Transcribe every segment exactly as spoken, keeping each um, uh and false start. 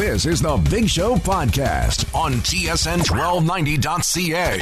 This is the Big Show podcast on T S N twelve ninety dot C A.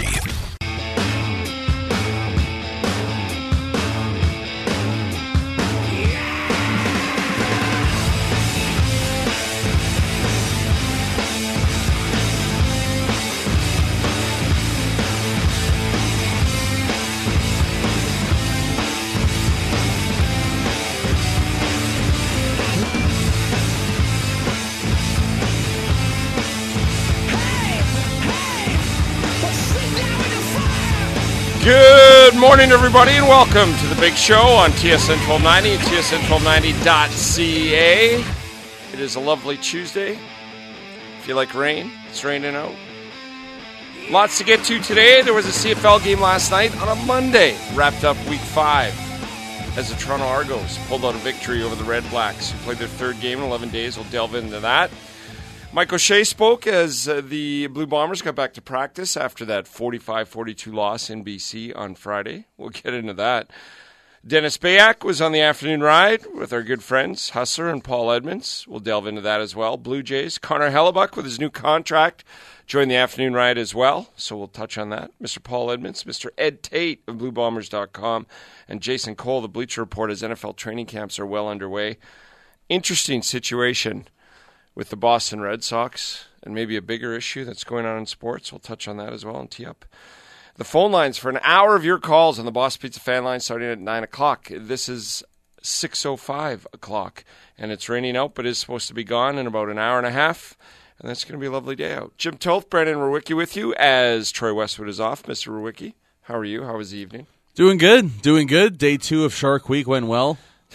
Good morning, everybody, and welcome to the Big Show on T S N twelve ninety and T S N twelve ninety dot C A. It is a lovely Tuesday. If you like rain, it's raining out. Lots to get to today. There was a C F L game last night on a Monday. Wrapped up week five as the Toronto Argos pulled out a victory over the Red Blacks, who played their third game in eleven days. We'll delve into that. Mike O'Shea spoke as uh, the Blue Bombers got back to practice after that forty-five forty-two loss in B C on Friday. We'll get into that. Dennis Bayak was on the afternoon ride with our good friends Hustler and Paul Edmonds. We'll delve into that as well. Blue Jays, Connor Hellebuck with his new contract joined the afternoon ride as well, so we'll touch on that. Mister Paul Edmonds, Mister Ed Tate of Blue Bombers dot com, and Jason Cole, the Bleacher Report, as N F L training camps are well underway. Interesting situation with the Boston Red Sox, and maybe a bigger issue that's going on in sports. We'll touch on that as well and tee up the phone lines for an hour of your calls on the Boss Pizza fan line starting at nine o'clock. This is six oh five o'clock, and it's raining out, but it's supposed to be gone in about an hour and a half, and that's going to be a lovely day out. Jim Toth, Brandon Rewicki with you as Troy Westwood is off. Mister Rewicki, how are you? How was the evening? Doing good. Doing good. Day two of Shark Week went well.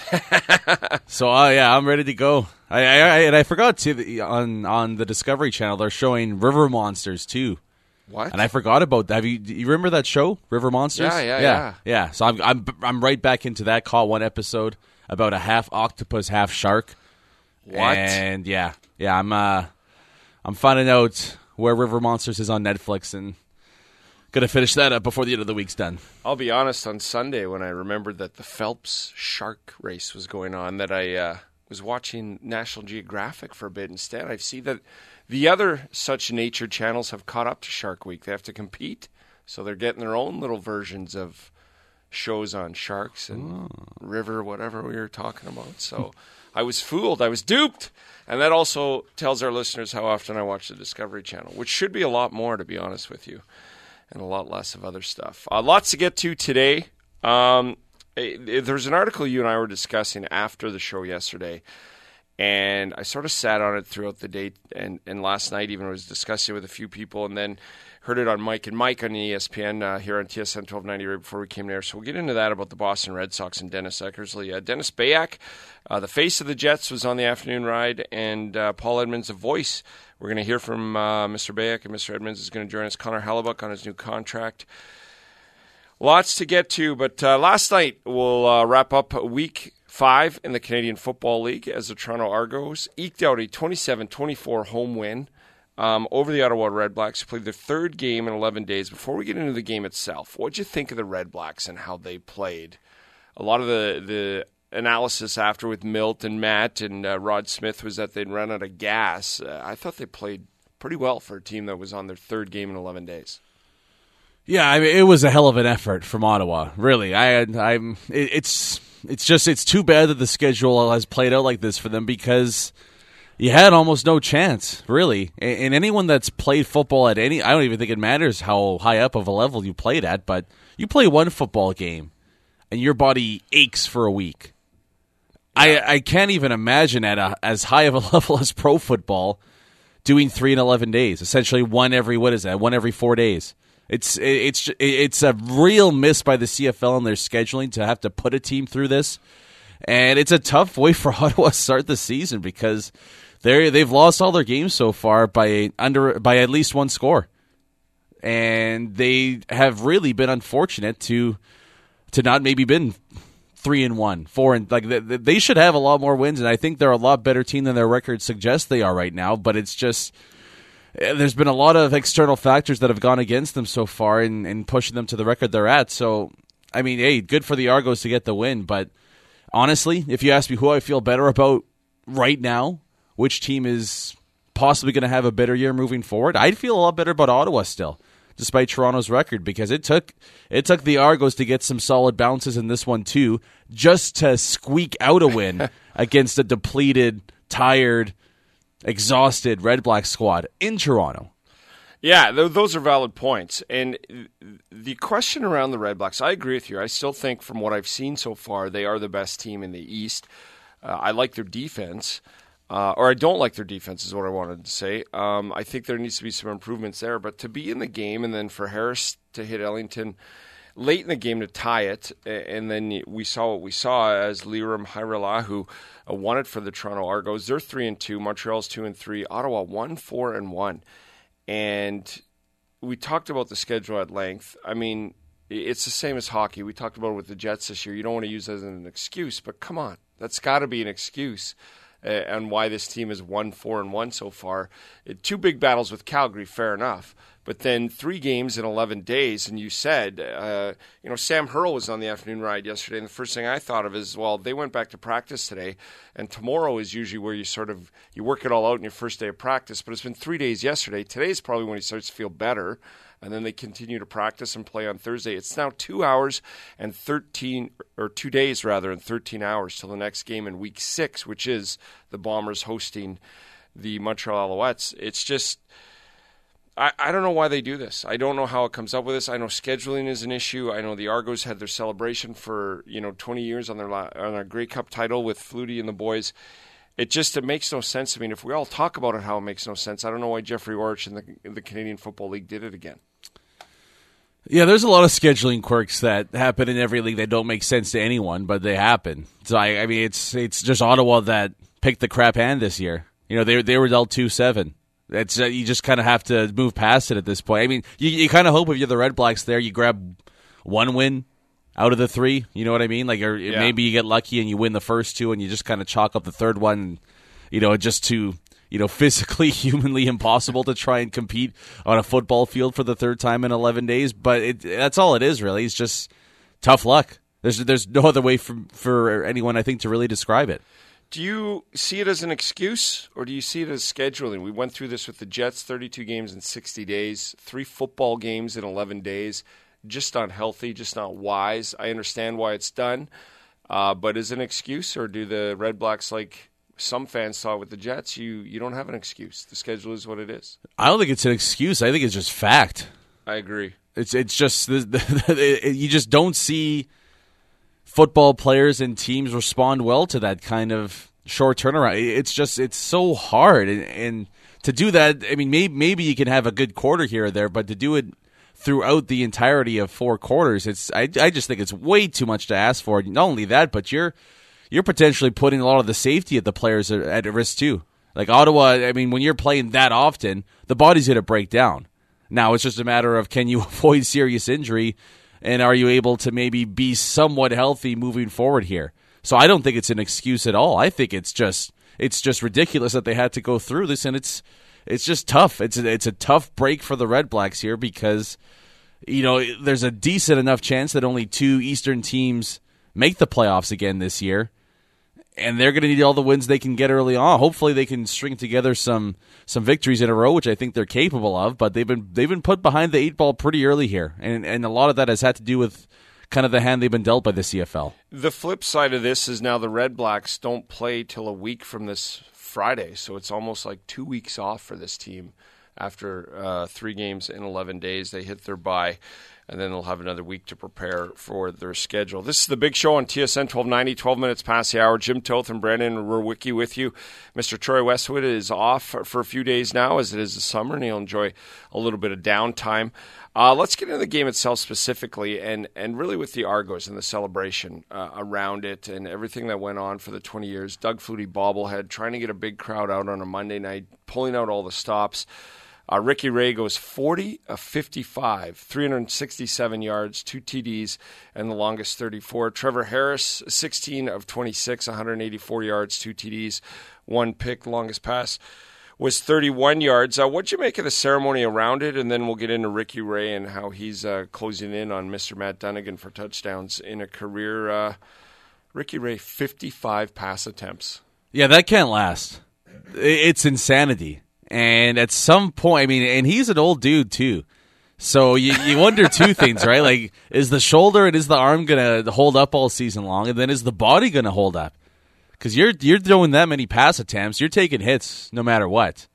so uh, yeah, I'm ready to go. I, I, I and I forgot to on on the Discovery Channel they're showing River Monsters too. What? And I forgot about that. Have you you remember that show, River Monsters? Yeah, yeah, yeah, yeah. yeah. So I'm I'm I'm right back into that. Caught one episode about a half octopus, half shark. What? And yeah, yeah. I'm uh I'm finding out where River Monsters is on Netflix and gonna finish that up before the end of the week's done. I'll be honest, on Sunday when I remembered that the Phelps shark race was going on, that I uh, was watching National Geographic for a bit instead. I see that the other such nature channels have caught up to Shark Week. They have to compete, so they're getting their own little versions of shows on sharks and oh. river, whatever we were talking about. So I was fooled. I was duped. And that also tells our listeners how often I watch the Discovery Channel, which should be a lot more, to be honest with you. And a lot less of other stuff. Uh, lots to get to today. Um, There's an article you and I were discussing after the show yesterday, and I sort of sat on it throughout the day, and, and last night even I was discussing it with a few people, and then heard it on Mike and Mike on E S P N uh, here on T S N twelve ninety right before we came there. So we'll get into that about the Boston Red Sox and Dennis Eckersley. Uh, Dennis Bayak, uh, the face of the Jets, was on the afternoon ride, and uh, Paul Edmonds, a voice. We're going to hear from uh, Mister Bayak, and Mister Edmonds is going to join us. Connor Hellebuck on his new contract. Lots to get to, but uh, last night we'll uh, wrap up week five in the Canadian Football League as the Toronto Argos eked out a twenty-seven twenty-four home win um, over the Ottawa Red Blacks, who played their third game in eleven days. Before we get into the game itself, what did you think of the Red Blacks and how they played? A lot of the, the analysis after with Milt and Matt and uh, Rod Smith was that they'd run out of gas. Uh, I thought they played pretty well for a team that was on their third game in eleven days. Yeah, I mean, it was a hell of an effort from Ottawa. Really, I, I'm. It, it's it's just it's too bad that the schedule has played out like this for them because you had almost no chance, really. And, and anyone that's played football at any, I don't even think it matters how high up of a level you played at, but you play one football game and your body aches for a week. I, I can't even imagine at a, as high of a level as pro football doing three in eleven days, essentially one every, what is that, one every four days. It's it's it's a real miss by the C F L in their scheduling to have to put a team through this, and it's a tough way for Ottawa to start the season because they they've lost all their games so far by under by at least one score, and they have really been unfortunate to to not maybe been three and one, four and like they, they should have a lot more wins, and I think they're a lot better team than their record suggests they are right now. But it's just there's been a lot of external factors that have gone against them so far in, in pushing them to the record they're at. So, I mean, hey, good for the Argos to get the win. But honestly, if you ask me who I feel better about right now, which team is possibly going to have a better year moving forward. I'd feel a lot better about Ottawa still, despite Toronto's record, because it took it took the Argos to get some solid bounces in this one too, just to squeak out a win against a depleted, tired, exhausted Red Black squad in Toronto. Yeah, th- those are valid points. And the question around the Red Blacks, I agree with you. I still think from what I've seen so far, they are the best team in the East. Uh, I like their defense, uh, or I don't like their defense is what I wanted to say. Um, I think there needs to be some improvements there. But to be in the game and then for Harris to hit Ellington late in the game to tie it, and then we saw what we saw as Liram Hairelahu won it for the Toronto Argos. They're three and two. Montreal's two and three. Ottawa one, four and one. And we talked about the schedule at length. I mean, it's the same as hockey. We talked about it with the Jets this year. You don't want to use that as an excuse, but come on. That's got to be an excuse uh, on why this team is one, four, and one so far. Uh, two big battles with Calgary, fair enough. But then three games in eleven days, and you said, uh, you know, Sam Hurl was on the afternoon ride yesterday, and the first thing I thought of is, well, they went back to practice today, and tomorrow is usually where you sort of, you work it all out in your first day of practice, but it's been three days yesterday. Today's probably when he starts to feel better, and then they continue to practice and play on Thursday. It's now two hours and thirteen, or two days rather, and thirteen hours till the next game in week six, which is the Bombers hosting the Montreal Alouettes. It's just... I, I don't know why they do this. I don't know how it comes up with this. I know scheduling is an issue. I know the Argos had their celebration for, you know, twenty years on their on their Grey Cup title with Flutie and the boys. It just it makes no sense. I mean, if we all talk about it, how it makes no sense, I don't know why Jeffrey Orich and the, the Canadian Football League did it again. Yeah, there's a lot of scheduling quirks that happen in every league that don't make sense to anyone, but they happen. So I, I mean, it's it's just Ottawa that picked the crap hand this year. You know, they they were dealt two seven. It's uh, you just kind of have to move past it at this point. I mean, you, you kind of hope if you're the Red Blacks there, you grab one win out of the three. You know what I mean? Like, or yeah. Maybe you get lucky and you win the first two, and you just kind of chalk up the third one. You know, just to you know, physically, humanly impossible to try and compete on a football field for the third time in eleven days. But it, that's all it is, really. It's just tough luck. There's there's no other way for for anyone, I think, to really describe it. Do you see it as an excuse, or do you see it as scheduling? We went through this with the Jets, thirty-two games in sixty days, three football games in eleven days, just not healthy, just not wise. I understand why it's done, uh, but is it an excuse, or do the Red Blacks, like some fans saw with the Jets, you, you don't have an excuse? The schedule is what it is. I don't think it's an excuse. I think it's just fact. I agree. It's it's just the, the, you just don't see football players and teams respond well to that kind of short turnaround. It's just it's so hard, and, and to do that, I mean, maybe maybe you can have a good quarter here or there, but to do it throughout the entirety of four quarters, it's I I just think it's way too much to ask for. Not only that, but you're you're potentially putting a lot of the safety of the players at risk too. Like Ottawa, I mean, when you're playing that often, the body's going to break down. Now it's just a matter of, can you avoid serious injury, and are you able to maybe be somewhat healthy moving forward here? So I don't think it's an excuse at all. I think it's just it's just ridiculous that they had to go through this, and it's it's just tough. It's a, it's a tough break for the Red Blacks here because, you know, there's a decent enough chance that only two Eastern teams make the playoffs again this year, and they're going to need all the wins they can get early on. Hopefully, they can string together some some victories in a row, which I think they're capable of. But they've been they've been put behind the eight ball pretty early here, and and a lot of that has had to do with kind of the hand they've been dealt by the C F L. The flip side of this is now the Red Blacks don't play till a week from this Friday, so it's almost like two weeks off for this team after uh, three games in eleven days. They hit their bye, and then they'll have another week to prepare for their schedule. This is The Big Show on T S N twelve ninety, twelve minutes past the hour. Jim Toth and Brandon Rurwicki with you. Mister Troy Westwood is off for a few days now, as it is the summer, and he'll enjoy a little bit of downtime. Uh, let's get into the game itself specifically, and, and really with the Argos and the celebration uh, around it and everything that went on for the twenty years. Doug Flutie bobblehead, trying to get a big crowd out on a Monday night, pulling out all the stops. Uh, Ricky Ray goes forty of fifty-five, three hundred sixty-seven yards, two T Ds, and the longest thirty-four. Trevor Harris, sixteen of twenty-six, one hundred eighty-four yards, two T Ds, one pick. The longest pass was thirty-one yards. Uh, what'd you make of the ceremony around it? And then we'll get into Ricky Ray and how he's uh, closing in on Mister Matt Dunnigan for touchdowns in a career. Uh, Ricky Ray, fifty-five pass attempts. Yeah, that can't last. It's insanity. And at some point, I mean, and he's an old dude too. So you, you wonder two things, right? Like, is the shoulder and is the arm going to hold up all season long? And then is the body going to hold up? Because you're, you're throwing that many pass attempts. You're taking hits no matter what.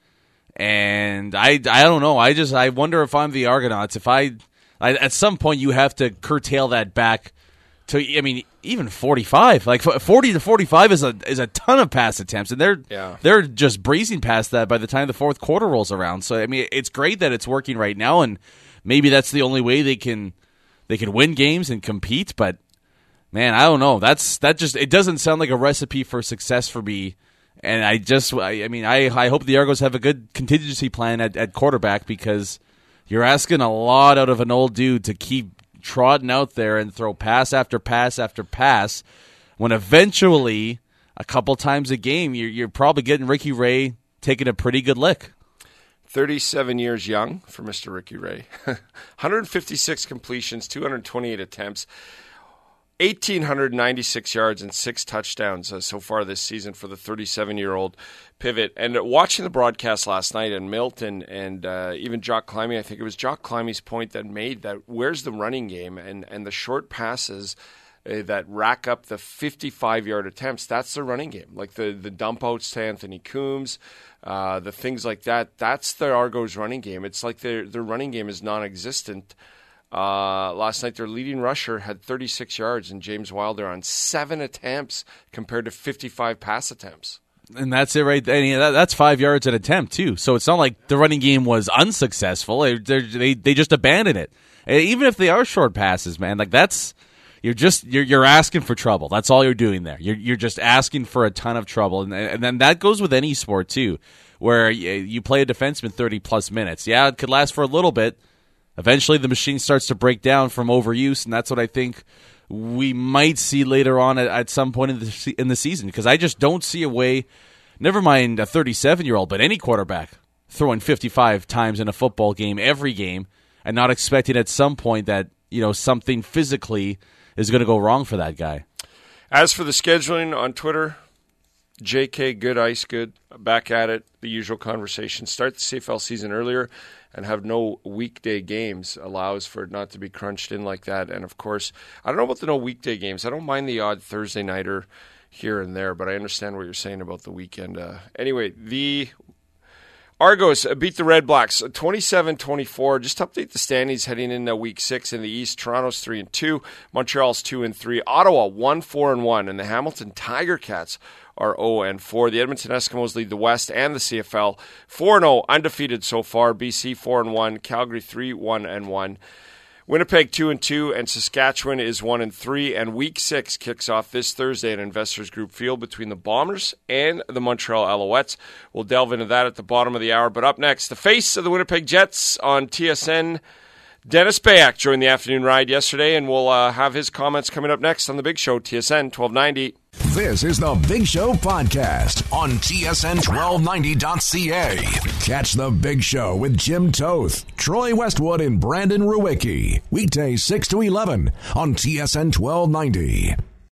And I, I don't know. I just I wonder if I'm the Argonauts. If I, I at some point you have to curtail that back to, I mean, even forty-five. Like forty to forty-five is a is a ton of pass attempts, and they're yeah. they're just breezing past that by the time the fourth quarter rolls around. So I mean, it's great that it's working right now, and maybe that's the only way they can they can win games and compete. But man, I don't know. That's that just it doesn't sound like a recipe for success for me. And I just, I, I mean, I, I hope the Argos have a good contingency plan at, at quarterback, because you're asking a lot out of an old dude to keep trotting out there and throw pass after pass after pass, when eventually, a couple times a game, you're, you're probably getting Ricky Ray taking a pretty good lick. thirty-seven years young for Mister Ricky Ray. one hundred fifty-six completions, two hundred twenty-eight attempts. one thousand eight hundred ninety-six yards and six touchdowns uh, so far this season for the thirty-seven-year-old pivot. And uh, watching the broadcast last night, and Milton and uh, even Jock Climie, I think it was Jock Climie's point that made that where's the running game and, and the short passes uh, that rack up the fifty-five-yard attempts, that's the running game. Like the, the dump outs to Anthony Coombs, uh, the things like that, that's the Argos running game. It's like their, their running game is non-existent. Uh, last night, their leading rusher had thirty-six yards, and James Wilder on seven attempts compared to fifty-five pass attempts. And that's it right there. That, that's five yards an attempt, too. So it's not like the running game was unsuccessful. They they they just abandoned it. Even if they are short passes, man, like that's you're just you're you're asking for trouble. That's all you're doing there. You're you're just asking for a ton of trouble, and and then that goes with any sport too, where you, you play a defenseman thirty plus minutes. Yeah, it could last for a little bit. Eventually, the machine starts to break down from overuse, and that's what I think we might see later on at, at some point in the in the season. Because I just don't see a way, never mind a thirty-seven-year-old, but any quarterback throwing fifty-five times in a football game every game, and not expecting at some point that you know something physically is going to go wrong for that guy. As for the scheduling on Twitter, J K Good Ice Good back at it. The usual conversation: start the C F L season earlier and have no weekday games allows for it not to be crunched in like that. And, of course, I don't know about the no weekday games. I don't mind the odd Thursday nighter here and there, but I understand what you're saying about the weekend. Uh, anyway, the Argos beat the Red Blacks twenty-seven twenty-four. Just to update the standings heading into week six in the East. Toronto's three and two, Montreal's two and three, Ottawa one four and one, and the Hamilton Tiger Cats are oh and four. The Edmonton Eskimos lead the West and the C F L four and oh, undefeated so far. B C four and one, Calgary three one and one. Winnipeg two and two, and Saskatchewan is one and three. And Week Six kicks off this Thursday at Investors Group Field between the Bombers and the Montreal Alouettes. We'll delve into that at the bottom of the hour. But up next, the face of the Winnipeg Jets on T S N. Dennis Bayak joined the afternoon ride yesterday, and we'll uh, have his comments coming up next on the Big Show, T S N twelve ninety. This is the Big Show podcast on T S N twelve ninety dot C A. Catch the Big Show with Jim Toth, Troy Westwood, and Brandon Rewicki. Weekdays six to eleven on T S N twelve ninety.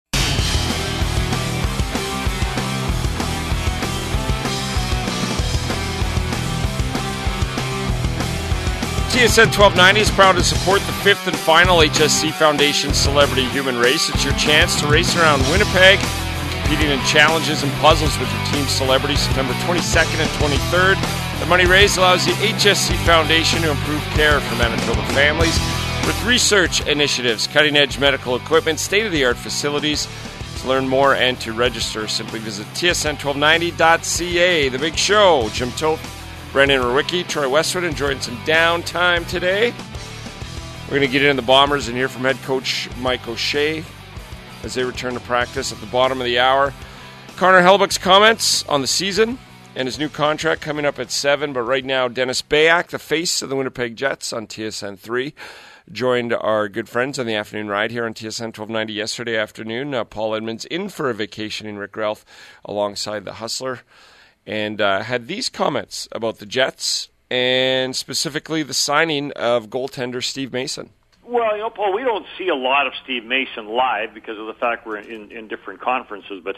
T S N twelve ninety is proud to support the fifth and final H S C Foundation Celebrity Human Race. It's your chance to race around Winnipeg, competing in challenges and puzzles with your team's celebrities September twenty-second and twenty-third. The money raised allows the H S C Foundation to improve care for Manitoba families with research initiatives, cutting-edge medical equipment, state-of-the-art facilities. To learn more and to register, simply visit T S N twelve ninety dot C A. The Big Show, Jim Toth, Brendan Rewicki, Troy Westwood enjoying some downtime today. We're going to get into the Bombers and hear from head coach Mike O'Shea as they return to practice at the bottom of the hour. Connor Hellebuyck's comments on the season and his new contract coming up at seven. But right now, Dennis Bayak, the face of the Winnipeg Jets on T S N three, joined our good friends on the afternoon ride here on T S N twelve ninety yesterday afternoon. Uh, Paul Edmonds in for a vacationing Rick Ralph alongside the Hustler. And uh, had these comments about the Jets and specifically the signing of goaltender Steve Mason. Well, you know, Paul, we don't see a lot of Steve Mason live because of the fact we're in, in different conferences. But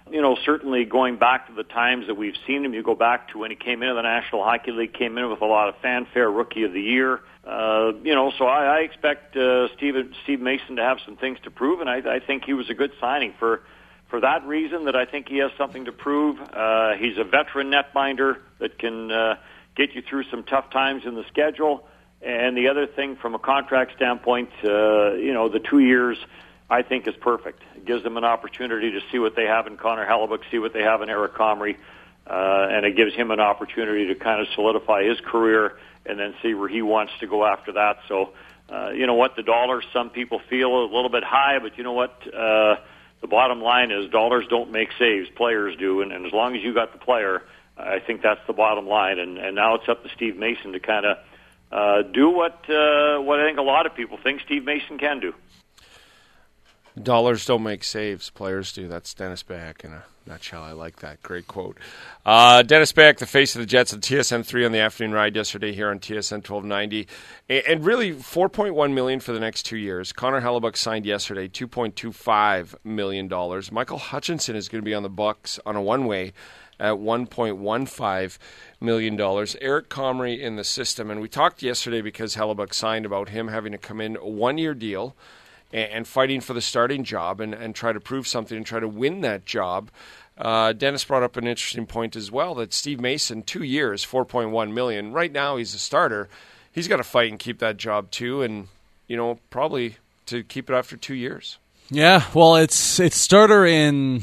You know, certainly going back to the times that we've seen him, you go back to when he came into the National Hockey League, came in with a lot of fanfare, Rookie of the Year. Uh, you know, so I, I expect uh, Steve, Steve Mason to have some things to prove, and I, I think he was a good signing for for that reason, that I think he has something to prove. Uh, he's a veteran netminder that can uh, get you through some tough times in the schedule. And the other thing, from a contract standpoint, uh, you know, the two years, I think, is perfect. It gives them an opportunity to see what they have in Connor Hellebuyck, see what they have in Eric Comrie, uh, and it gives him an opportunity to kind of solidify his career and then see where he wants to go after that. So, uh, you know what, the dollars, some people feel a little bit high, but you know what, uh, the bottom line is dollars don't make saves, players do, and, and as long as you got the player, I think that's the bottom line. And, and now it's up to Steve Mason to kind of uh, do what uh, what I think a lot of people think Steve Mason can do. Dollars don't make saves, players do. That's Dennis Beck in a nutshell. I like that. Great quote. Uh, Dennis Beck, the face of the Jets on T S N three on the afternoon ride yesterday here on T S N twelve ninety. And really, four point one million dollars for the next two years. Connor Hellebuyck signed yesterday, two point two five million dollars. Michael Hutchinson is going to be on the Bucks on a one-way at one point one five million dollars. Eric Comrie in the system. And we talked yesterday, because Hellebuyck signed, about him having to come in a one-year deal and fighting for the starting job and, and try to prove something and try to win that job. Uh, Dennis brought up an interesting point as well, that Steve Mason, two years, four point one million dollars. Right now he's a starter. He's got to fight and keep that job too, and, you know, probably to keep it after two years. Yeah, well, it's it's starter in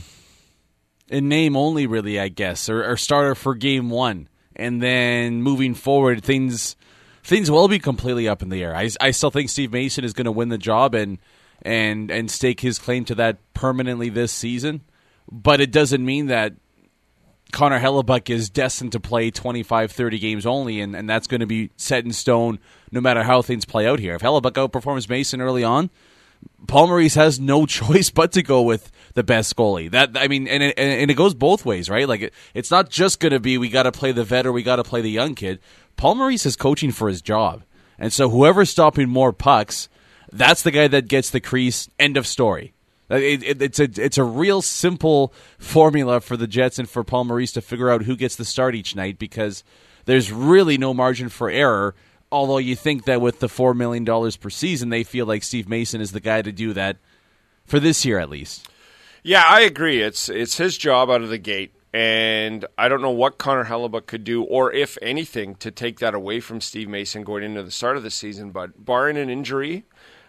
in name only, really, I guess, or, or starter for game one. And then moving forward, things things will be completely up in the air. I, I still think Steve Mason is going to win the job and and and stake his claim to that permanently this season. But it doesn't mean that Connor Hellebuyck is destined to play twenty-five, thirty games only, and, and that's going to be set in stone no matter how things play out here. If Hellebuyck outperforms Mason early on, Paul Maurice has no choice but to go with the best goalie. That I mean, and it, and it goes both ways, right? Like it, it's not just going to be we got to play the vet or we got to play the young kid. Paul Maurice is coaching for his job, and so whoever's stopping more pucks, that's the guy that gets the crease. End of story. It, it, it's a it's a real simple formula for the Jets and for Paul Maurice to figure out who gets the start each night, because there's really no margin for error. Although you think that with the four million dollars per season, they feel like Steve Mason is the guy to do that for this year at least. Yeah, I agree. It's it's his job out of the gate, and I don't know what Connor Hellebuyck could do, or if anything, to take that away from Steve Mason going into the start of the season. But barring an injury,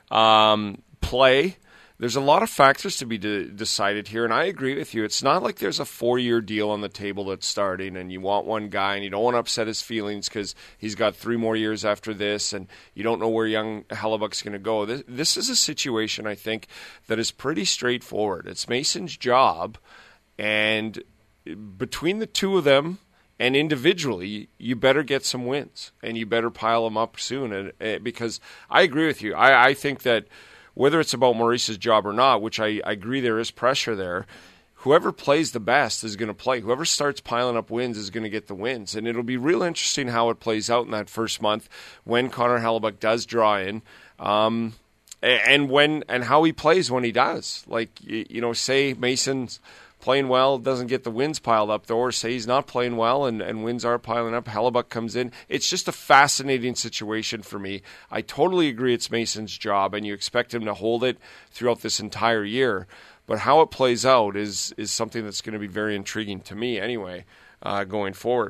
um, play, there's a lot of factors to be de- decided here, and I agree with you. It's not like there's a four-year deal on the table that's starting, and you want one guy, and you don't want to upset his feelings because he's got three more years after this, and you don't know where young Hellebuyck's going to go. This, this is a situation, I think, that is pretty straightforward. It's Mason's job, and between the two of them and individually, you better get some wins, and you better pile them up soon. And, uh, because I agree with you. I, I think that whether it's about Maurice's job or not, which I, I agree there is pressure there, whoever plays the best is going to play. Whoever starts piling up wins is going to get the wins. And it'll be real interesting how it plays out in that first month when Connor Hellebuyck does draw in, um, and when and how he plays when he does. Like, you know, say Mason's playing well, doesn't get the wins piled up, though, or say he's not playing well and, and wins are piling up, Hellebuyck comes in. It's just a fascinating situation for me. I totally agree it's Mason's job, and you expect him to hold it throughout this entire year. But how it plays out is is something that's going to be very intriguing to me anyway, uh, going forward.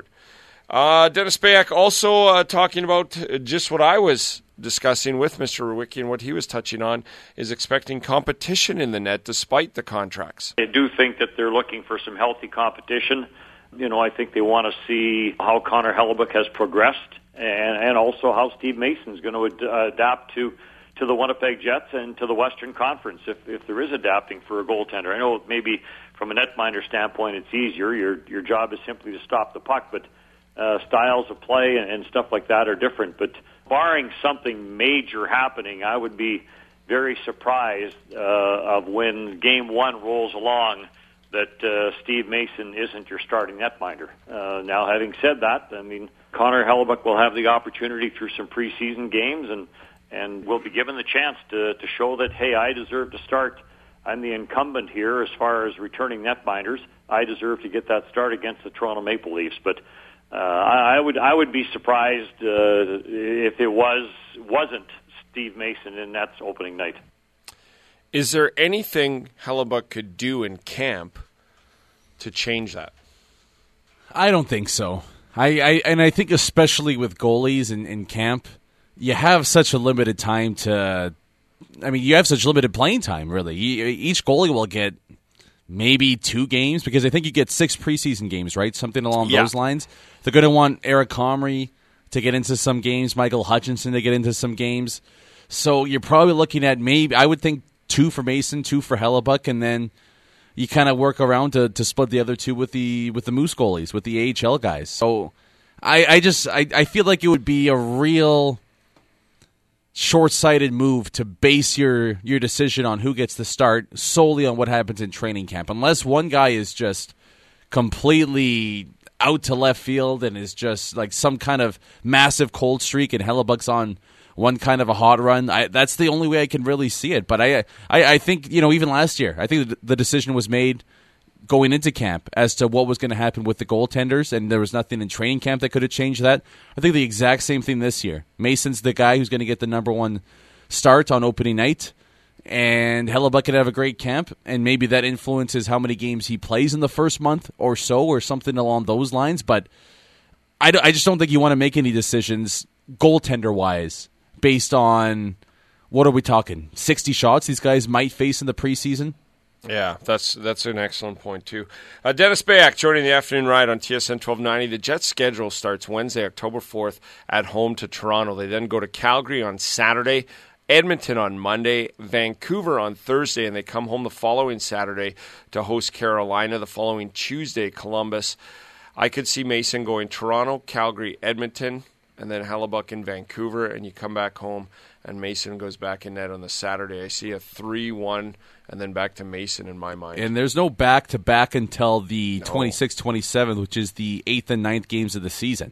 Uh, Dennis Beck also uh, talking about just what I was discussing with Mister Rewicki, and what he was touching on is expecting competition in the net despite the contracts. I do think that they're looking for some healthy competition. You know, I think they want to see how Connor Hellebuyck has progressed, and, and also how Steve Mason's going to ad- adapt to to the Winnipeg Jets and to the Western Conference, if if there is adapting for a goaltender. I know maybe from a netminder standpoint it's easier. Your your job is simply to stop the puck, but uh, styles of play and, and stuff like that are different. But barring something major happening, I would be very surprised uh, of when game one rolls along that uh, Steve Mason isn't your starting netminder. Uh, now, having said that, I mean, Connor Hellebuyck will have the opportunity through some preseason games and, and will be given the chance to, to show that, hey, I deserve to start I'm the incumbent here as far as returning netminders. I deserve to get that start against the Toronto Maple Leafs. But uh, I, I would I would be surprised uh, if it was wasn't Steve Mason in Nets opening night. Is there anything Hellebuyck could do in camp to change that? I don't think so. I, I and I think especially with goalies in, in camp, you have such a limited time to. I mean, you have such limited playing time. Really, each goalie will get maybe two games because I think you get six preseason games, right? Something along yeah. those lines. They're going to want Eric Comrie to get into some games, Michael Hutchinson to get into some games. So you're probably looking at maybe I would think two for Mason, two for Hellebuyck, and then you kind of work around to, to split the other two with the with the Moose goalies, with the A H L guys. So I, I just I, I feel like it would be a real short-sighted move to base your, your decision on who gets the start solely on what happens in training camp. Unless one guy is just completely out to left field and is just like some kind of massive cold streak and Hellebuyck's on one kind of a hot run. I, that's the only way I can really see it. But I, I, I think, you know, even last year, I think the decision was made going into camp as to what was going to happen with the goaltenders, and there was nothing in training camp that could have changed that. I think the exact same thing this year. Mason's the guy who's going to get the number one start on opening night, and Hellebuyck could have a great camp, and maybe that influences how many games he plays in the first month or so, or something along those lines. But I, I just don't think you want to make any decisions goaltender-wise based on, what are we talking, sixty shots these guys might face in the preseason? Yeah, that's that's an excellent point, too. Uh, Dennis Bayak joining the afternoon ride on T S N twelve ninety. The Jets' schedule starts Wednesday, October fourth, at home to Toronto. They then go to Calgary on Saturday, Edmonton on Monday, Vancouver on Thursday, and they come home the following Saturday to host Carolina. The following Tuesday, Columbus. I could see Mason going Toronto, Calgary, Edmonton, and then Hellebuyck in Vancouver, and you come back home, and Mason goes back in net on the Saturday. I see a three one, and then back to Mason in my mind. And there's no back-to-back until the no. twenty-sixth, twenty-seventh, which is the eighth and ninth games of the season.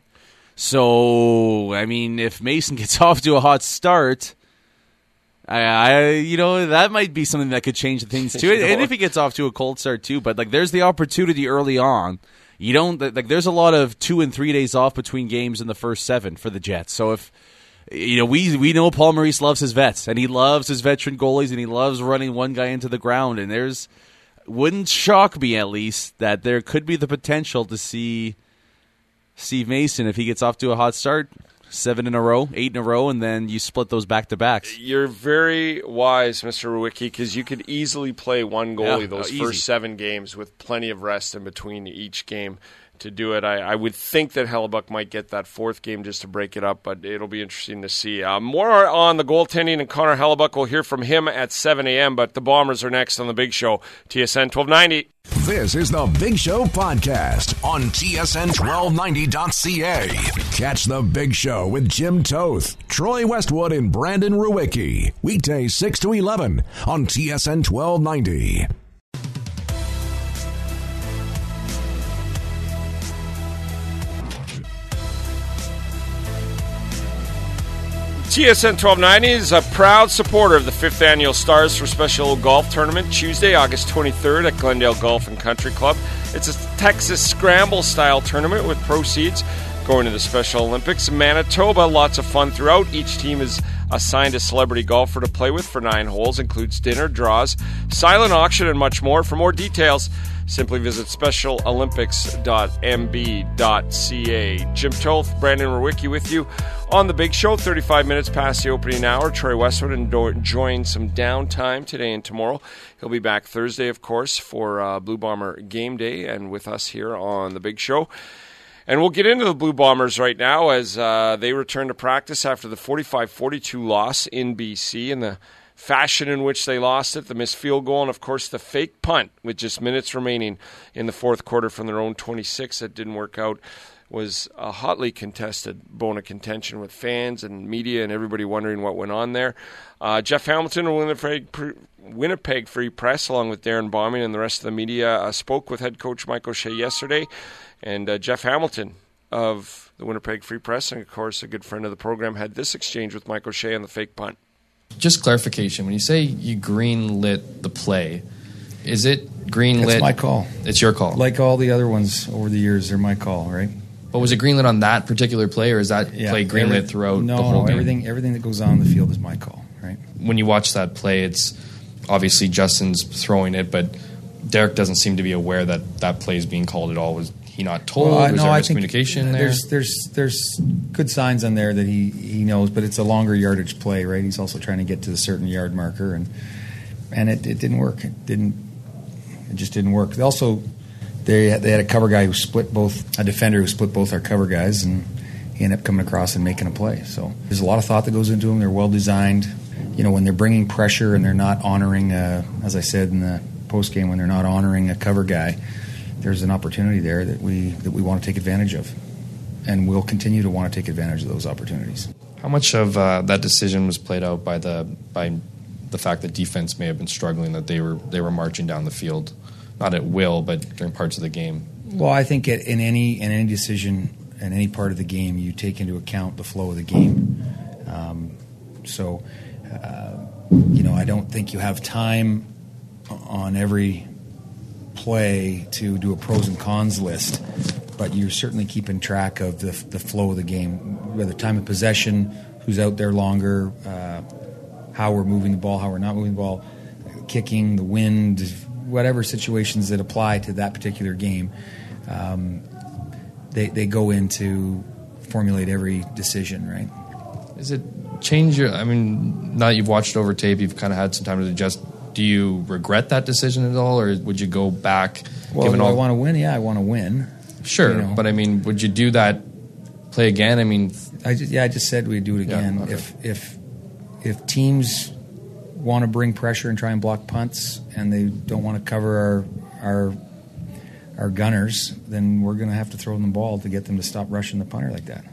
So, I mean, if Mason gets off to a hot start, I, I you know, that might be something that could change the things, too. And if he gets off to a cold start, too. But, like, there's the opportunity early on. You don't, like, there's a lot of two and three days off between games in the first seven for the Jets. So if, you know, we we know Paul Maurice loves his vets, and he loves his veteran goalies, and he loves running one guy into the ground. And there's, wouldn't shock me at least that there could be the potential to see Steve Mason, if he gets off to a hot start, seven in a row, eight in a row, and then you split those back-to-backs. You're very wise, Mister Rewicki, because you could easily play one goalie yeah, those uh, first easy. seven games with plenty of rest in between each game to do it. I, I would think that Hellebuyck might get that fourth game just to break it up, but it'll be interesting to see. Uh, more on the goaltending, and Connor Hellebuyck, we'll hear from him at seven a.m., but the Bombers are next on The Big Show, T S N twelve ninety. This is The Big Show podcast on T S N twelve ninety dot C A. Catch The Big Show with Jim Toth, Troy Westwood, and Brandon Rewicki. Weekdays six to eleven on T S N twelve ninety. T S N twelve ninety is a proud supporter of the fifth Annual Stars for Special Golf Tournament, Tuesday, August twenty-third at Glendale Golf and Country Club. It's a Texas Scramble-style tournament with proceeds going to the Special Olympics in Manitoba. Lots of fun throughout. Each team is assigned a celebrity golfer to play with for nine holes, includes dinner, draws, silent auction, and much more. For more details, simply visit special olympics dot m b dot c a. Jim Toth, Brandon Rewicki with you on The Big Show, thirty-five minutes past the opening hour. Troy Westwood enjoying some downtime today and tomorrow. He'll be back Thursday, of course, for uh, Blue Bomber Game Day and with us here on The Big Show. And we'll get into the Blue Bombers right now as uh, they return to practice after the forty-five forty-two loss in B C and the fashion in which they lost it, the missed field goal, and, of course, the fake punt with just minutes remaining in the fourth quarter from their own twenty-six that didn't work out. Was a hotly contested bone of contention with fans and media and everybody wondering what went on there. Uh, Jeff Hamilton of Winnipeg, Winnipeg Free Press, along with Darren Bombing and the rest of the media, uh, spoke with head coach Mike O'Shea yesterday. And uh, Jeff Hamilton of the Winnipeg Free Press, and of course a good friend of the program, had this exchange with Mike O'Shea on the fake punt. Just clarification, when you say you green-lit the play, is it green-lit? It's my call. It's your call. Like all the other ones over the years, they're my call, right? But was it green-lit on that particular play, or is that Yeah, play green-lit every- throughout no, the whole no, game? everything, everything that goes on in the field is my call, right? When you watch that play, it's obviously Justin's throwing it, but Derek doesn't seem to be aware that that play is being called at all. Was he not told? Well, I- was no, there I think miscommunication there? There's there's there's good signs on there that he, he knows, but it's a longer yardage play, right? He's also trying to get to the certain yard marker, and and it, it didn't work. It didn't. It just didn't work. They also they had, they had a cover guy who split both a defender who split both our cover guys, and he ended up coming across and making a play. So there's a lot of thought that goes into them. They're well designed. You know, when they're bringing pressure and they're not honoring, uh, as I said in the post game, when they're not honoring a cover guy, there's an opportunity there that we that we want to take advantage of, and we'll continue to want to take advantage of those opportunities. How much of uh, that decision was played out by the by the fact that defense may have been struggling, that they were they were marching down the field, not at will, but during parts of the game? Well, I think in any in any decision in any part of the game, you take into account the flow of the game. Um, so, uh, you know, I don't think you have time on every play to do a pros and cons list, but you're certainly keeping track of the the flow of the game, whether time of possession, who's out there longer, uh, how we're moving the ball, how we're not moving the ball, kicking, the wind, whatever situations that apply to that particular game. Um, they they go in to formulate every decision, right? Is it change your? I mean, now that you've watched over tape, you've kind of had some time to adjust. Do you regret that decision at all, or would you go back? Well, given do all, I want to win? Yeah, I want to win. Sure, you know. but I mean, would you do that play again? I mean, I just, yeah, I just said we'd do it again. Yeah, okay. If if if teams want to bring pressure and try and block punts, and they don't want to cover our our our gunners, then we're going to have to throw them the ball to get them to stop rushing the punter like that,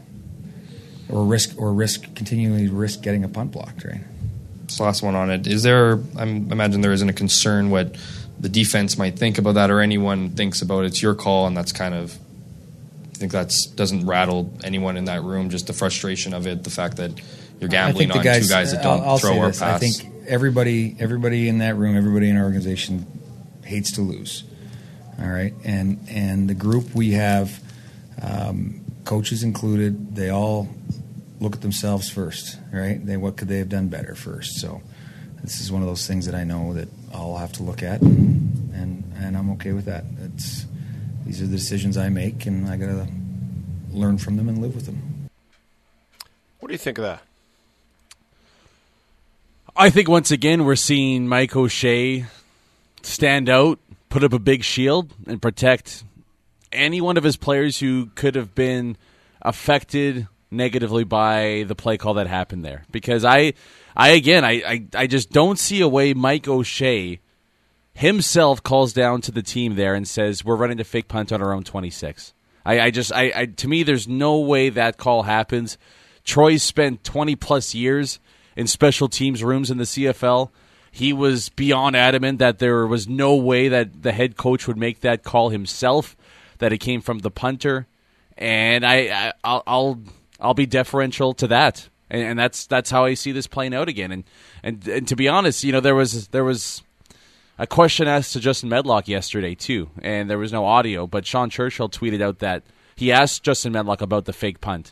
or risk or risk continually risk getting a punt blocked, right? this last one on it. Is there? I'm, I imagine there isn't a concern what the defense might think about that, or anyone thinks about it. It's your call, and that's kind of. I think that doesn't rattle anyone in that room. Just the frustration of it, the fact that you're gambling on guys, two guys that don't I'll, I'll throw or this. pass. I think everybody, everybody in that room, everybody in our organization hates to lose. All right, and and the group we have, um, coaches included, they all look at themselves first, right? They what could they have done better first? So this is one of those things that I know that I'll have to look at, and and, and I'm okay with that. It's these are the decisions I make, and I got to learn from them and live with them. What do you think of that? I think once again we're seeing Mike O'Shea stand out, put up a big shield, and protect any one of his players who could have been affected negatively by the play call that happened there. Because I, I again, I, I, I just don't see a way Mike O'Shea himself calls down to the team there and says, we're running a fake punt on our own twenty-six. I, I just, I, I, to me, there's no way that call happens. Troy spent twenty-plus years in special teams rooms in the C F L. He was beyond adamant that there was no way that the head coach would make that call himself, that it came from the punter. And I, I I'll, I'll I'll be deferential to that, and, and that's that's how I see this playing out again. And, and and to be honest, you know, there was there was a question asked to Justin Medlock yesterday too, and there was no audio. But Sean Churchill tweeted out that he asked Justin Medlock about the fake punt,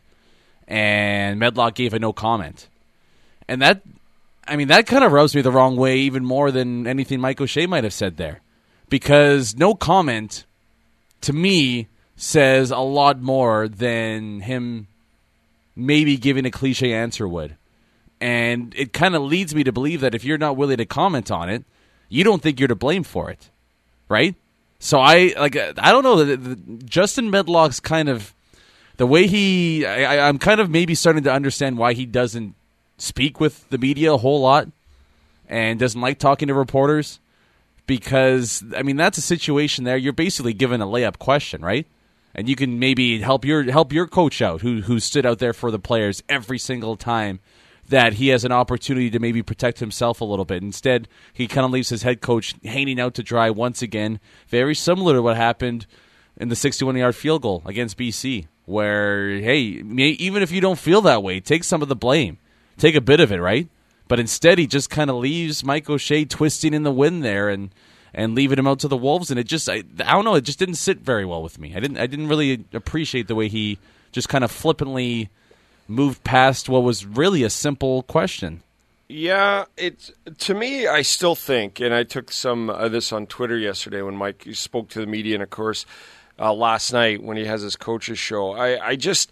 and Medlock gave a no comment. And that, I mean, that kind of rubs me the wrong way even more than anything Mike O'Shea might have said there, because no comment to me says a lot more than him maybe giving a cliche answer would. And it kind of leads me to believe that if you're not willing to comment on it, you don't think you're to blame for it, right? So I like I don't know. The, the, Justin Medlock's kind of the way he. I, I'm kind of maybe starting to understand why he doesn't speak with the media a whole lot and doesn't like talking to reporters, because I mean that's a situation there. You're basically given a layup question, right? And you can maybe help your help your coach out, who who stood out there for the players every single time that he has an opportunity to maybe protect himself a little bit. Instead, he kind of leaves his head coach hanging out to dry once again, very similar to what happened in the sixty-one-yard field goal against B C, where, hey, even if you don't feel that way, take some of the blame. Take a bit of it, right? But instead, he just kind of leaves Mike O'Shea twisting in the wind there and, and leaving him out to the wolves. And it just, I, I don't know, it just didn't sit very well with me. I didn't, I didn't really appreciate the way he just kind of flippantly moved past what was really a simple question. Yeah, it's to me, I still think, and I took some of this on Twitter yesterday when Mike spoke to the media, and of course, uh, last night when he has his coach's show. I, I just,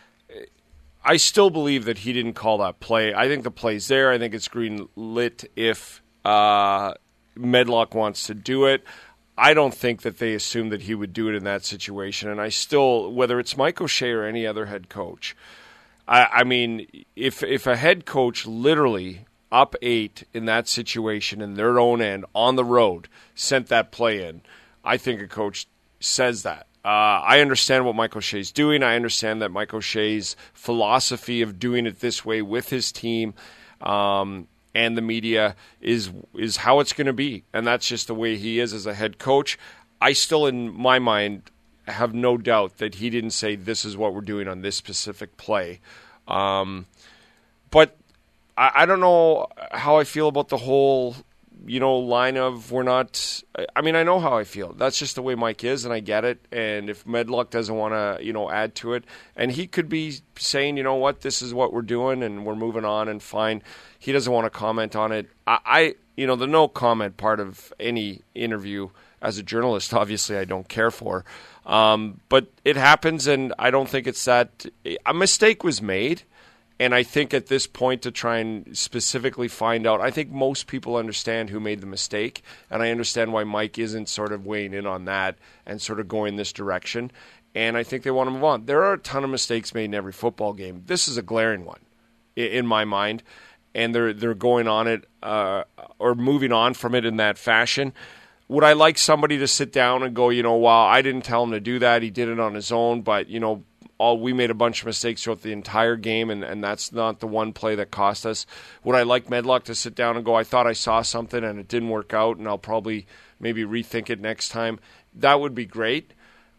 I still believe that he didn't call that play. I think the play's there. I think it's green lit if uh, Medlock wants to do it. I don't think that they assumed that he would do it in that situation, and I still, whether it's Mike O'Shea or any other head coach, I, I mean, if if a head coach literally up eight in that situation in their own end on the road sent that play in, I think a coach says that. Uh, I understand what Mike O'Shea's doing. I understand that Mike O'Shea's philosophy of doing it this way with his team um, and the media is is how it's going to be, and that's just the way he is as a head coach. I still, in my mind, have no doubt that he didn't say this is what we're doing on this specific play. Um, but I, I don't know how I feel about the whole, you know, line of we're not – I mean, I know how I feel. That's just the way Mike is, and I get it. And if Medlock doesn't want to, you know, add to it, and he could be saying, you know what, this is what we're doing and we're moving on and fine. He doesn't want to comment on it. I, I you know, the no comment part of any interview as a journalist, obviously I don't care for. Um, but it happens, and I don't think it's that – a mistake was made, and I think at this point to try and specifically find out – I think most people understand who made the mistake, and I understand why Mike isn't sort of weighing in on that and sort of going this direction, and I think they want to move on. There are a ton of mistakes made in every football game. This is a glaring one in my mind, and they're, they're going on it uh, or moving on from it in that fashion. Would I like somebody to sit down and go, you know, wow, I didn't tell him to do that. He did it on his own. But, you know, all we made a bunch of mistakes throughout the entire game, and, and that's not the one play that cost us. Would I like Medlock to sit down and go, I thought I saw something and it didn't work out, and I'll probably maybe rethink it next time? That would be great.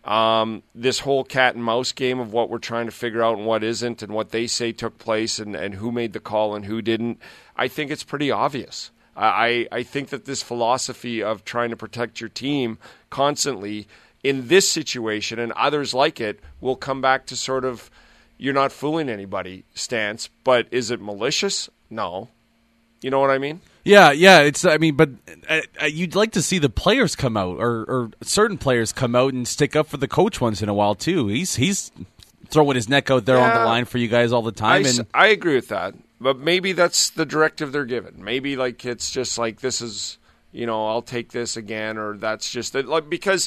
Um, this whole cat and mouse game of what we're trying to figure out and what isn't and what they say took place and, and who made the call and who didn't, I think it's pretty obvious. I, I think that this philosophy of trying to protect your team constantly in this situation and others like it will come back to sort of you're not fooling anybody stance. But is it malicious? No. You know what I mean? Yeah, yeah. It's. I mean, but uh, you'd like to see the players come out or, or certain players come out and stick up for the coach once in a while too. He's he's throwing his neck out there yeah, on the line for you guys all the time. I, and I agree with that. But maybe that's the directive they're given. Maybe like it's just like this is, you know, I'll take this again, or that's just it. Like because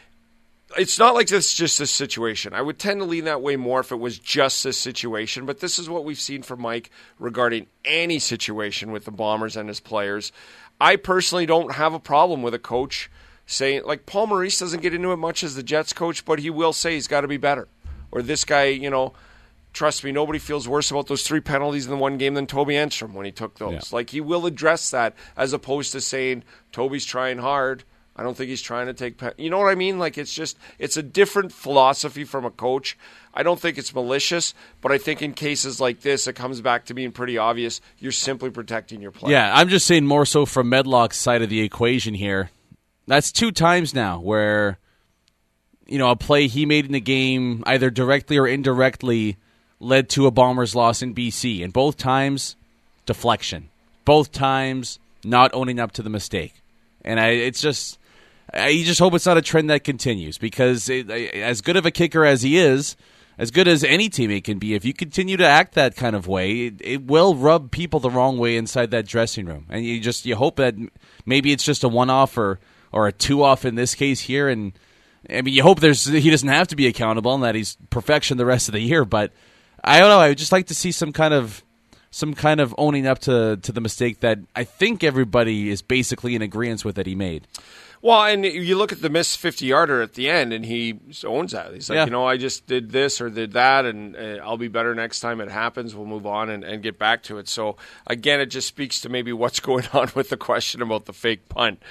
it's not like this is just this situation. I would tend to lean that way more if it was just this situation. But this is what we've seen from Mike regarding any situation with the Bombers and his players. I personally don't have a problem with a coach saying, like Paul Maurice doesn't get into it much as the Jets coach, but he will say he's got to be better. Or this guy, you know. Trust me, nobody feels worse about those three penalties in the one game than Toby Enstrom when he took those. Yeah. Like, he will address that as opposed to saying, Toby's trying hard. I don't think he's trying to take pen-. You know what I mean? Like, it's just, it's a different philosophy from a coach. I don't think it's malicious, but I think in cases like this, it comes back to being pretty obvious. You're simply protecting your player. Yeah, I'm just saying more so from Medlock's side of the equation here. That's two times now where, you know, a play he made in the game, either directly or indirectly, led to a Bombers loss in B C. And both times, deflection. Both times, not owning up to the mistake. And I, it's just, I, you just hope it's not a trend that continues. Because it, as good of a kicker as he is, as good as any teammate can be, if you continue to act that kind of way, it, it will rub people the wrong way inside that dressing room. And you just, you hope that maybe it's just a one-off or, or a two-off in this case here. And I mean, you hope there's he doesn't have to be accountable and that he's perfection the rest of the year. But I don't know. I would just like to see some kind of some kind of owning up to, to the mistake that I think everybody is basically in agreement with that he made. Well, and you look at the missed fifty-yarder at the end, and he owns that. He's like, yeah. you know, I just did this or did that, and uh, I'll be better next time it happens. We'll move on and, and get back to it. So, again, it just speaks to maybe what's going on with the question about the fake punt.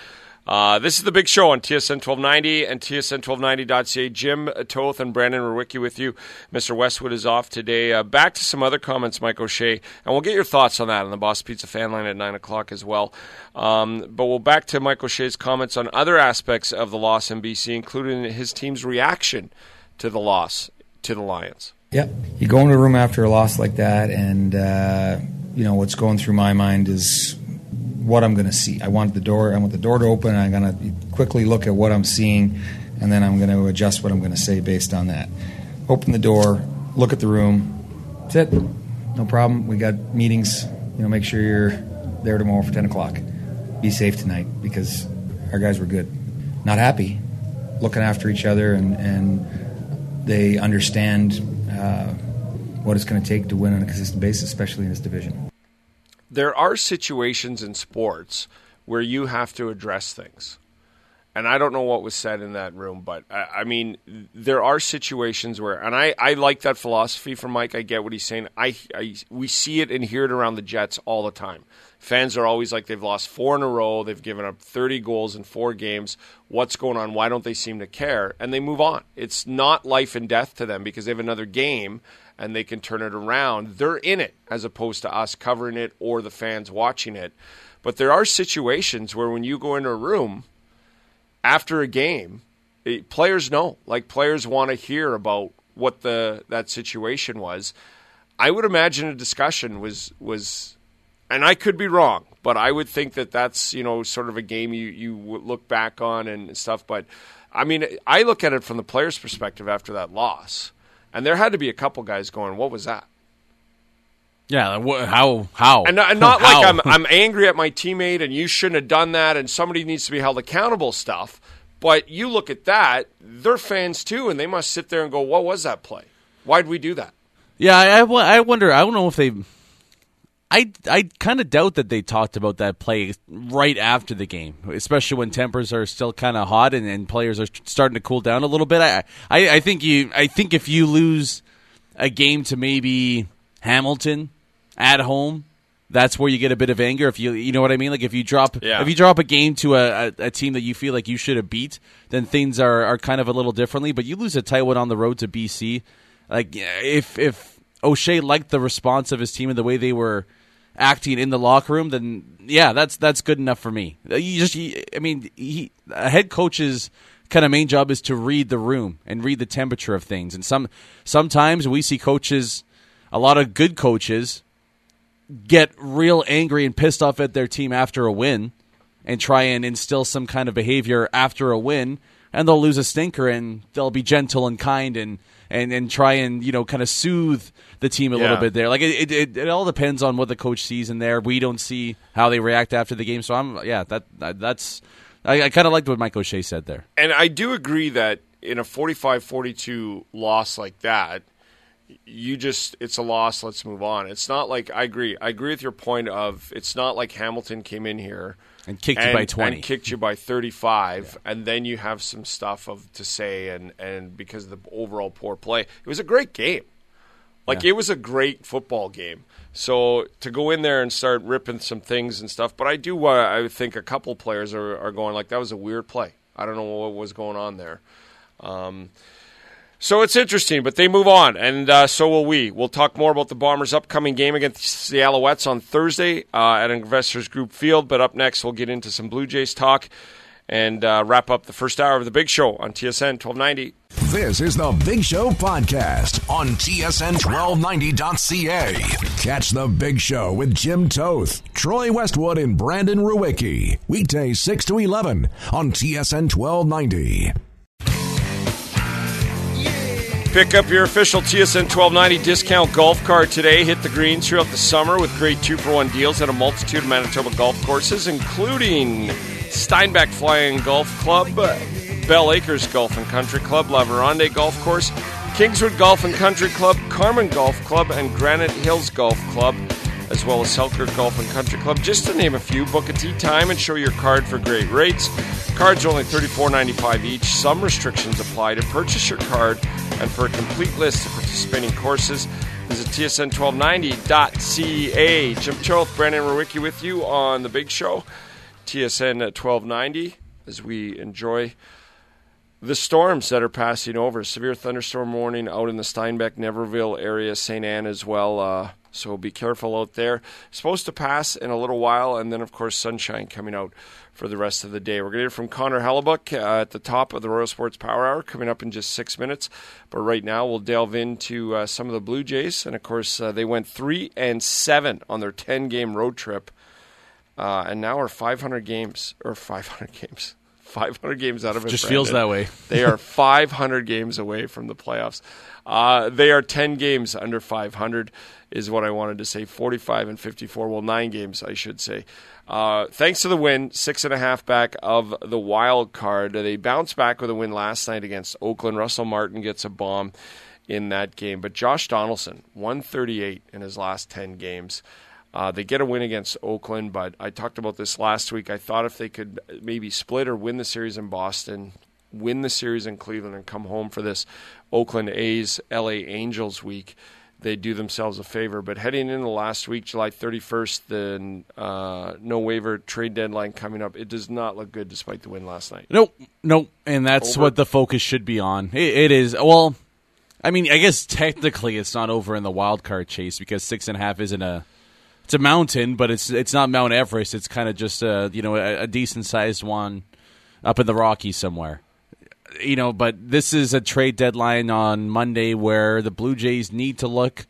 Uh, this is The Big Show on T S N twelve ninety and T S N twelve ninety dot C A. Jim Toth and Brandon Rewicki with you. Mister Westwood is off today. Uh, back to some other comments, Mike O'Shea, and we'll get your thoughts on that on the Boss Pizza fan line at nine o'clock as well. Um, but we'll back to Mike O'Shea's comments on other aspects of the loss in B C, including his team's reaction to the loss to the Lions. Yeah, you go into a room after a loss like that, and uh, you know what's going through my mind is what I'm going to see. I want the door. I want the door to open. And I'm going to quickly look at what I'm seeing, and then I'm going to adjust what I'm going to say based on that. Open the door. Look at the room. That's it. No problem. We got meetings. You know, make sure you're there tomorrow for ten o'clock. Be safe tonight because our guys were good. Not happy. Looking after each other, and and they understand uh, what it's going to take to win on a consistent basis, especially in this division. There are situations in sports where you have to address things. And I don't know what was said in that room, but I, I mean, there are situations where, and I, I like that philosophy from Mike. I get what he's saying. I, I we see it and hear it around the Jets all the time. Fans are always like, they've lost four in a row. They've given up thirty goals in four games. What's going on? Why don't they seem to care? And they move on. It's not life and death to them because they have another game and they can turn it around. They're in it as opposed to us covering it or the fans watching it. But there are situations where when you go into a room after a game, it, players know. Like, players want to hear about what the that situation was. I would imagine a discussion was, was, and I could be wrong, but I would think that that's, you know, sort of a game you, you look back on and stuff. But, I mean, I look at it from the player's perspective after that loss. And there had to be a couple guys going, what was that? Yeah, how? How? And, and not how? like I'm I'm angry at my teammate and you shouldn't have done that and somebody needs to be held accountable stuff. But you look at that, they're fans too, and they must sit there and go, what was that play? Why'd we do that? Yeah, I, I wonder. I don't know if they – I, I kind of doubt that they talked about that play right after the game, especially when tempers are still kind of hot and, and players are starting to cool down a little bit. I, I, I think you. I think if you lose a game to maybe Hamilton at home, that's where you get a bit of anger. If you, you know what I mean. Like if you drop, yeah. if you drop a game to a, a, a team that you feel like you should have beat, then things are, are kind of a little differently. But you lose a tight one on the road to B C. Like if if O'Shea liked the response of his team and the way they were acting in the locker room, then yeah, that's that's good enough for me. You just, you, I mean, he, a head coach's kind of main job is to read the room and read the temperature of things. And some sometimes we see coaches, a lot of good coaches, get real angry and pissed off at their team after a win, and try and instill some kind of behavior after a win, and they'll lose a stinker and they'll be gentle and kind and and, and try and, you know, kind of soothe the team a yeah. little bit there. Like it, it, it all depends on what the coach sees in there. We don't see how they react after the game. So I'm, yeah, that that's, I, I kind of liked what Mike O'Shea said there. And I do agree that in a forty-five forty-two loss like that, you just, it's a loss, let's move on. It's not like, I agree. I agree with your point of, it's not like Hamilton came in here and kicked and, you by twenty. And kicked you by thirty-five, yeah. and then you have some stuff of to say, and, and because of the overall poor play. It was a great game. Like, yeah. It was a great football game. So to go in there and start ripping some things and stuff, but I do uh, I think a couple players are, are going like, that was a weird play. I don't know what was going on there. Um So it's interesting, but they move on, and uh, so will we. We'll talk more about the Bombers' upcoming game against the Alouettes on Thursday uh, at Investors Group Field. But up next, we'll get into some Blue Jays talk and uh, wrap up the first hour of the Big Show on T S N twelve ninety. This is the Big Show podcast on T S N twelve ninety dot C A. Catch the Big Show with Jim Toth, Troy Westwood, and Brandon Rewicki. Weekdays six to eleven on T S N twelve ninety. Pick up your official T S N twelve ninety discount golf card today. Hit the greens throughout the summer with great two-for-one deals at a multitude of Manitoba golf courses, including Steinbeck Flying Golf Club, Bell Acres Golf and Country Club, La Veronde Golf Course, Kingswood Golf and Country Club, Carmen Golf Club, and Granite Hills Golf Club, as well as Selkirk Golf and Country Club, just to name a few. Book a tee time and show your card for great rates. Cards are only thirty-four ninety-five each. Some restrictions apply. To purchase your card and for a complete list of participating courses, visit T S N twelve ninety dot C A. Jim Toth, Brandon Rewicki with you on The Big Show, T S N twelve ninety. as we enjoy the storms that are passing over. Severe thunderstorm warning out in the Steinbeck, Neverville area, Saint Anne as well. Uh, so be careful out there. Supposed to pass in a little while, and then, of course, sunshine coming out for the rest of the day. We're going to hear from Connor Hellebuck uh, at the top of the Royal Sports Power Hour coming up in just six minutes. But right now, we'll delve into uh, some of the Blue Jays. And, of course, uh, they went three and seven on their ten-game road trip. Uh, and now are five hundred games, or five hundred games. five hundred games out of it. Just Brandon. feels that way. They are five hundred games away from the playoffs. Uh, they are ten games under five hundred is what I wanted to say. forty-five and fifty-four. Well, nine games, I should say. Uh, thanks to the win, six and a half back of the wild card. They bounced back with a win last night against Oakland. Russell Martin gets a bomb in that game. But Josh Donaldson, one thirty-eight in his last ten games. Uh, they get a win against Oakland, but I talked about this last week. I thought if they could maybe split or win the series in Boston, win the series in Cleveland, and come home for this Oakland A's L A Angels week, they'd do themselves a favor. But heading into last week, July thirty-first, the uh, no-waiver trade deadline coming up, it does not look good despite the win last night. Nope, nope, and that's Over. what the focus should be on. It, it is, well, I mean, I guess technically it's not over in the wild card chase because six and a half isn't a It's a mountain, but it's it's not Mount Everest. It's kind of just a you know a, a decent sized one up in the Rockies somewhere. You know, but this is a trade deadline on Monday where the Blue Jays need to look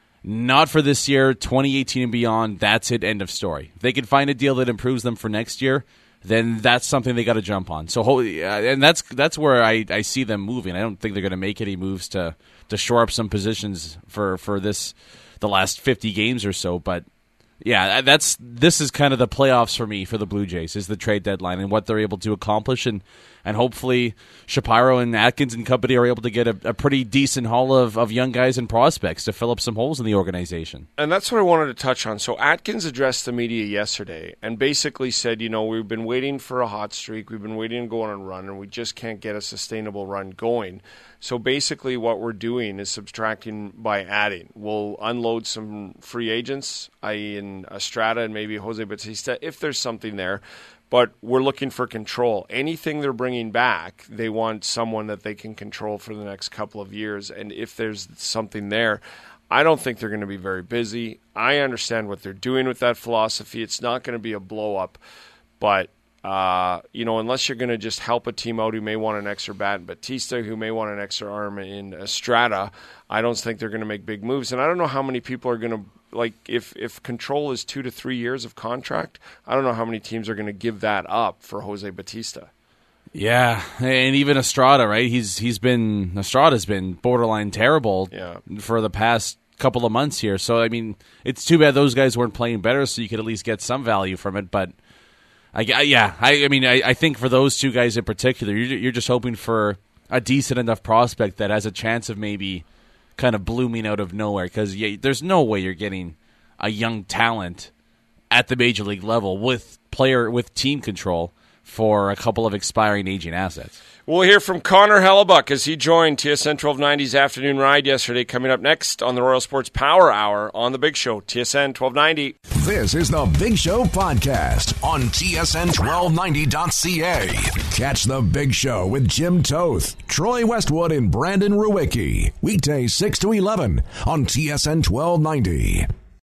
not for this year, twenty eighteen and beyond. That's it. End of story. If they can find a deal that improves them for next year, then that's something they got to jump on. So, and that's that's where I, I see them moving. I don't think they're going to make any moves to to shore up some positions for for this the last fifty games or so, but. Yeah, that's this is kind of the playoffs for me for the Blue Jays is the trade deadline and what they're able to accomplish, and, and hopefully Shapiro and Atkins and company are able to get a, a pretty decent haul of, of young guys and prospects to fill up some holes in the organization. And that's what I wanted to touch on. So Atkins addressed the media yesterday and basically said, you know, we've been waiting for a hot streak, we've been waiting to go on a run, and we just can't get a sustainable run going. So basically what we're doing is subtracting by adding. We'll unload some free agents, that is in Estrada and maybe Jose Bautista, if there's something there. But we're looking for control. Anything they're bringing back, they want someone that they can control for the next couple of years. And if there's something there, I don't think they're going to be very busy. I understand what they're doing with that philosophy. It's not going to be a blow-up, but Uh, you know, unless you're going to just help a team out who may want an extra bat, Batista, who may want an extra arm in Estrada, I don't think they're going to make big moves. And I don't know how many people are going to, like, if, if control is two to three years of contract, I don't know how many teams are going to give that up for Jose Batista. Yeah, and even Estrada, right? He's he's been Estrada's been borderline terrible yeah. for the past couple of months here. So I mean, it's too bad those guys weren't playing better, so you could at least get some value from it, but. I, yeah, I, I mean, I, I think for those two guys in particular, you're, you're just hoping for a decent enough prospect that has a chance of maybe kind of blooming out of nowhere. Because yeah, there's no way you're getting a young talent at the major league level with player with team control for a couple of expiring aging assets. We'll hear from Connor Hellebuck as he joined T S N twelve ninety's afternoon ride yesterday, coming up next on the Royal Sports Power Hour on The Big Show, T S N twelve ninety. This is The Big Show podcast on T S N twelve ninety dot C A. Catch The Big Show with Jim Toth, Troy Westwood, and Brandon Ruwicki. Weekdays six to eleven on T S N twelve ninety.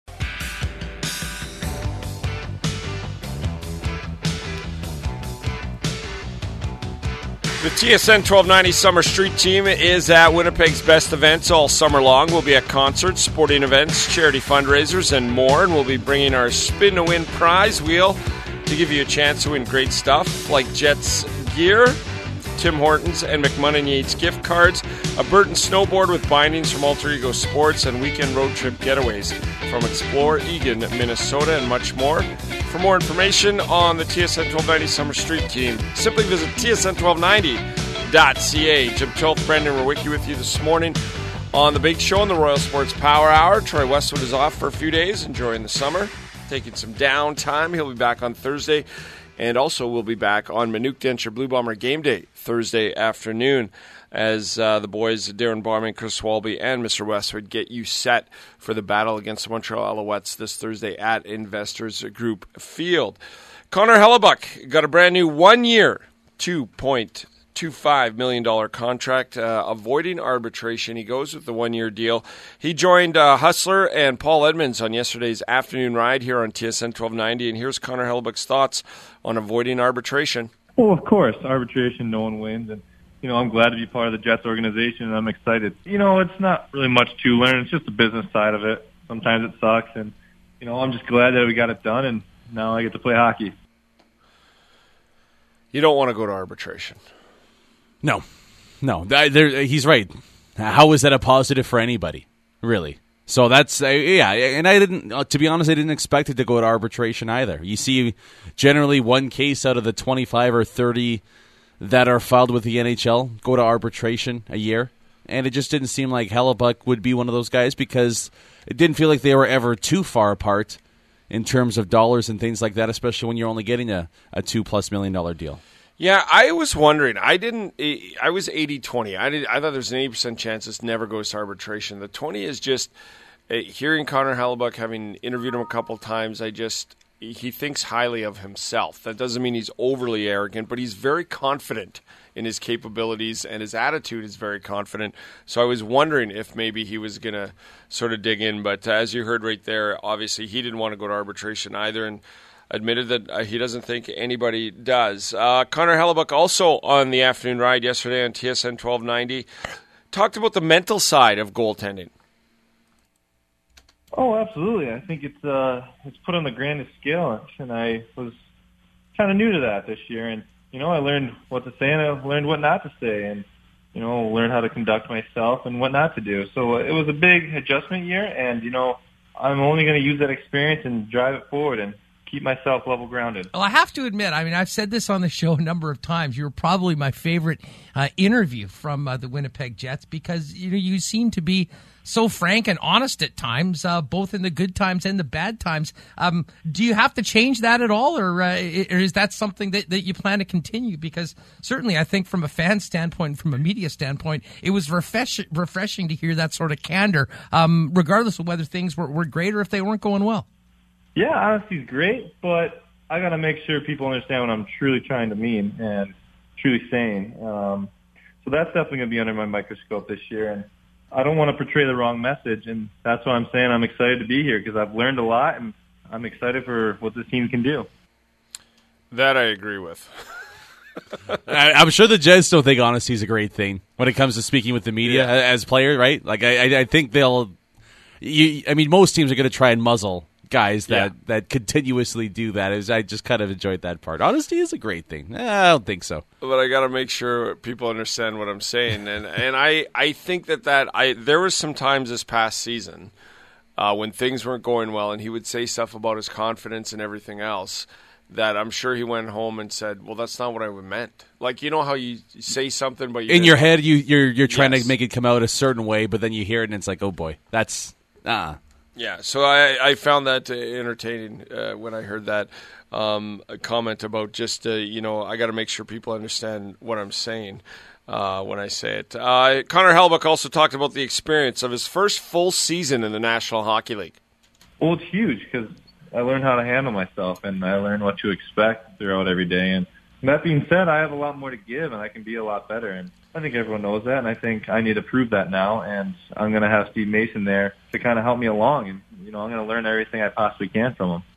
The T S N twelve ninety Summer Street Team is at Winnipeg's best events all summer long. We'll be at concerts, sporting events, charity fundraisers, and more. And we'll be bringing our Spin to Win prize wheel to give you a chance to win great stuff like Jets gear, Tim Hortons and McMunnon Yates gift cards, a Burton snowboard with bindings from Alter Ego Sports, and weekend road trip getaways from Explore Egan, Minnesota, and much more. For more information on the T S N twelve ninety Summer Street Team, simply visit T S N twelve ninety dot C A. Jim Toth, Brandon Ruwicki with you this morning on The Big Show on the Royal Sports Power Hour. Troy Westwood is off for a few days, enjoying the summer, taking some downtime. He'll be back on Thursday. And also we'll be back on Manuk Denture Blue Bomber Game Day Thursday afternoon as uh, the boys, Darren Barman, Chris Walby, and Mister Westwood get you set for the battle against the Montreal Alouettes this Thursday at Investors Group Field. Connor Hellebuck got a brand new one-year two point two five million dollars contract, uh, avoiding arbitration. He goes with the one-year deal. He joined uh, Hustler and Paul Edmonds on yesterday's afternoon ride here on T S N twelve ninety, and here's Connor Hellebuyck's thoughts on avoiding arbitration. Well, of course, arbitration, no one wins, and you know, I'm glad to be part of the Jets organization, and I'm excited. You know, it's not really much to learn. It's just the business side of it. Sometimes it sucks, and you know, I'm just glad that we got it done, and now I get to play hockey. You don't want to go to arbitration. No, no, there, he's right. How is that a positive for anybody, really? So that's, uh, yeah, and I didn't, uh, to be honest, I didn't expect it to go to arbitration either. You see generally one case out of the twenty-five or thirty that are filed with the N H L go to arbitration a year, and it just didn't seem like Hellebuyck would be one of those guys because it didn't feel like they were ever too far apart in terms of dollars and things like that, especially when you're only getting a, a two-plus million dollar deal. Yeah, I was wondering. I didn't. I was eighty twenty. I did. I thought there's an eighty percent chance this never goes to arbitration. The twenty is just uh, hearing Connor Hellebuyck, having interviewed him a couple times. I just he thinks highly of himself. That doesn't mean he's overly arrogant, but he's very confident in his capabilities, and his attitude is very confident. So I was wondering if maybe he was going to sort of dig in. But uh, as you heard right there, obviously he didn't want to go to arbitration either, and admitted that uh, he doesn't think anybody does. Uh, Connor Hellebuyck also on the afternoon ride yesterday on T S N twelve ninety talked about the mental side of goaltending. Oh, absolutely. I think it's uh, it's put on the grandest scale, and I was kind of new to that this year. And you know, I learned what to say and I learned what not to say, and you know, learned how to conduct myself and what not to do. So it was a big adjustment year, and you know, I'm only going to use that experience and drive it forward and keep myself level grounded. Well, I have to admit, I mean, I've said this on the show a number of times. You were probably my favorite uh, interview from uh, the Winnipeg Jets because you know you seem to be so frank and honest at times, uh, both in the good times and the bad times. Um, do you have to change that at all, or, uh, or is that something that, that you plan to continue? Because certainly, I think from a fan standpoint, from a media standpoint, it was refresh- refreshing to hear that sort of candor, um, regardless of whether things were, were great or if they weren't going well. Yeah, honesty's great, but I got to make sure people understand what I'm truly trying to mean and truly saying. Um, so that's definitely going to be under my microscope this year, and I don't want to portray the wrong message, and that's why I'm saying I'm excited to be here because I've learned a lot, and I'm excited for what this team can do. That I agree with. I, I'm sure the Jets don't think honesty is a great thing when it comes to speaking with the media yeah. as players, right? Like I, I think they'll. You, I mean, most teams are going to try and muzzle guys that, yeah. that continuously do that. Is I just kind of enjoyed that part. Honesty is a great thing. Eh, I don't think so. But I got to make sure people understand what I'm saying, and and I, I think that that I there was some times this past season uh, when things weren't going well, and he would say stuff about his confidence and everything else that I'm sure he went home and said, "Well, that's not what I meant." Like you know how you say something, but you in your head you you're you're trying yes. to make it come out a certain way, but then you hear it and it's like, "Oh boy, that's ah." Yeah, so I, I found that entertaining uh, when I heard that um, a comment about just, uh, you know, I got to make sure people understand what I'm saying uh, when I say it. Uh, Connor Hellebuyck also talked about the experience of his first full season in the National Hockey League. Well, it's huge because I learned how to handle myself and I learned what to expect throughout every day. And that being said, I have a lot more to give and I can be a lot better. And I think everyone knows that, and I think I need to prove that now, and I'm going to have Steve Mason there to kind of help me along, and you know I'm going to learn everything I possibly can from him.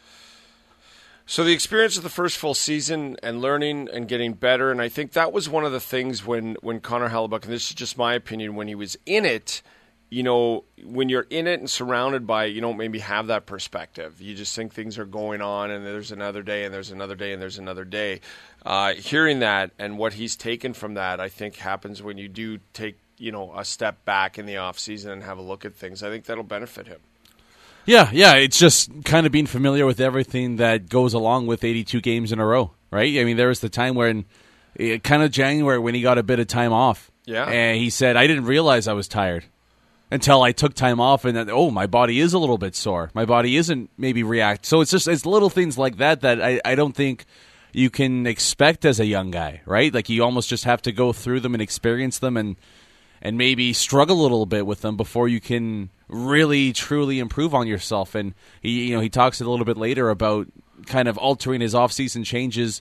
So the experience of the first full season and learning and getting better, and I think that was one of the things when, when Connor Hellebuyck, and this is just my opinion, when he was in it, you know, when you're in it and surrounded by it, you don't maybe have that perspective. You just think things are going on and there's another day and there's another day and there's another day. Uh, hearing that and what he's taken from that, I think happens when you do take, you know, a step back in the off season and have a look at things. I think that'll benefit him. Yeah, yeah, it's just kind of being familiar with everything that goes along with eighty-two games in a row, right? I mean, there was the time where in kind of January when he got a bit of time off. Yeah. And he said, I didn't realize I was tired until I took time off and then, oh, my body is a little bit sore. My body isn't maybe react. So it's just it's little things like that that I, I don't think you can expect as a young guy, right? Like you almost just have to go through them and experience them and and maybe struggle a little bit with them before you can really truly improve on yourself. And he, you know, he talks a little bit later about kind of altering his off-season changes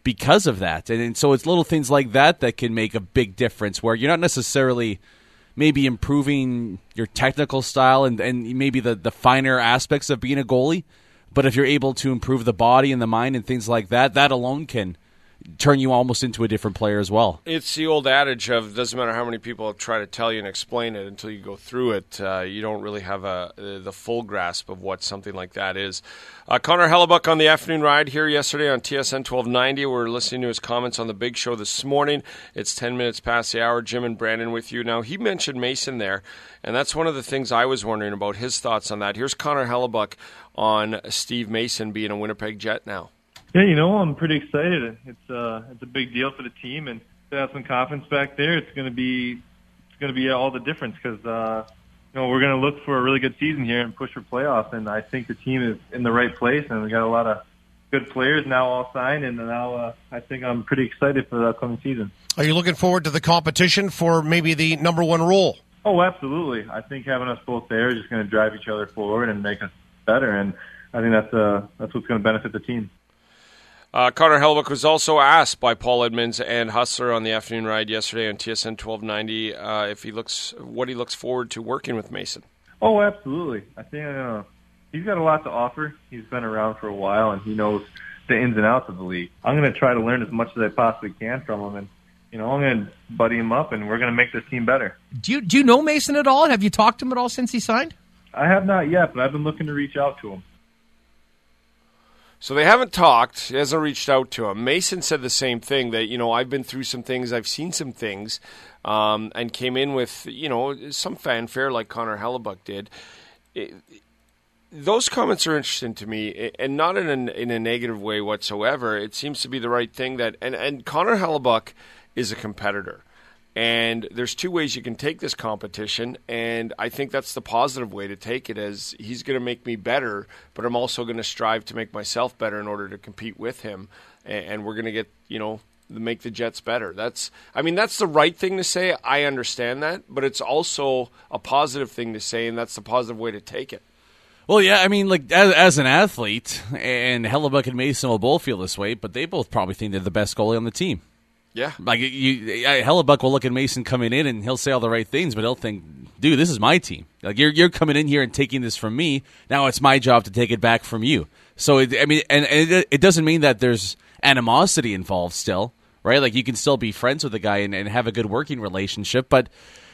because of that. And, and so it's little things like that that can make a big difference, where you're not necessarily maybe improving your technical style and, and maybe the, the finer aspects of being a goalie, but if you're able to improve the body and the mind and things like that, that alone can turn you almost into a different player as well. It's the old adage of doesn't matter how many people try to tell you and explain it, until you go through it, uh, you don't really have a, uh, the full grasp of what something like that is. Uh, Connor Hellebuyck on the afternoon ride here yesterday on T S N twelve ninety. We're listening to his comments on the Big Show this morning. It's ten minutes past the hour. Jim and Brandon with you. Now, he mentioned Mason there, and that's one of the things I was wondering about, his thoughts on that. Here's Connor Hellebuyck on Steve Mason being a Winnipeg Jet now. Yeah, you know, I'm pretty excited. It's uh, it's a big deal for the team, and to have some confidence back there, it's going to be it's going to be all the difference, because uh, you know, we're going to look for a really good season here and push for playoffs. And I think the team is in the right place, and we got a lot of good players now all signed, and now uh, I think I'm pretty excited for the upcoming season. Are you looking forward to the competition for maybe the number one role? Oh, absolutely. I think having us both there is just going to drive each other forward and make us better, and I think that's uh, that's what's going to benefit the team. Uh, Connor Hellebuyck was also asked by Paul Edmonds and Hustler on the afternoon ride yesterday on T S N twelve ninety uh, if he looks what he looks forward to working with Mason. Oh, absolutely. I think uh, he's got a lot to offer. He's been around for a while, and he knows the ins and outs of the league. I'm going to try to learn as much as I possibly can from him, and you know, I'm going to buddy him up, and we're going to make this team better. Do you do you know Mason at all? Have you talked to him at all since he signed? I have not yet, but I've been looking to reach out to him. So they haven't talked. He hasn't reached out to him. Mason said the same thing, that, you know, I've been through some things, I've seen some things, um, and came in with, you know, some fanfare like Connor Hellebuyck did. It, those comments are interesting to me, and not in a, in a negative way whatsoever. It seems to be the right thing that, and, and Connor Hellebuyck is a competitor. And there's two ways you can take this competition, and I think that's the positive way to take it, as he's going to make me better, but I'm also going to strive to make myself better in order to compete with him, and we're going to get, you know, make the Jets better. That's, I mean, that's the right thing to say. I understand that, but it's also a positive thing to say, and that's the positive way to take it. Well, yeah, I mean, like, as, as an athlete, and Hellebuyck and Mason will both feel this way, but they both probably think they're the best goalie on the team. Yeah. Like, you, Hellebuyck will look at Mason coming in, and he'll say all the right things, but he'll think, dude, this is my team. Like, you're you're coming in here and taking this from me. Now it's my job to take it back from you. So, it, I mean, and, and it, it doesn't mean that there's animosity involved still, right? Like, you can still be friends with a guy and, and have a good working relationship, but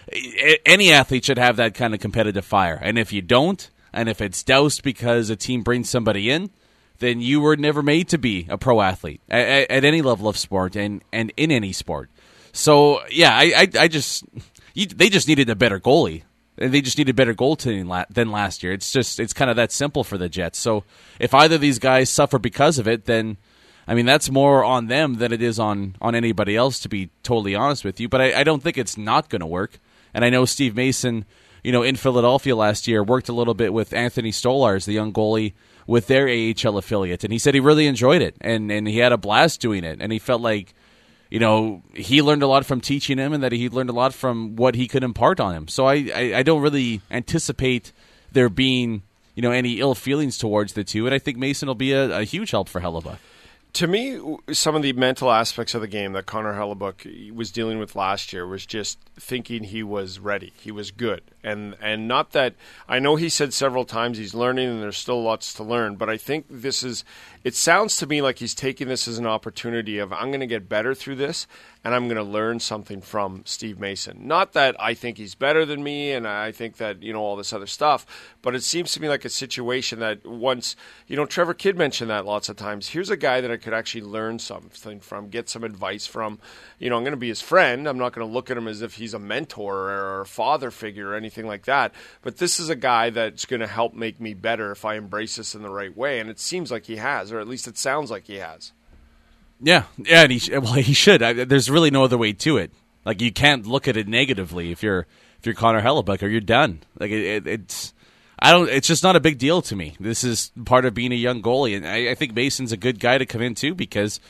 any athlete should have that kind of competitive fire. And if you don't, and if it's doused because a team brings somebody in, then you were never made to be a pro athlete at, at any level of sport and, and in any sport. So, yeah, I, I, I just you, they just needed a better goalie. They just needed better goaltending than last year. It's just it's kind of that simple for the Jets. So if either of these guys suffer because of it, then, I mean, that's more on them than it is on, on anybody else, to be totally honest with you. But I, I don't think it's not going to work. And I know Steve Mason, you know, in Philadelphia last year, worked a little bit with Anthony Stolarz, the young goalie, with their A H L affiliate, and he said he really enjoyed it, and, and he had a blast doing it, and he felt like, you know, he learned a lot from teaching him, and that he learned a lot from what he could impart on him. So I, I, I don't really anticipate there being, you know, any ill feelings towards the two, and I think Mason will be a, a huge help for Hellebuyck. To me, some of the mental aspects of the game that Connor Hellebuyck was dealing with last year was just thinking he was ready. He was good. And and not that, I know he said several times he's learning and there's still lots to learn, but I think this is, it sounds to me like he's taking this as an opportunity of, I'm going to get better through this, and I'm going to learn something from Steve Mason. Not that I think he's better than me and I think that, you know, all this other stuff, but it seems to me like a situation that once, you know, Trevor Kidd mentioned that lots of times. Here's a guy that I could actually learn something from, get some advice from. You know, I'm going to be his friend. I'm not going to look at him as if he's a mentor or a father figure or anything like that. But this is a guy that's going to help make me better if I embrace this in the right way. And it seems like he has, or at least it sounds like he has. Yeah, yeah, and he well he should. I, there's really no other way to it. Like, you can't look at it negatively if you're if you're Connor Hellebuyck, or you're done. Like it, it, it's, I don't. It's just not a big deal to me. This is part of being a young goalie, and I, I think Mason's a good guy to come in too, because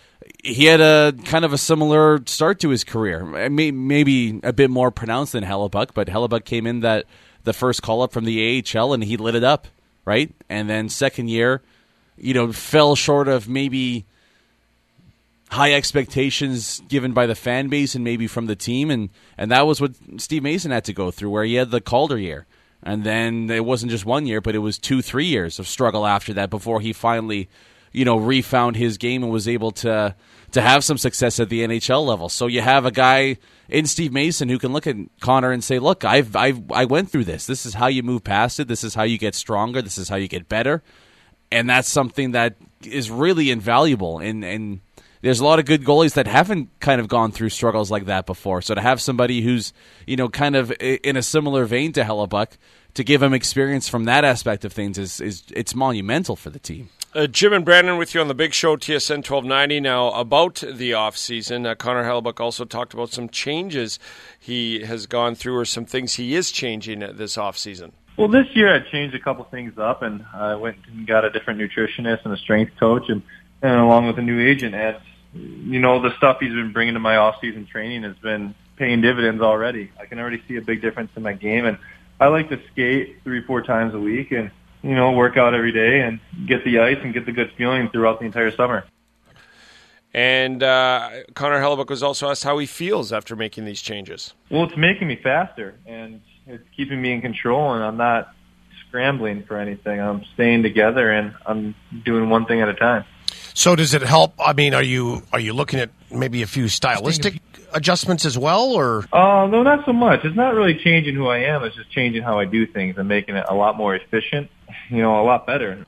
he had a kind of a similar start to his career. Maybe a bit more pronounced than Hellebuyck, but Hellebuyck came in that the first call up from the A H L and he lit it up, right? And then second year, you know, fell short of maybe high expectations given by the fan base and maybe from the team, and, and that was what Steve Mason had to go through, where he had the Calder year. And then it wasn't just one year, but it was two, three years of struggle after that before he finally, you know, refound his game and was able to to have some success at the N H L level. So you have a guy in Steve Mason who can look at Connor and say, look, I've, I've I went through this. This is how you move past it. This is how you get stronger. This is how you get better. And that's something that is really invaluable. And, and there's a lot of good goalies that haven't kind of gone through struggles like that before. So to have somebody who's, you know, kind of in a similar vein to Hellebuyck, to give him experience from that aspect of things is, is it's monumental for the team. Uh, Jim and Brandon with you on the Big Show, T S N twelve ninety. Now, about the offseason, uh, Connor Hellebuyck also talked about some changes he has gone through or some things he is changing this offseason. Well, this year I changed a couple things up, and I went and got a different nutritionist and a strength coach, and, and along with a new agent. And, you know, the stuff he's been bringing to my off-season training has been paying dividends already. I can already see a big difference in my game, and I like to skate three, four times a week and, you know, work out every day and get the ice and get the good feeling throughout the entire summer. And uh, Connor Hellebuyck was also asked how he feels after making these changes. Well, it's making me faster, and it's keeping me in control, and I'm not scrambling for anything. I'm staying together, and I'm doing one thing at a time. So does it help? I mean, are you are you looking at maybe a few stylistic adjustments as well, or? Uh, no, not so much. It's not really changing who I am. It's just changing how I do things and making it a lot more efficient, you know, a lot better.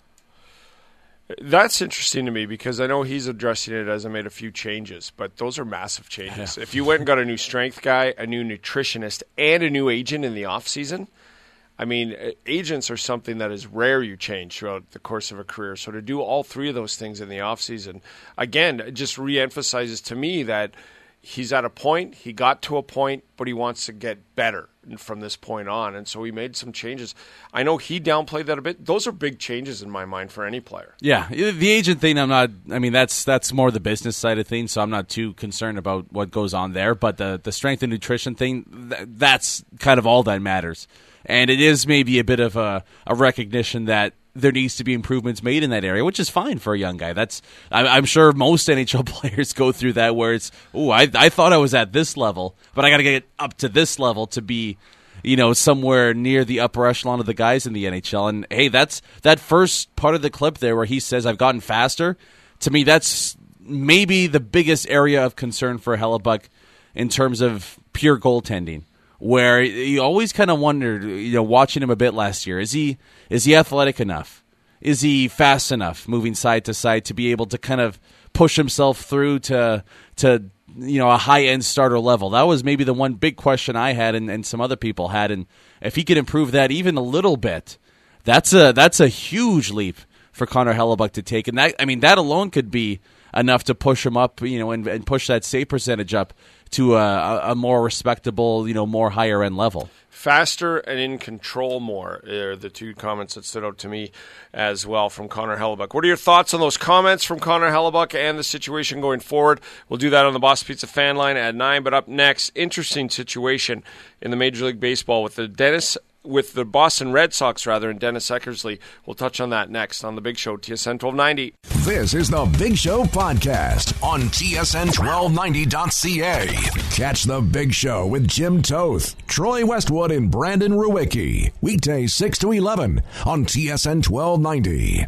That's interesting to me because I know he's addressing it as I made a few changes, but those are massive changes. Yeah. If you went and got a new strength guy, a new nutritionist, and a new agent in the offseason, I mean, agents are something that is rare you change throughout the course of a career. So to do all three of those things in the offseason, again, it just reemphasizes to me that he's at a point, he got to a point, but he wants to get better from this point on. And so he made some changes. I know he downplayed that a bit. Those are big changes in my mind for any player. Yeah, the agent thing, I'm not, I mean, that's that's more the business side of things, so I'm not too concerned about what goes on there. But the, the strength and nutrition thing, th- that's kind of all that matters. And it is maybe a bit of a, a recognition that there needs to be improvements made in that area, which is fine for a young guy. That's I'm, I'm sure most N H L players go through that, where it's, oh, I I thought I was at this level, but I got to get up to this level to be, you know, somewhere near the upper echelon of the guys in the N H L. And hey, that's that first part of the clip there where he says, "I've gotten faster." To me, that's maybe the biggest area of concern for Hellebuyck in terms of pure goaltending, where you always kind of wondered, you know, watching him a bit last year, is he is he athletic enough? Is he fast enough moving side to side to be able to kind of push himself through to to you know a high end starter level? That was maybe the one big question I had, and, and some other people had. And if he could improve that even a little bit, that's a that's a huge leap for Connor Hellebuyck to take. And that, I mean, that alone could be enough to push him up, you know, and, and push that save percentage up to a, a more respectable, you know, more higher end level. Faster and in control more are the two comments that stood out to me as well from Connor Hellebuyck. What are your thoughts on those comments from Connor Hellebuyck and the situation going forward? We'll do that on the Boss Pizza fan line at nine. But up next, interesting situation in the Major League Baseball with the Dennis with the Boston Red Sox, rather, and Dennis Eckersley. We'll touch on that next on The Big Show, T S N twelve ninety. This is The Big Show podcast on T S N twelve ninety dot C A. Catch The Big Show with Jim Toth, Troy Westwood, and Brandon Ruwicki. Weekdays six to eleven on T S N twelve ninety.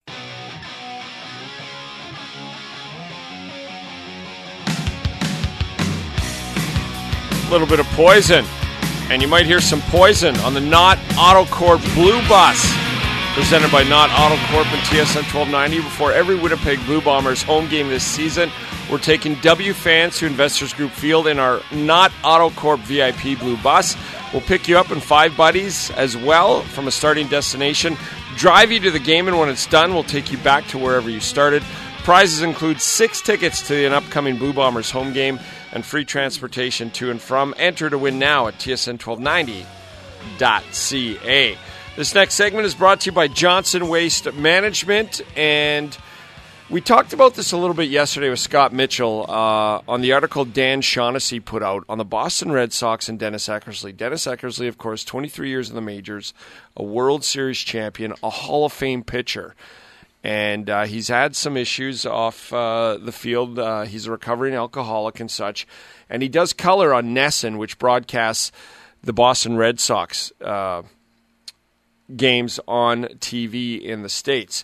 A little bit of Poison. And you might hear some Poison on the Knott Autocorp Blue Bus, presented by Knott Autocorp and T S N twelve ninety. Before every Winnipeg Blue Bombers home game this season, we're taking W fans to Investors Group Field in our Knott Autocorp V I P Blue Bus. We'll pick you up in five buddies as well from a starting destination, drive you to the game, and when it's done, we'll take you back to wherever you started. Prizes include six tickets to an upcoming Blue Bombers home game and free transportation to and from. Enter to win now at T S N twelve ninety dot C A. This next segment is brought to you by Johnson Waste Management, and we talked about this a little bit yesterday with Scott Mitchell uh, on the article Dan Shaughnessy put out on the Boston Red Sox and Dennis Eckersley. Dennis Eckersley, of course, twenty-three years in the majors, a World Series champion, a Hall of Fame pitcher. And uh, he's had some issues off uh, the field. Uh, he's a recovering alcoholic and such. And he does color on NESN, which broadcasts the Boston Red Sox uh, games on T V in the States.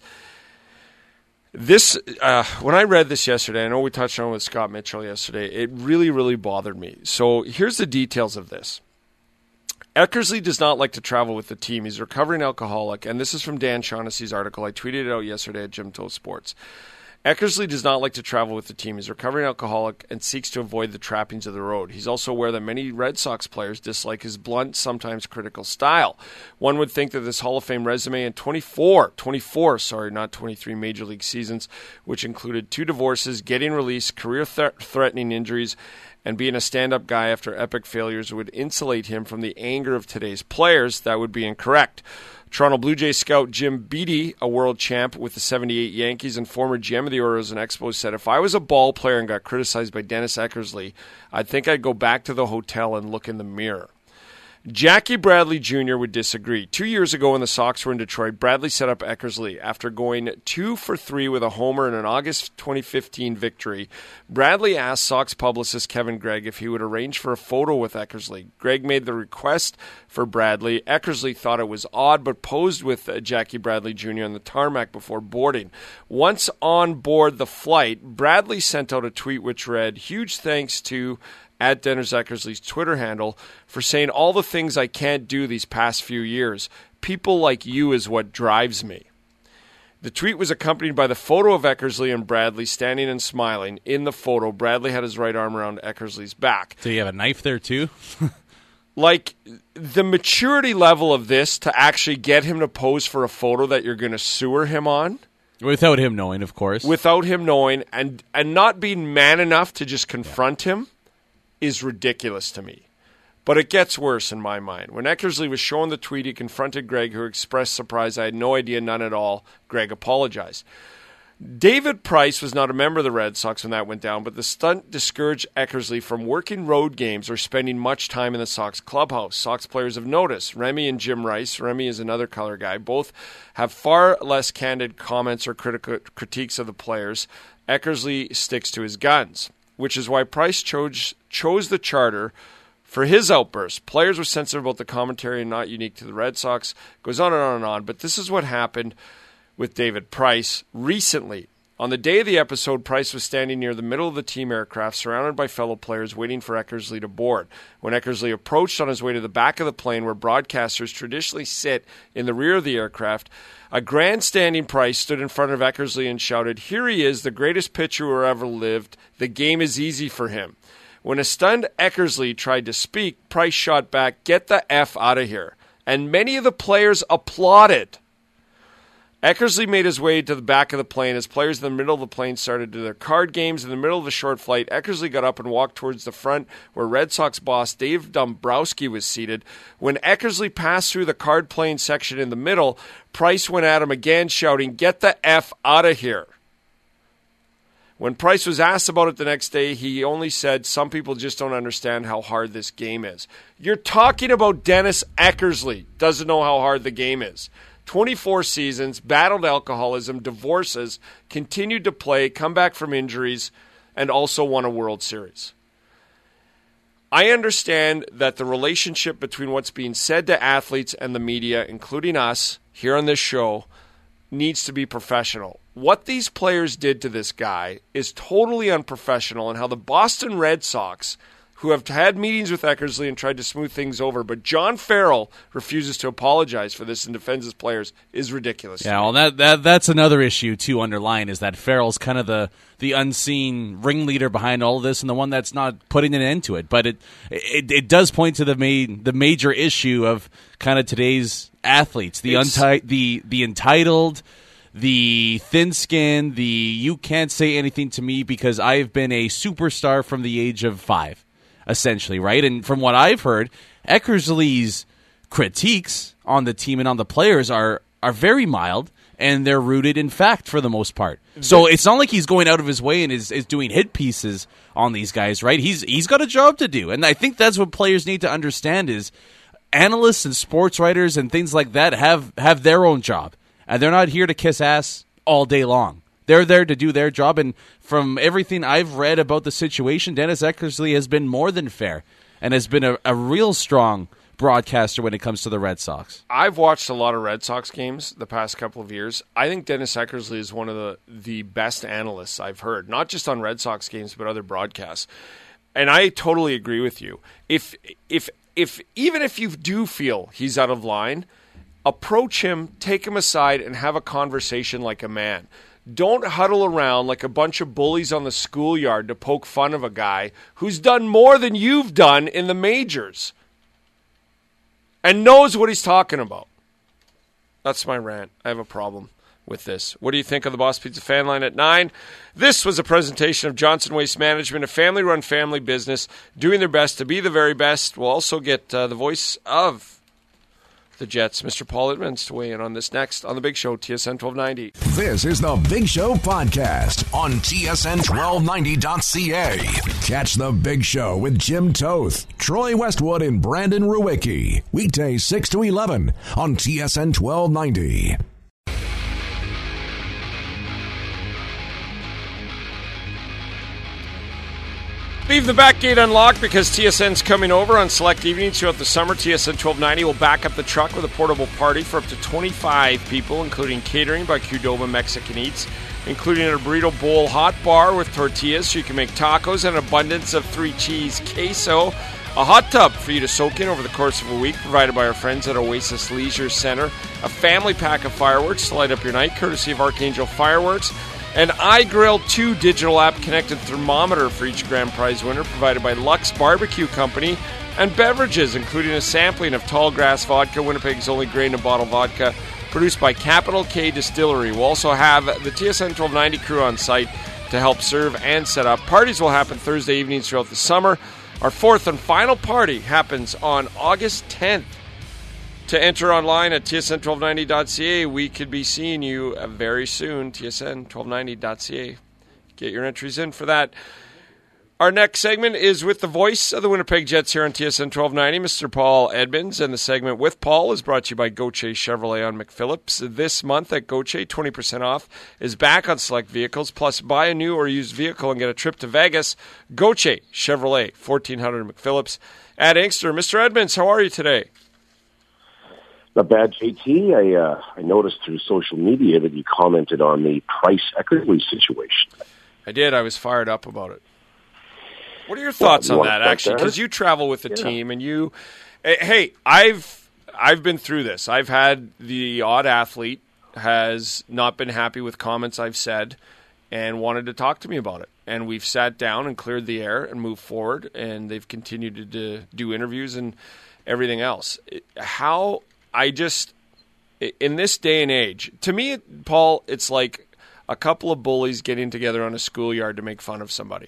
This, uh, when I read this yesterday, I know we touched on it with Scott Mitchell yesterday, it really, really bothered me. So here's the details of this. Eckersley does not like to travel with the team. He's a recovering alcoholic, and this is from Dan Shaughnessy's article. I tweeted it out yesterday at Jim Toast Sports. Eckersley does not like to travel with the team. He's a recovering alcoholic and seeks to avoid the trappings of the road. He's also aware that many Red Sox players dislike his blunt, sometimes critical style. One would think that this Hall of Fame resume in twenty-four, twenty-four, sorry, not twenty-three Major League seasons, which included two divorces, getting released, career-threatening injuries, and being a stand-up guy after epic failures would insulate him from the anger of today's players. That would be incorrect. Toronto Blue Jays scout Jim Beattie, a world champ with the seventy-eight Yankees and former G M of the Orioles and Expos, said, if I was a ball player and got criticized by Dennis Eckersley, I'd think I'd go back to the hotel and look in the mirror. Jackie Bradley Junior would disagree. Two years ago when the Sox were in Detroit, Bradley set up Eckersley. After going two for three with a homer in an August twenty fifteen victory, Bradley asked Sox publicist Kevin Gregg if he would arrange for a photo with Eckersley. Gregg made the request for Bradley. Eckersley thought it was odd, but posed with uh, Jackie Bradley Junior on the tarmac before boarding. Once on board the flight, Bradley sent out a tweet which read, "Huge thanks to at Dennis Eckersley's Twitter handle for saying all the things I can't do these past few years. People like you is what drives me." The tweet was accompanied by the photo of Eckersley and Bradley standing and smiling. In the photo, Bradley had his right arm around Eckersley's back. Do you have a knife there too? Like, the maturity level of this to actually get him to pose for a photo that you're going to sewer him on. Without him knowing, of course. Without him knowing, and, and not being man enough to just confront yeah. him. Is ridiculous to me. But it gets worse in my mind. When Eckersley was shown the tweet, he confronted Gregg, who expressed surprise. I had no idea, none at all. Gregg apologized. David Price was not a member of the Red Sox when that went down, but the stunt discouraged Eckersley from working road games or spending much time in the Sox clubhouse. Sox players have noticed. Remy and Jim Rice, Remy is another color guy, both have far less candid comments or critical critiques of the players. Eckersley sticks to his guns, which is why Price chose, chose the charter for his outburst. Players were sensitive about the commentary and not unique to the Red Sox. Goes on and on and on. But this is what happened with David Price recently. On the day of the episode, Price was standing near the middle of the team aircraft, surrounded by fellow players waiting for Eckersley to board. When Eckersley approached on his way to the back of the plane, where broadcasters traditionally sit in the rear of the aircraft, a grandstanding Price stood in front of Eckersley and shouted, "Here he is, the greatest pitcher who ever lived. The game is easy for him." When a stunned Eckersley tried to speak, Price shot back, "Get the F out of here." And many of the players applauded. Eckersley made his way to the back of the plane. As players in the middle of the plane started to their card games in the middle of the short flight, Eckersley got up and walked towards the front where Red Sox boss Dave Dombrowski was seated. When Eckersley passed through the card playing section in the middle, Price went at him again, shouting, "Get the F out of here." When Price was asked about it the next day, he only said, "Some people just don't understand how hard this game is." You're talking about Dennis Eckersley doesn't know how hard the game is. twenty-four seasons, battled alcoholism, divorces, continued to play, come back from injuries, and also won a World Series. I understand that the relationship between what's being said to athletes and the media, including us here on this show, needs to be professional. What these players did to this guy is totally unprofessional, and how the Boston Red Sox, who have had meetings with Eckersley and tried to smooth things over, but John Farrell refuses to apologize for this and defends his players, is ridiculous. Yeah, well, that, that that's another issue, too, underlying, is that Farrell's kind of the, the unseen ringleader behind all of this and the one that's not putting an end to it. But it it, it does point to the main, the major issue of kind of today's athletes, the unti- the the entitled, the thin-skinned, the you can't say anything to me because I've been a superstar from the age of five. Essentially, right? And from what I've heard, Eckersley's critiques on the team and on the players are are very mild, and they're rooted in fact for the most part. So it's not like he's going out of his way and is, is doing hit pieces on these guys, right? He's he's got a job to do. And I think that's what players need to understand is analysts and sports writers and things like that have, have their own job. And they're not here to kiss ass all day long. They're there to do their job, and from everything I've read about the situation, Dennis Eckersley has been more than fair and has been a, a real strong broadcaster when it comes to the Red Sox. I've watched a lot of Red Sox games the past couple of years. I think Dennis Eckersley is one of the, the best analysts I've heard, not just on Red Sox games, but other broadcasts. And I totally agree with you. If if if even if you do feel he's out of line, approach him, take him aside, and have a conversation like a man. Don't huddle around like a bunch of bullies on the schoolyard to poke fun of a guy who's done more than you've done in the majors and knows what he's talking about. That's my rant. I have a problem with this. What do you think of the Boss Pizza fan line at nine? This was a presentation of Johnson Waste Management, a family-run family business doing their best to be the very best. We'll also get uh, the voice of the Jets, Mister Paul Edmonds, to weigh in on this next on The Big Show, T S N twelve ninety. This is The Big Show podcast on T S N twelve ninety dot C A. Catch The Big Show with Jim Toth, Troy Westwood, and Brandon Ruwicki. Weekdays six to eleven on T S N twelve ninety. Leave the back gate unlocked because T S N's coming over on select evenings throughout the summer. T S N twelve ninety will back up the truck with a portable party for up to twenty-five people, including catering by Qdoba Mexican Eats, including a burrito bowl hot bar with tortillas so you can make tacos, and an abundance of three-cheese queso, a hot tub for you to soak in over the course of a week, provided by our friends at Oasis Leisure Center, a family pack of fireworks to light up your night, courtesy of Archangel Fireworks, an iGrill two digital app connected thermometer for each grand prize winner, provided by Lux Barbecue Company, and beverages, including a sampling of Tall Grass Vodka, Winnipeg's only grain-to-bottle vodka, produced by Capital K Distillery. We'll also have the T S N twelve ninety crew on site to help serve and set up. Parties will happen Thursday evenings throughout the summer. Our fourth and final party happens on August tenth. To enter online at T S N twelve ninety dot C A, we could be seeing you very soon. T S N twelve ninety dot C A. Get your entries in for that. Our next segment is with the voice of the Winnipeg Jets here on T S N twelve ninety, Mister Paul Edmonds. And the segment with Paul is brought to you by Gauthier Chevrolet on McPhillips. This month at Gauthier, twenty percent off is back on select vehicles. Plus, buy a new or used vehicle and get a trip to Vegas. Gauthier Chevrolet, fourteen hundred Mcphillips. At Inkster, Mister Edmonds, how are you today? Not bad, J T. I, uh, I noticed through social media that you commented on the Price-Eckersley situation. I did. I was fired up about it. What are your thoughts well, you on that, actually? Because you travel with the yeah. team, and you... Hey, I've I've been through this. I've had the odd athlete has not been happy with comments I've said and wanted to talk to me about it. And we've sat down and cleared the air and moved forward, and they've continued to do, do interviews and everything else. How... I just, in this day and age, to me, Paul, it's like a couple of bullies getting together on a schoolyard to make fun of somebody.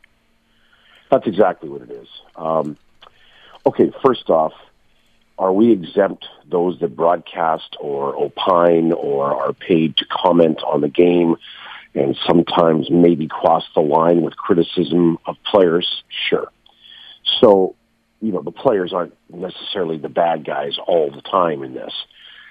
That's exactly what it is. Um, okay, first off, are we exempt those that broadcast or opine or are paid to comment on the game and sometimes maybe cross the line with criticism of players? Sure. So, you know, the players aren't necessarily the bad guys all the time in this.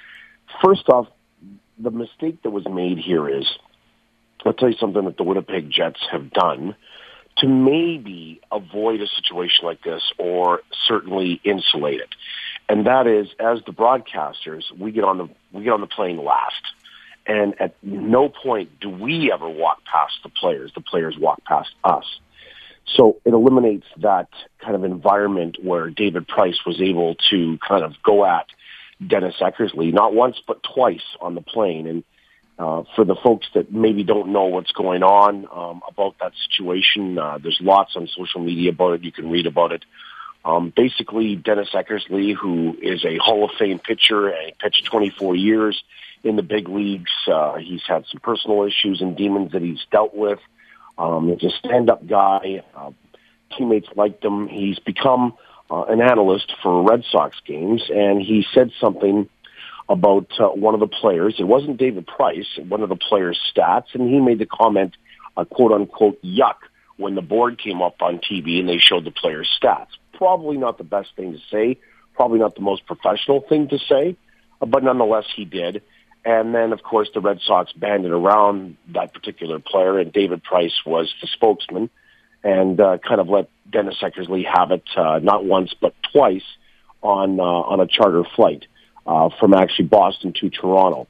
First off, the mistake that was made here is, I'll tell you something that the Winnipeg Jets have done to maybe avoid a situation like this or certainly insulate it. And that is, as the broadcasters, we get on the we get on the plane last. And at no point do we ever walk past the players. The players walk past us. So it eliminates that kind of environment where David Price was able to kind of go at Dennis Eckersley, not once but twice on the plane. And uh, for the folks that maybe don't know what's going on um, about that situation, uh, there's lots on social media about it. You can read about it. Um, basically, Dennis Eckersley, who is a Hall of Fame pitcher, and he pitched twenty-four years in the big leagues. Uh, he's had some personal issues and demons that he's dealt with. Um, he's a stand-up guy. Uh, teammates liked him. He's become uh, an analyst for Red Sox games, and he said something about uh, one of the players. It wasn't David Price, one of the players' stats, and he made the comment, uh, quote-unquote, yuck, when the board came up on T V and they showed the players' stats. Probably not the best thing to say, probably not the most professional thing to say, uh, but nonetheless he did. And then, of course, the Red Sox banded around that particular player, and David Price was the spokesman and uh, kind of let Dennis Eckersley have it uh, not once but twice on uh, on a charter flight uh, from actually Boston to Toronto.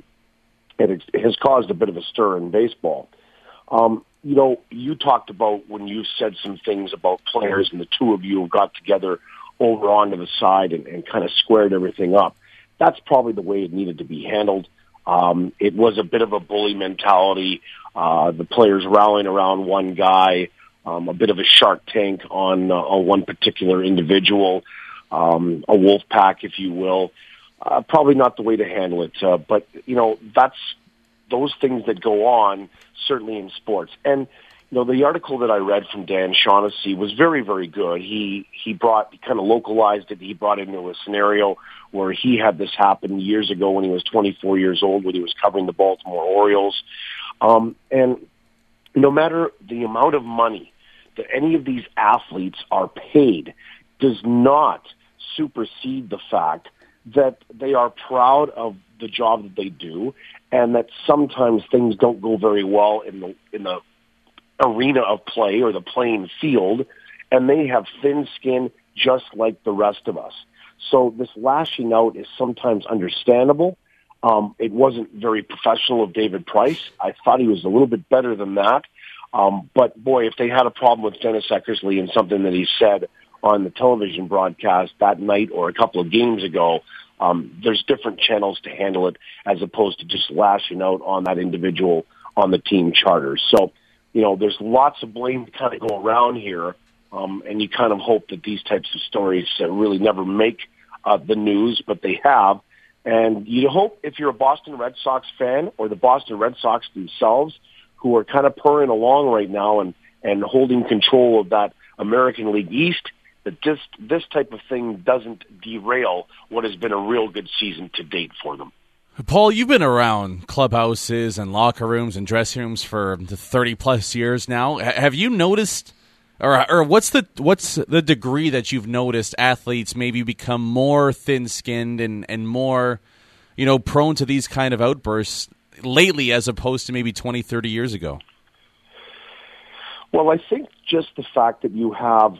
It, it has caused a bit of a stir in baseball. Um, you know, you talked about when you said some things about players, and the two of you got together over onto the side and, and kind of squared everything up. That's probably the way it needed to be handled. Um, it was a bit of a bully mentality, uh, the players rallying around one guy, um, a bit of a Shark Tank on, uh, on one particular individual, um, a wolf pack, if you will. Uh, probably not the way to handle it, uh, but, you know, that's those things that go on, certainly in sports. And, you know, the article that I read from Dan Shaughnessy was very, very good. He he brought, he kind of localized it. He brought it into a scenario where he had this happen years ago when he was twenty-four years old, when he was covering the Baltimore Orioles. Um, and no matter the amount of money that any of these athletes are paid, does not supersede the fact that they are proud of the job that they do, and that sometimes things don't go very well in the in the arena of play or the playing field, and they have thin skin just like the rest of us. So this lashing out is sometimes understandable. Um, it wasn't very professional of David Price. I thought he was a little bit better than that. Um, but boy, if they had a problem with Dennis Eckersley and something that he said on the television broadcast that night or a couple of games ago, um, there's different channels to handle it as opposed to just lashing out on that individual on the team charters. So, you know, there's lots of blame to kind of go around here, um, and you kind of hope that these types of stories uh, really never make uh, the news, but they have. And you hope if you're a Boston Red Sox fan or the Boston Red Sox themselves, who are kind of purring along right now and, and holding control of that American League East, that this, this type of thing doesn't derail what has been a real good season to date for them. Paul, you've been around clubhouses and locker rooms and dressing rooms for thirty plus years now. Have you noticed, or or what's the what's the degree that you've noticed athletes maybe become more thin-skinned and, and more, you know, prone to these kind of outbursts lately as opposed to maybe twenty, thirty years ago? Well, I think just the fact that you have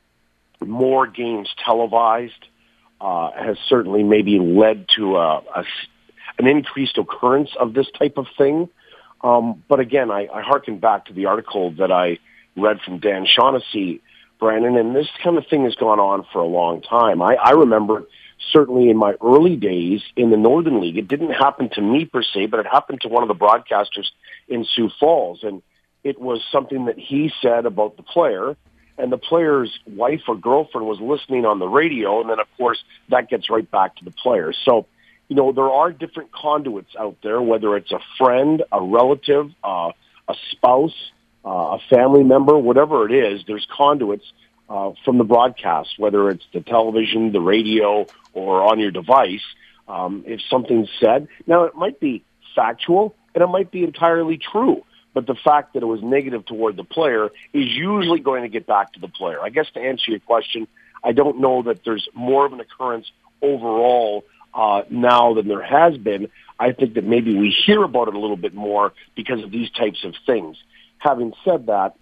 more games televised uh, has certainly maybe led to a, a an increased occurrence of this type of thing. Um, but again, I, I hearken back to the article that I read from Dan Shaughnessy, Brandon, and this kind of thing has gone on for a long time. I, I remember certainly in my early days in the Northern League, it didn't happen to me per se, but it happened to one of the broadcasters in Sioux Falls. And it was something that he said about the player, and the player's wife or girlfriend was listening on the radio, and then, of course, that gets right back to the player. So, you know, there are different conduits out there, whether it's a friend, a relative, uh, a spouse, uh, a family member, whatever it is, there's conduits uh, from the broadcast, whether it's the television, the radio, or on your device. Um, if something's said, now it might be factual and it might be entirely true, but the fact that it was negative toward the player is usually going to get back to the player. I guess to answer your question, I don't know that there's more of an occurrence overall Uh, now than there has been. I think that maybe we hear about it a little bit more because of these types of things. Having said that,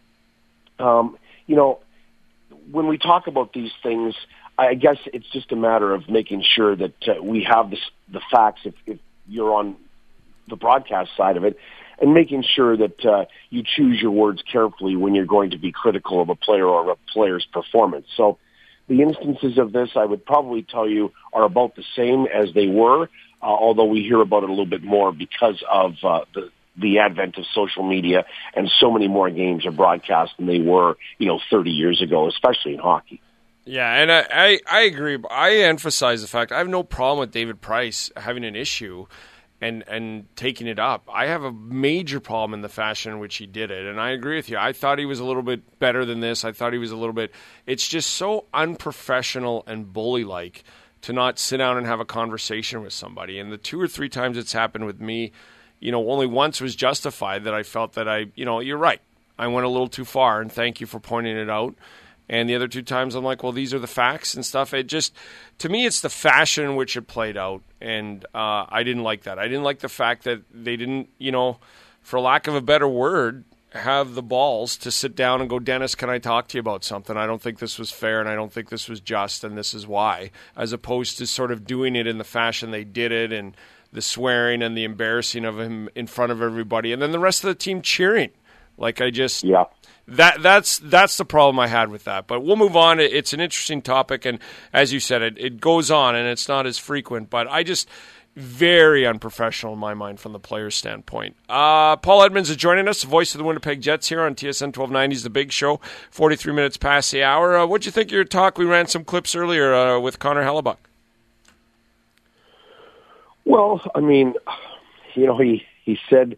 um, you know, when we talk about these things, I guess it's just a matter of making sure that uh, we have the, the facts if, if you're on the broadcast side of it, and making sure that uh, you choose your words carefully when you're going to be critical of a player or a player's performance. So the instances of this, I would probably tell you, are about the same as they were, uh, although we hear about it a little bit more because of uh, the, the advent of social media, and so many more games are broadcast than they were, you know, thirty years ago, especially in hockey. Yeah, and I, I, I agree. I emphasize the fact I have no problem with David Price having an issue and and taking it up. I have a major problem in the fashion in which he did it, and I agree with you. I thought he was a little bit better than this. I thought he was a little bit... It's just so unprofessional and bully-like to not sit down and have a conversation with somebody. And the two or three times it's happened with me, you know, only once was justified that I felt that I, you know, you're right. I went a little too far, and thank you for pointing it out. And the other two times I'm like, well, these are the facts and stuff. It just, to me, it's the fashion in which it played out. And uh, I didn't like that. I didn't like the fact that they didn't, you know, for lack of a better word, have the balls to sit down and go, Dennis, can I talk to you about something? I don't think this was fair, and I don't think this was just, and this is why. As opposed to sort of doing it in the fashion they did it, and the swearing and the embarrassing of him in front of everybody, and then the rest of the team cheering. Like, I just... Yeah. That that's that's the problem I had with that. But we'll move on. It's an interesting topic, and as you said, it, it goes on, and it's not as frequent. But I just... very unprofessional in my mind from the player's standpoint. Uh, Paul Edmonds is joining us, the voice of the Winnipeg Jets here on T S N twelve ninety's The Big Show, forty-three minutes past the hour. Uh, what'd you think of your talk? We ran some clips earlier uh, with Connor Hellebuyck. Well, I mean, you know, he, he said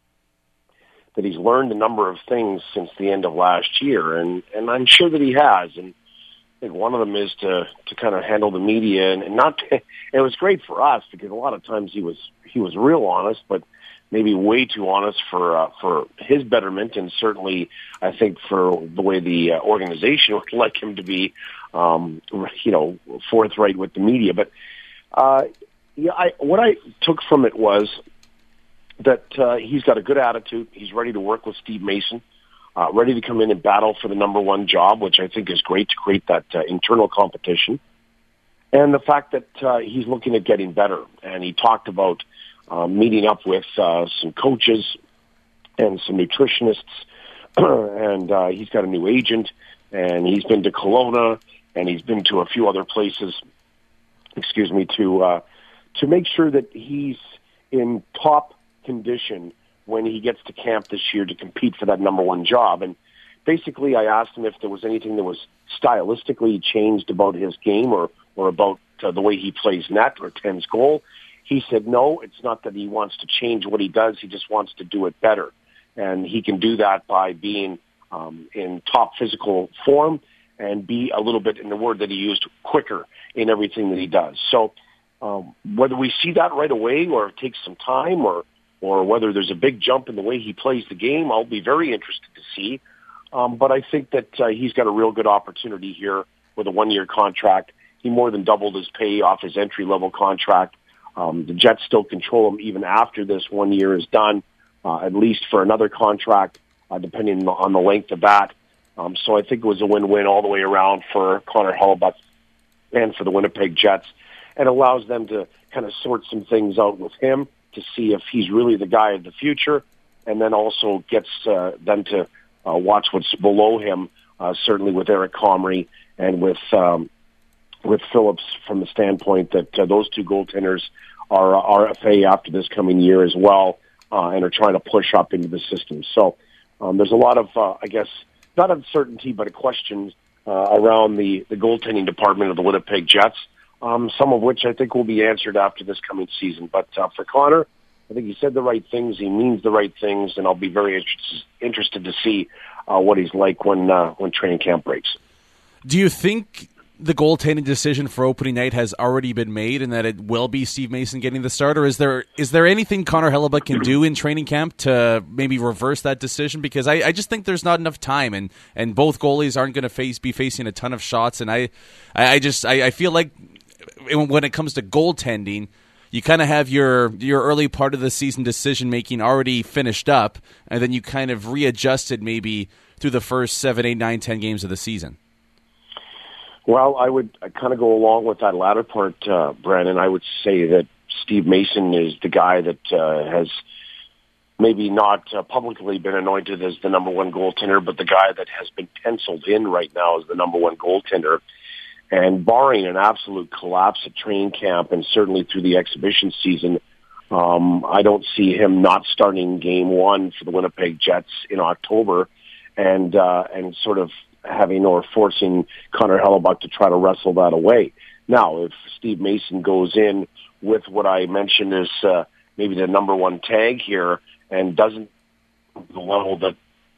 that he's learned a number of things since the end of last year, and, and I'm sure that he has. And I think one of them is to, to kind of handle the media, and, and not. To, it was great for us because a lot of times he was he was real honest, but maybe way too honest for uh, for his betterment, and certainly I think for the way the uh, organization would like him to be, um, you know, forthright with the media. But uh, yeah, I, what I took from it was that uh, he's got a good attitude. He's ready to work with Steve Mason. Uh, ready to come in and battle for the number one job, which I think is great to create that uh, internal competition. And the fact that uh, he's looking at getting better. And he talked about uh, meeting up with uh, some coaches and some nutritionists. and uh, he's got a new agent. And he's been to Kelowna. And he's been to a few other places, excuse me, to uh, to make sure that he's in top condition when he gets to camp this year to compete for that number one job. And basically I asked him if there was anything that was stylistically changed about his game or, or about uh, the way he plays net or tends goal. He said, no, it's not that he wants to change what he does. He just wants to do it better. And he can do that by being um, in top physical form and be a little bit, in the word that he used, quicker in everything that he does. So um, whether we see that right away or it takes some time or or whether there's a big jump in the way he plays the game, I'll be very interested to see. Um, but I think that uh, he's got a real good opportunity here with a one-year contract. He more than doubled his pay off his entry-level contract. Um, the Jets still control him even after this one year is done, uh, at least for another contract, uh, depending on the length of that. Um, so I think it was a win-win all the way around for Connor Hellebuyck and for the Winnipeg Jets, and allows them to kind of sort some things out with him to see if he's really the guy of the future, and then also gets uh, them to uh, watch what's below him, uh, certainly with Eric Comrie and with um, with Phillips, from the standpoint that uh, those two goaltenders are uh, R F A after this coming year as well, uh, and are trying to push up into the system. So um, there's a lot of, uh, I guess, not uncertainty, but a question uh, around the, the goaltending department of the Winnipeg Jets. Um, some of which I think will be answered after this coming season. But uh, for Connor, I think he said the right things, he means the right things, and I'll be very inter- interested to see uh, what he's like when uh, when training camp breaks. Do you think the goaltending decision for opening night has already been made and that it will be Steve Mason getting the start, or is there is there anything Connor Hellebuyck can do in training camp to maybe reverse that decision? Because I, I just think there's not enough time, and, and both goalies aren't going to face be facing a ton of shots, and I I just I, I feel like when it comes to goaltending, you kind of have your your early part of the season decision making already finished up, and then you kind of readjusted maybe through the first seven, eight, nine, ten games of the season. Well, I would kind of go along with that latter part, uh, Brandon. I would say that Steve Mason is the guy that uh, has maybe not uh, publicly been anointed as the number one goaltender, but the guy that has been penciled in right now as the number one goaltender. And barring an absolute collapse at training camp and certainly through the exhibition season, um, I don't see him not starting game one for the Winnipeg Jets in October and uh, and sort of having or forcing Connor Hellebuyck to try to wrestle that away. Now, if Steve Mason goes in with what I mentioned as uh, maybe the number one tag here and doesn't the level that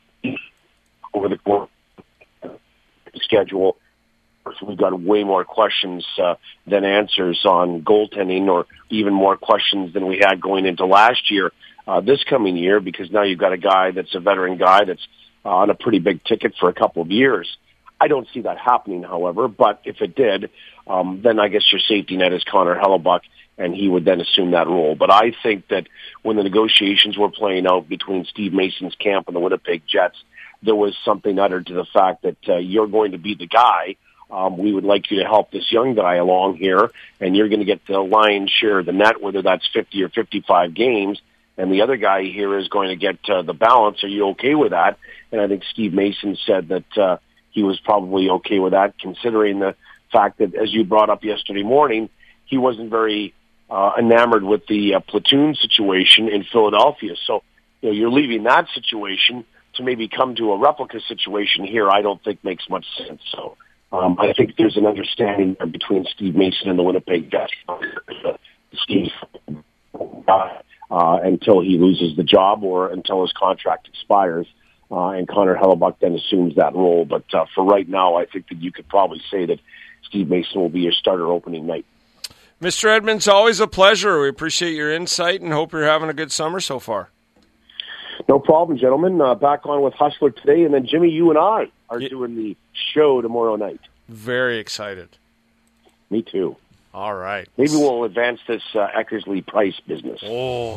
over the course of the schedule, we've got way more questions uh, than answers on goaltending, or even more questions than we had going into last year, uh, this coming year, because now you've got a guy that's a veteran guy that's uh, on a pretty big ticket for a couple of years. I don't see that happening, however, but if it did, um, then I guess your safety net is Connor Hellebuyck, and he would then assume that role. But I think that when the negotiations were playing out between Steve Mason's camp and the Winnipeg Jets, there was something uttered to the fact that uh, you're going to be the guy. Um, we would like you to help this young guy along here, and you're going to get the lion's share of the net, whether that's fifty or fifty-five games, and the other guy here is going to get uh, the balance. Are you okay with that? And I think Steve Mason said that uh, he was probably okay with that, considering the fact that, as you brought up yesterday morning, he wasn't very uh, enamored with the uh, platoon situation in Philadelphia. So, you know, you're leaving that situation to maybe come to a replica situation here, I don't think makes much sense. So um, I think there's an understanding there between Steve Mason and the Winnipeg Jets. Steve, uh, uh, until he loses the job or until his contract expires. Uh, and Connor Hellebuyck then assumes that role. But uh, for right now, I think that you could probably say that Steve Mason will be your starter opening night. Mister Edmonds, always a pleasure. We appreciate your insight and hope you're having a good summer so far. No problem, gentlemen. Uh, back on with Hustler today, and then Jimmy, you and I are yeah. doing the show tomorrow night. Very excited. Me too. All right. Maybe we'll advance this uh, Eckersley Price business. Oh.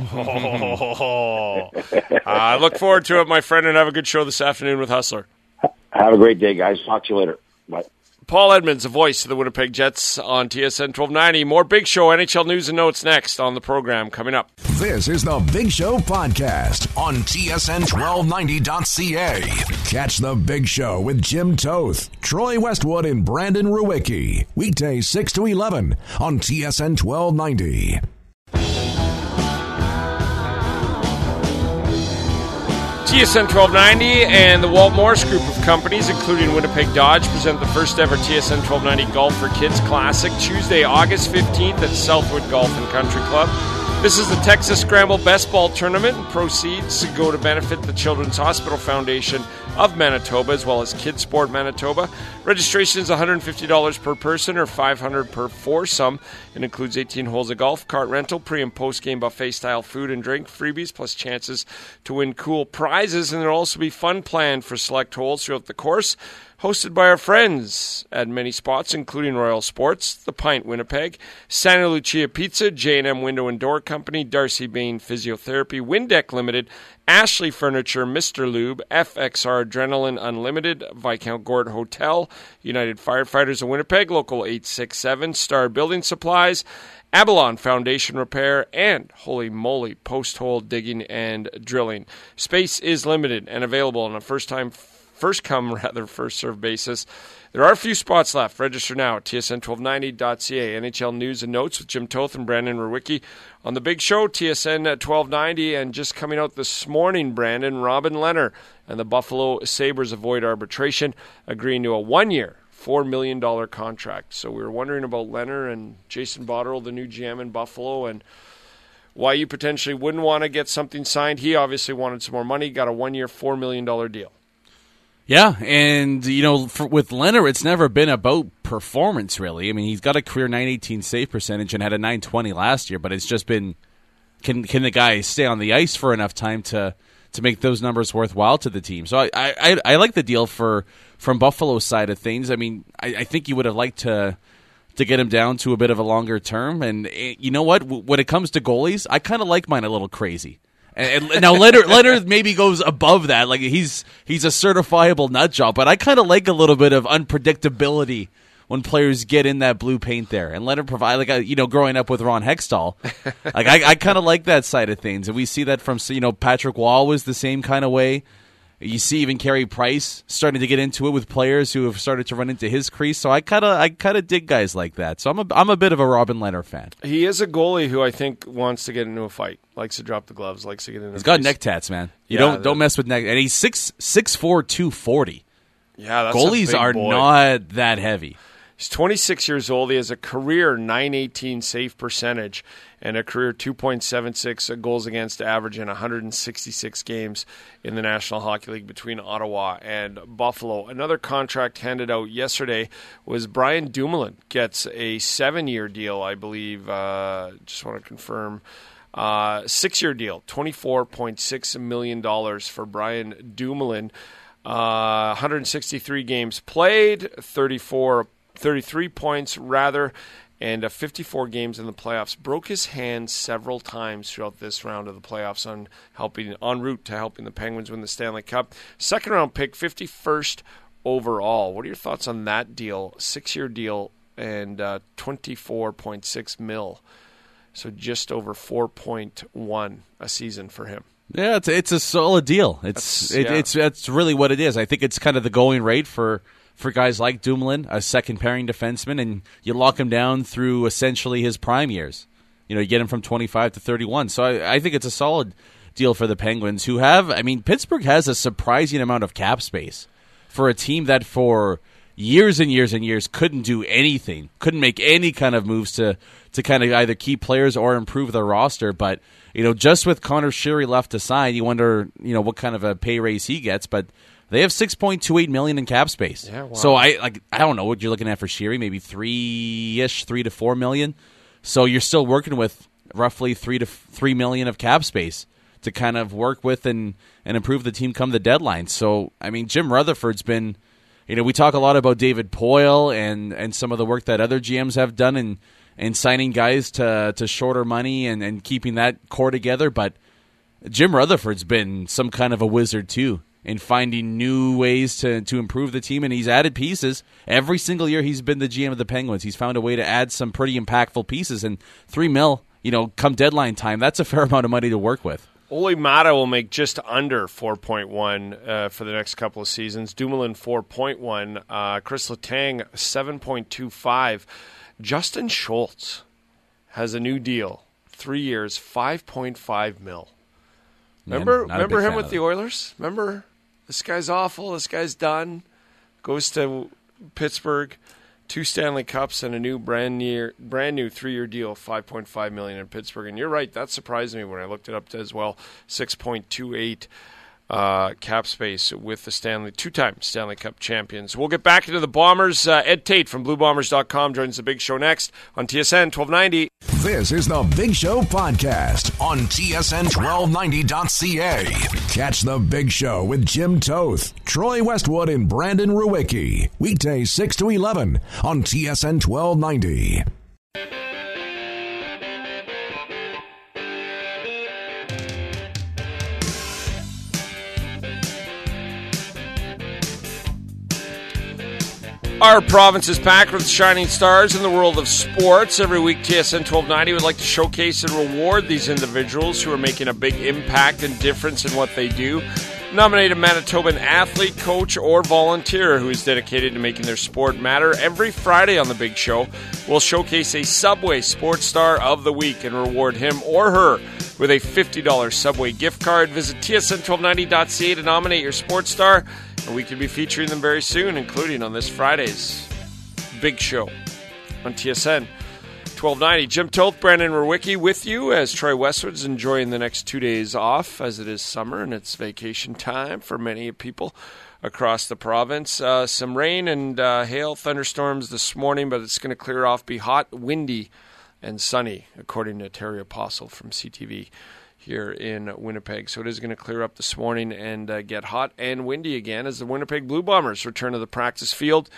I uh, look forward to it, my friend, and have a good show this afternoon with Hustler. Have a great day, guys. Talk to you later. Bye. Paul Edmonds, the voice of the Winnipeg Jets on T S N twelve ninety. More Big Show N H L news and notes next on the program coming up. This is the Big Show podcast on T S N twelve ninety dot C A. Catch the Big Show with Jim Toth, Troy Westwood, and Brandon Ruwicki. Weekdays six to eleven on T S N twelve ninety. T S N twelve ninety and the Walt Morris Group of companies, including Winnipeg Dodge, present the first ever T S N twelve ninety Golf for Kids Classic, Tuesday, August fifteenth at Southwood Golf and Country Club. This is the Texas Scramble Best Ball Tournament, and proceeds go to benefit the Children's Hospital Foundation of Manitoba, as well as Kids Sport Manitoba. Registration is one hundred fifty dollars per person or five hundred dollars per foursome. It includes eighteen holes of golf, cart rental, pre- and post-game buffet-style food and drink, freebies, plus chances to win cool prizes. And there will also be fun planned for select holes throughout the course, hosted by our friends at many spots, including Royal Sports, The Pint Winnipeg, Santa Lucia Pizza, J and M Window and Door Company, Darcy Bain Physiotherapy, Windeck Limited, Ashley Furniture, Mister Lube, F X R Adrenaline Unlimited, Viscount Gord Hotel, United Firefighters of Winnipeg, Local eight six seven, Star Building Supplies, Abalon Foundation Repair, and Holy Moly Post-Hole Digging and Drilling. Space is limited and available on a first-time First come, rather, first serve basis. There are a few spots left. Register now at T S N twelve ninety dot C A. N H L news and notes with Jim Toth and Brandon Ruwicki on the Big Show, T S N twelve ninety. And just coming out this morning, Brandon, Robin Lehner and the Buffalo Sabres avoid arbitration, agreeing to a one-year, four million dollars contract. So we were wondering about Lehner and Jason Botterill, the new G M in Buffalo, and why you potentially wouldn't want to get something signed. He obviously wanted some more money, got a one-year, four million dollars deal. Yeah, and, you know, for, with Lehner, it's never been about performance, really. I mean, he's got a career nine eighteen save percentage and had a nine twenty last year, but it's just been, can can the guy stay on the ice for enough time to to make those numbers worthwhile to the team? So I I, I like the deal for from Buffalo's side of things. I mean, I, I think you would have liked to to get him down to a bit of a longer term, and you know what? When it comes to goalies, I kind of like mine a little crazy. And, and now Leonard, Leonard maybe goes above that. Like he's he's a certifiable nut job, but I kind of like a little bit of unpredictability when players get in that blue paint there. And Leonard provide like a, you know, growing up with Ron Hextall, like I, I kind of like that side of things, and we see that from you know Patrick Wall was the same kind of way. You see even Carey Price starting to get into it with players who have started to run into his crease. So I kind of I kind of dig guys like that. So I'm a I'm a bit of a Robin Lehner fan. He is a goalie who I think wants to get into a fight, likes to drop the gloves, likes to get into. He's a got face. neck tats, man. You yeah, don't don't mess with neck. And he's six six four two forty. Yeah, that's goalies a big are boy. not that heavy. He's twenty-six years old. He has a career nine eighteen save percentage and a career two point seven six goals against average in one hundred sixty-six games in the National Hockey League between Ottawa and Buffalo. Another contract handed out yesterday was Brian Dumoulin gets a seven-year deal, I believe. Uh, just want to confirm. Uh, six-year deal, twenty-four point six million dollars for Brian Dumoulin. Uh, one hundred sixty-three games played, thirty-four, thirty-three points rather, and uh, fifty-four games in the playoffs. Broke his hand several times throughout this round of the playoffs on helping en route to helping the Penguins win the Stanley Cup. Second round pick, fifty-first overall. What are your thoughts on that deal? Six-year deal and uh, twenty-four point six mil. So just over four point one a season for him. Yeah, it's it's a solid deal. It's it, yeah. it's that's really what it is. I think it's kind of the going rate for, for guys like Dumoulin, a second pairing defenseman, and you lock him down through essentially his prime years. You know, you get him from twenty-five to thirty-one. So I, I think it's a solid deal for the Penguins, who have, I mean, Pittsburgh has a surprising amount of cap space for a team that for years and years and years couldn't do anything, couldn't make any kind of moves to, to kind of either keep players or improve their roster. But, you know, just with Connor Sheary left to sign, you wonder, you know, what kind of a pay raise he gets. But they have six point two eight million dollars in cap space. Yeah, wow. So I like I don't know what you're looking at for Sheary, maybe three-ish, three to four million. So you're still working with roughly three to three million of cap space to kind of work with and, and improve the team come the deadline. So, I mean, Jim Rutherford's been, you know, we talk a lot about David Poile and, and some of the work that other G Ms have done in, in signing guys to to shorter money and, and keeping that core together. But Jim Rutherford's been some kind of a wizard, too, in finding new ways to, to improve the team. And he's added pieces. Every single year he's been the G M of the Penguins, he's found a way to add some pretty impactful pieces. And three mil, you know, come deadline time, that's a fair amount of money to work with. Ole Mata will make just under four point one uh, for the next couple of seasons. Dumoulin, four point one. Uh, Chris Letang, seven point two five. Justin Schultz has a new deal. Three years, five point five mil. Remember, Man, remember him with the Oilers? Remember? This guy's awful. This guy's done. Goes to Pittsburgh. Two Stanley Cups and a new brand new brand new three year deal, five point five million in Pittsburgh. And you're right, that surprised me when I looked it up as well. Six point two eight uh, cap space with the Stanley two time Stanley Cup champions. We'll get back into the Bombers. Uh, Ed Tate from Blue Bombers dot com joins the Big Show next on T S N twelve ninety. This is the Big Show podcast on T S N twelve ninety dot C A. Catch the Big Show with Jim Toth, Troy Westwood, and Brandon Ruwicki. Weekdays six to eleven on T S N twelve ninety. Our province is packed with shining stars in the world of sports. Every week, T S N twelve ninety would like to showcase and reward these individuals who are making a big impact and difference in what they do. Nominate a Manitoban athlete, coach, or volunteer who is dedicated to making their sport matter. Every Friday on The Big Show, we'll showcase a Subway Sports Star of the Week and reward him or her with a fifty dollars Subway gift card. Visit T S N twelve ninety dot C A to nominate your sports star, and we could be featuring them very soon, including on this Friday's Big Show on T S N twelve ninety. Jim Toth, Brandon Ruwicki with you as Troy Westwood's enjoying the next two days off as it is summer and it's vacation time for many people across the province. Uh, some rain and uh, hail, thunderstorms this morning, but it's going to clear off, be hot, windy, and sunny, according to Terry Apostle from C T V here in Winnipeg. So it is going to clear up this morning and uh, get hot and windy again as the Winnipeg Blue Bombers return to the practice field.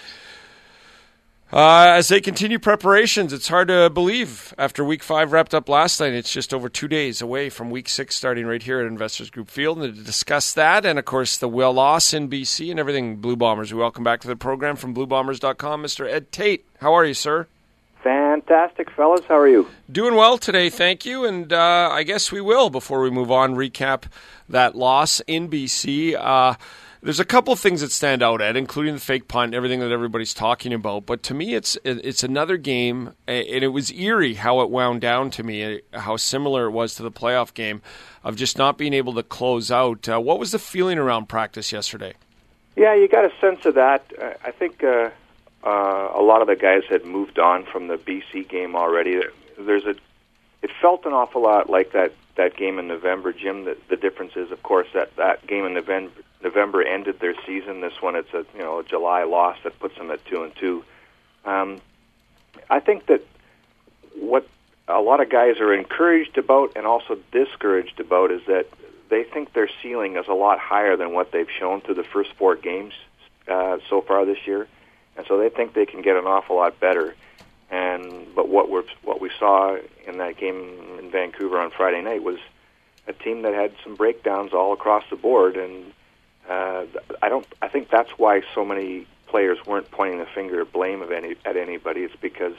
Uh, as they continue preparations, it's hard to believe after week five wrapped up last night, it's just over two days away from week six starting right here at Investors Group Field. And to discuss that and, of course, the well loss in B C and everything Blue Bombers, we welcome back to the program from Blue Bombers dot com, Mister Ed Tate. How are you, sir? Fantastic, fellas. How are you? Doing well today, thank you. And uh, I guess we will, before we move on, recap that loss in B C. Uh, there's a couple of things that stand out, Ed, including the fake punt, everything that everybody's talking about. But to me, it's it's another game, and it was eerie how it wound down to me, how similar it was to the playoff game of just not being able to close out. Uh, what was the feeling around practice yesterday? Yeah, you got a sense of that. Uh, I think uh, uh, a lot of the guys had moved on from the B C game already. There's a, it felt an awful lot like that, that game in November, Jim. The, the difference is, of course, that that game in November. November ended their season. This one, it's a you know a July loss that puts them at two and two. Um, I think that what a lot of guys are encouraged about and also discouraged about is that they think their ceiling is a lot higher than what they've shown through the first four games uh, so far this year, and so they think they can get an awful lot better. And but what we what we saw in that game in Vancouver on Friday night was a team that had some breakdowns all across the board, and uh, I don't. I think that's why so many players weren't pointing the finger of blame of any at anybody. It's because,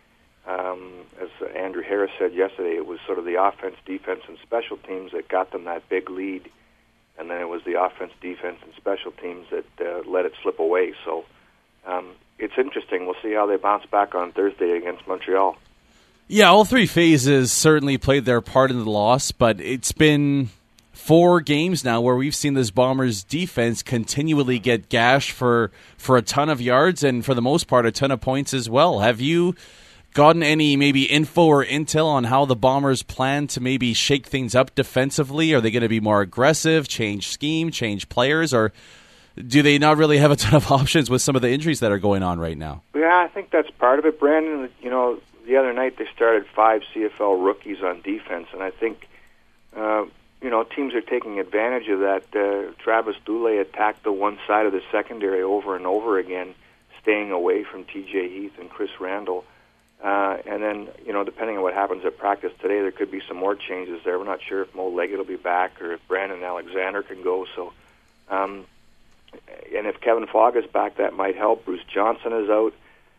um, as Andrew Harris said yesterday, it was sort of the offense, defense, and special teams that got them that big lead, and then it was the offense, defense, and special teams that uh, let it slip away. So. Um, It's interesting. We'll see how they bounce back on Thursday against Montreal. Yeah, all three phases certainly played their part in the loss, but it's been four games now where we've seen this Bombers defense continually get gashed for, for a ton of yards and, for the most part, a ton of points as well. Have you gotten any maybe info or intel on how the Bombers plan to maybe shake things up defensively? Are they going to be more aggressive, change scheme, change players, or do they not really have a ton of options with some of the injuries that are going on right now? Yeah, I think that's part of it, Brandon. You know, the other night they started five C F L rookies on defense, and I think, uh, you know, teams are taking advantage of that. Uh, Travis Dule attacked the one side of the secondary over and over again, staying away from T J Heath and Chris Randall. Uh, and then, you know, depending on what happens at practice today, there could be some more changes there. We're not sure if Mo Leggett will be back or if Brandon Alexander can go. So, um, and if Kevin Fogg is back, that might help. Bruce Johnson is out.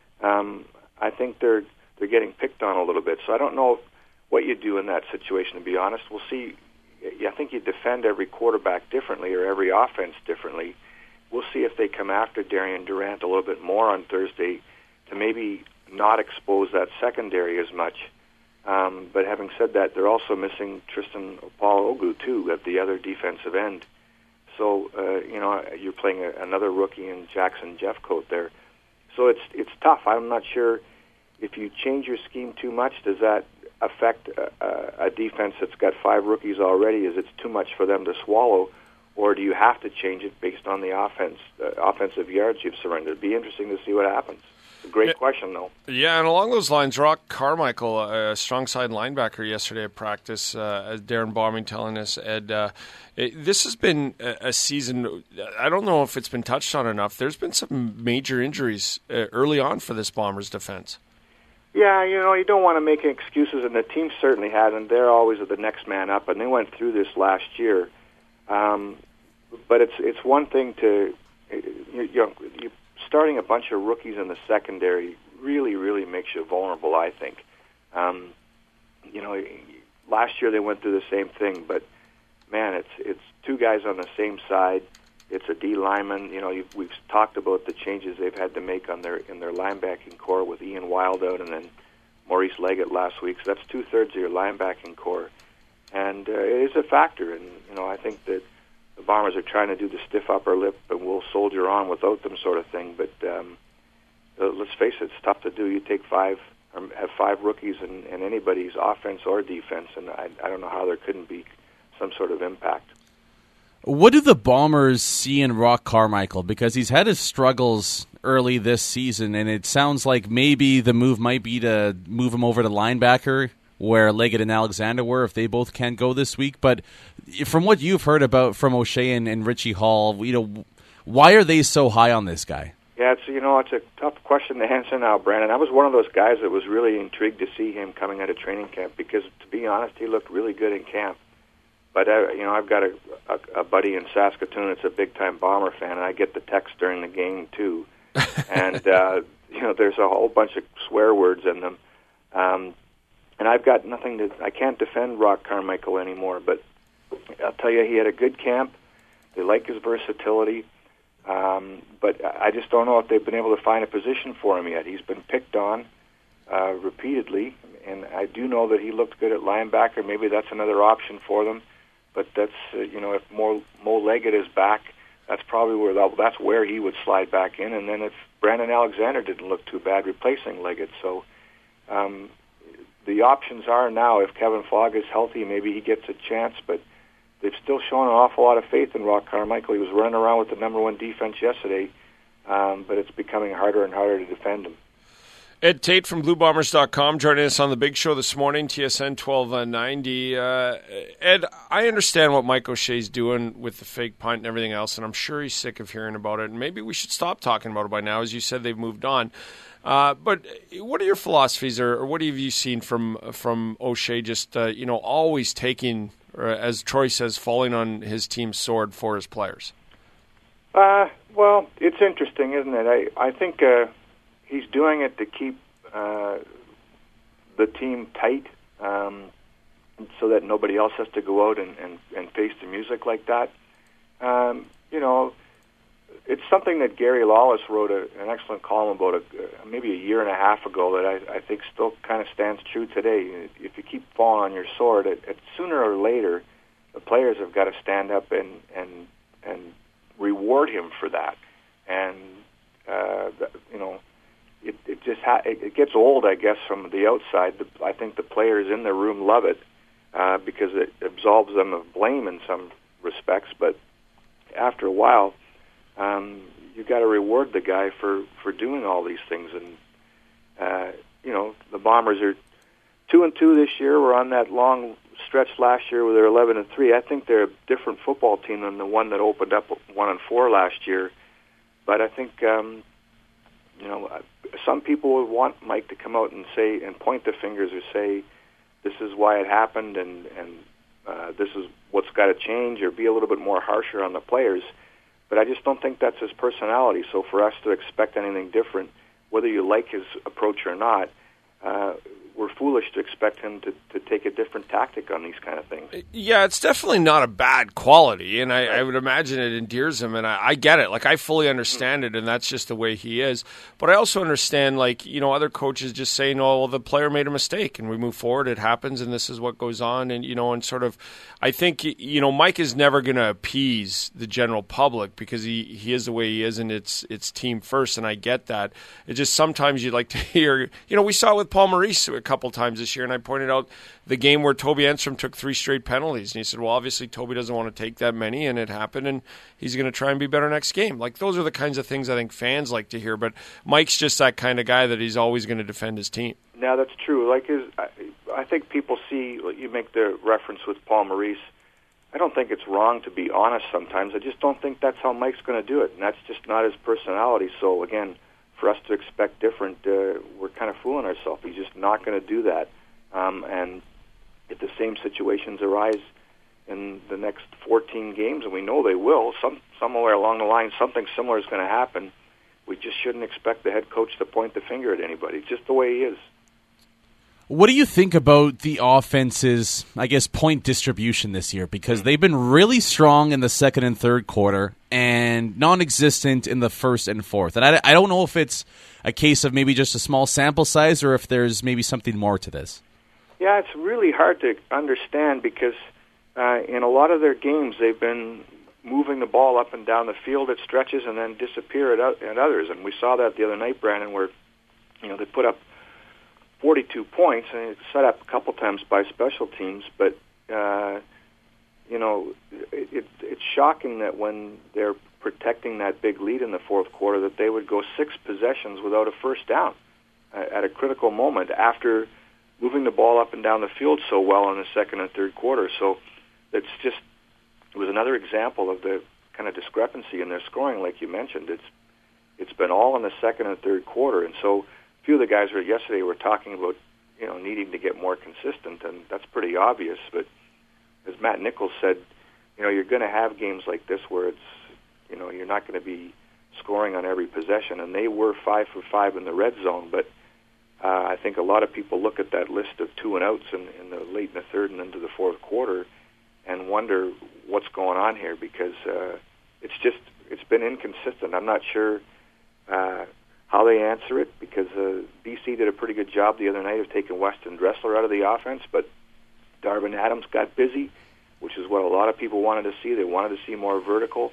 Um, I think they're they're getting picked on a little bit. So I don't know what you do in that situation, to be honest. We'll see. I think you defend every quarterback differently or every offense differently. We'll see if they come after Darian Durant a little bit more on Thursday to maybe not expose that secondary as much. Um, but having said that, they're also missing Tristan Opalogu, too, at the other defensive end. So, uh, you know, you're playing a, another rookie in Jackson Jeffcoat there. So it's it's tough. I'm not sure if you change your scheme too much, does that affect a, a, a defense that's got five rookies already? Is it too much for them to swallow? Or do you have to change it based on the offense, uh, offensive yards you've surrendered? It'd be interesting to see what happens. It's a great yeah. question, though. Yeah, and along those lines, Rock Carmichael, a strong side linebacker yesterday at practice, uh, as Darren Bombing telling us, Ed, uh, it, this has been a, a season, I don't know if it's been touched on enough. There's been some major injuries uh, early on for this Bombers defense. Yeah, you know, you don't want to make excuses, and the team certainly had, and they're always the next man up, and they went through this last year. Um, but it's it's one thing to, you, you know, you, starting a bunch of rookies in the secondary really, really makes you vulnerable, I think. Um, you know, last year they went through the same thing, but, man, it's it's two guys on the same side. It's a D lineman. You know, you've, we've talked about the changes they've had to make on their in their linebacking core with Ian Wild out and then Maurice Leggett last week. So that's two-thirds of your linebacking core. And uh, it is a factor, and, you know, I think that the Bombers are trying to do the stiff upper lip and we'll soldier on without them sort of thing. But um, uh, let's face it, it's tough to do. You take five, or have five rookies in, in anybody's offense or defense, and I, I don't know how there couldn't be some sort of impact. What do the Bombers see in Rock Carmichael? Because he's had his struggles early this season, and it sounds like maybe the move might be to move him over to linebacker, where Leggett and Alexander were, if they both can't go this week. But from what you've heard about from O'Shea and, and Richie Hall, you know, why are they so high on this guy? Yeah, it's you know it's a tough question to answer now, Brandon. I was one of those guys that was really intrigued to see him coming out of training camp because, to be honest, he looked really good in camp. But uh, you know, I've got a, a, a buddy in Saskatoon that's a big-time Bomber fan, and I get the text during the game too. and uh, you know, there's a whole bunch of swear words in them. Um, And I've got nothing to, I can't defend Rock Carmichael anymore, but I'll tell you, he had a good camp. They like his versatility. Um, but I just don't know if they've been able to find a position for him yet. He's been picked on uh, repeatedly, and I do know that he looked good at linebacker. Maybe that's another option for them. But that's, uh, you know, if Mo, Mo Leggett is back, that's probably where that, that's where he would slide back in. And then if Brandon Alexander didn't look too bad replacing Leggett. So, um, the options are now, if Kevin Fogg is healthy, maybe he gets a chance, but they've still shown an awful lot of faith in Rock Carmichael. He was running around with the number one defense yesterday, um, but it's becoming harder and harder to defend him. Ed Tate from Blue Bombers dot com joining us on the Big Show this morning, T S N twelve ninety. Uh, Ed, I understand what Mike O'Shea's doing with the fake punt and everything else, and I'm sure he's sick of hearing about it. And maybe we should stop talking about it by now. As you said, they've moved on. Uh, but what are your philosophies, or, or what have you seen from from O'Shea just, uh, you know, always taking, or as Troy says, falling on his team's sword for his players? Uh, well, it's interesting, isn't it? I, I think... Uh, He's doing it to keep uh, the team tight, um, so that nobody else has to go out and, and, and face the music like that. Um, you know, it's something that Gary Lawless wrote a, an excellent column about a, uh, maybe a year and a half ago that I, I think still kind of stands true today. If you keep falling on your sword, it, it, sooner or later, the players have got to stand up and and and reward him for that. And uh, you know. It, it just ha- it gets old, I guess, from the outside. The, I think the players in the room love it uh, because it absolves them of blame in some respects. But after a while, um, you got to reward the guy for, for doing all these things. And uh, you know, the Bombers are two and two this year. We're on that long stretch last year where they're eleven and three. I think they're a different football team than the one that opened up one and four last year. But I think. Um, You know, some people would want Mike to come out and say and point the fingers or say, "This is why it happened," and and uh, this is what's got to change, or be a little bit more harsher on the players. But I just don't think that's his personality. So for us to expect anything different, whether you like his approach or not, uh, we're foolish to expect him to, to take a different tactic on these kind of things. Yeah, it's definitely not a bad quality, and I, I would imagine it endears him, and I, I get it. Like, I fully understand it, and that's just the way he is. But I also understand, like, you know, other coaches just saying, oh, well, the player made a mistake, and we move forward, it happens, and this is what goes on, and, you know, and sort of, I think, you know, Mike is never going to appease the general public because he, he is the way he is, and it's it's team first, and I get that. It just sometimes you'd like to hear, you know, we saw it with Paul Maurice a couple times this year, and I pointed out the game where Toby Enstrom took three straight penalties, and he said, well, obviously Toby doesn't want to take that many, and it happened, and he's going to try and be better next game. Like, those are the kinds of things I think fans like to hear, but Mike's just that kind of guy that he's always going to defend his team. Now, that's true. Like, his, I, I think people see, you make the reference with Paul Maurice, I don't think it's wrong to be honest sometimes. I just don't think that's how Mike's going to do it, and that's just not his personality. So, again, for us to expect different, uh, we're kind of fooling ourselves. He's just not going to do that. Um, and if the same situations arise in the next fourteen games, and we know they will, some somewhere along the line, something similar is going to happen. We just shouldn't expect the head coach to point the finger at anybody. It's just the way he is. What do you think about the offense's, I guess, point distribution this year? Because they've been really strong in the second and third quarter and non-existent in the first and fourth. And I, I don't know if it's a case of maybe just a small sample size or if there's maybe something more to this. Yeah, it's really hard to understand because uh, in a lot of their games they've been moving the ball up and down the field at stretches and then disappear at, at others. And we saw that the other night, Brandon, where you know they put up forty-two points, and it's set up a couple times by special teams, but, uh, you know, it, it, it's shocking that when they're protecting that big lead in the fourth quarter that they would go six possessions without a first down uh, at a critical moment after moving the ball up and down the field so well in the second and third quarter. So it's just, it was another example of the kind of discrepancy in their scoring, like you mentioned. It's It's been all in the second and third quarter, and so few of the guys were yesterday were talking about, you know, needing to get more consistent, and that's pretty obvious. But as Matt Nichols said, you know, you're going to have games like this where it's, you know, you're not going to be scoring on every possession, and they were five for five in the red zone. But uh, I think a lot of people look at that list of two and outs in, in the late in the third and into the fourth quarter and wonder what's going on here because uh, it's just it's been inconsistent. I'm not sure. Uh, how they answer it, because uh, B C did a pretty good job the other night of taking Weston Dressler out of the offense, but Darvin Adams got busy, which is what a lot of people wanted to see. They wanted to see more vertical,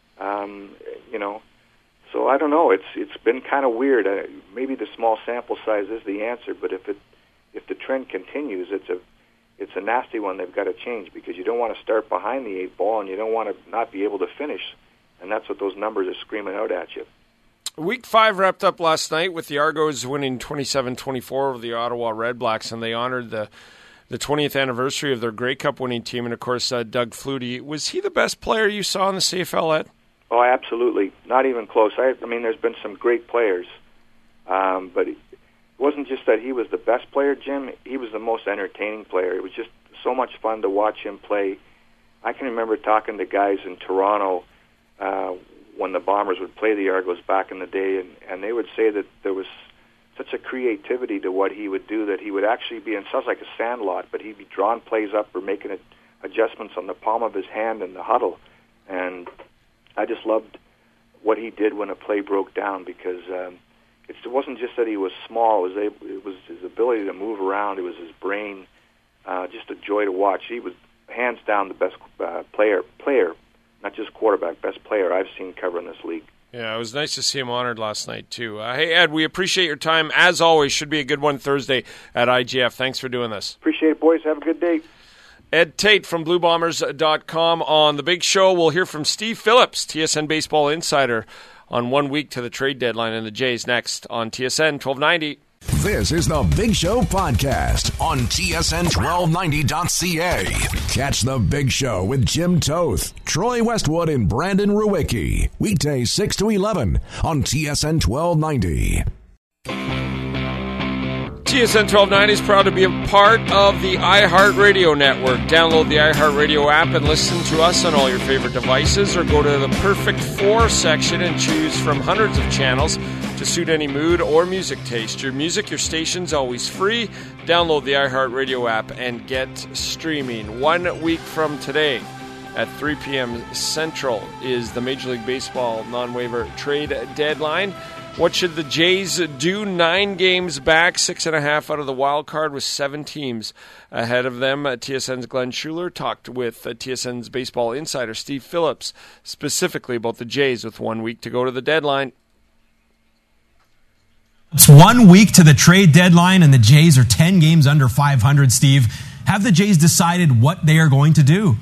um, you know. So I don't know. It's it's been kind of weird. Uh, maybe the small sample size is the answer, but if it if the trend continues, it's a it's a nasty one. They've got to change because you don't want to start behind the eight ball and you don't want to not be able to finish, and that's what those numbers are screaming out at you. Week five wrapped up last night with the Argos winning twenty-seven twenty-four over the Ottawa Redblacks, and they honored the the twentieth anniversary of their Grey Cup winning team. And, of course, uh, Doug Flutie. Was he the best player you saw in the C F L, Ed? Oh, absolutely. Not even close. I, I mean, there's been some great players, um, but it wasn't just that he was the best player, Jim. He was the most entertaining player. It was just so much fun to watch him play. I can remember talking to guys in Toronto uh, when the Bombers would play the Argos back in the day, and, and they would say that there was such a creativity to what he would do that he would actually be, and it sounds like a sandlot, but he'd be drawing plays up or making adjustments on the palm of his hand in the huddle. And I just loved what he did when a play broke down, because um, it wasn't just that he was small. It was, able, it was his ability to move around. It was his brain. Uh, just a joy to watch. He was hands down the best uh, player, player, not just quarterback, best player I've seen covering this league. Yeah, it was nice to see him honored last night, too. Uh, hey, Ed, we appreciate your time. As always, should be a good one Thursday at I G F. Thanks for doing this. Appreciate it, boys. Have a good day. Ed Tate from Blue Bombers dot com on The Big Show. We'll hear from Steve Phillips, T S N Baseball Insider, on one week to the trade deadline and the Jays next on T S N twelve ninety. This is The Big Show podcast on T S N twelve ninety dot C A. Catch The Big Show with Jim Toth, Troy Westwood, and Brandon Ruwicki. Weekdays six to eleven on T S N twelve ninety. T S N twelve ninety is proud to be a part of the iHeartRadio network. Download the iHeartRadio app and listen to us on all your favorite devices, or go to the Perfect Four section and choose from hundreds of channels to suit any mood or music taste. Your music, your station's always free. Download the iHeartRadio app and get streaming. One week from today at three p.m. Central is the Major League Baseball non-waiver trade deadline. What should the Jays do? Nine games back, six and a half out of the wild card, with seven teams ahead of them. Uh, T S N's Glenn Schuler talked with uh, T S N's baseball insider Steve Phillips specifically about the Jays with one week to go to the deadline. It's one week to the trade deadline, and the Jays are ten games under five hundred, Steve. Have the Jays decided what they are going to do?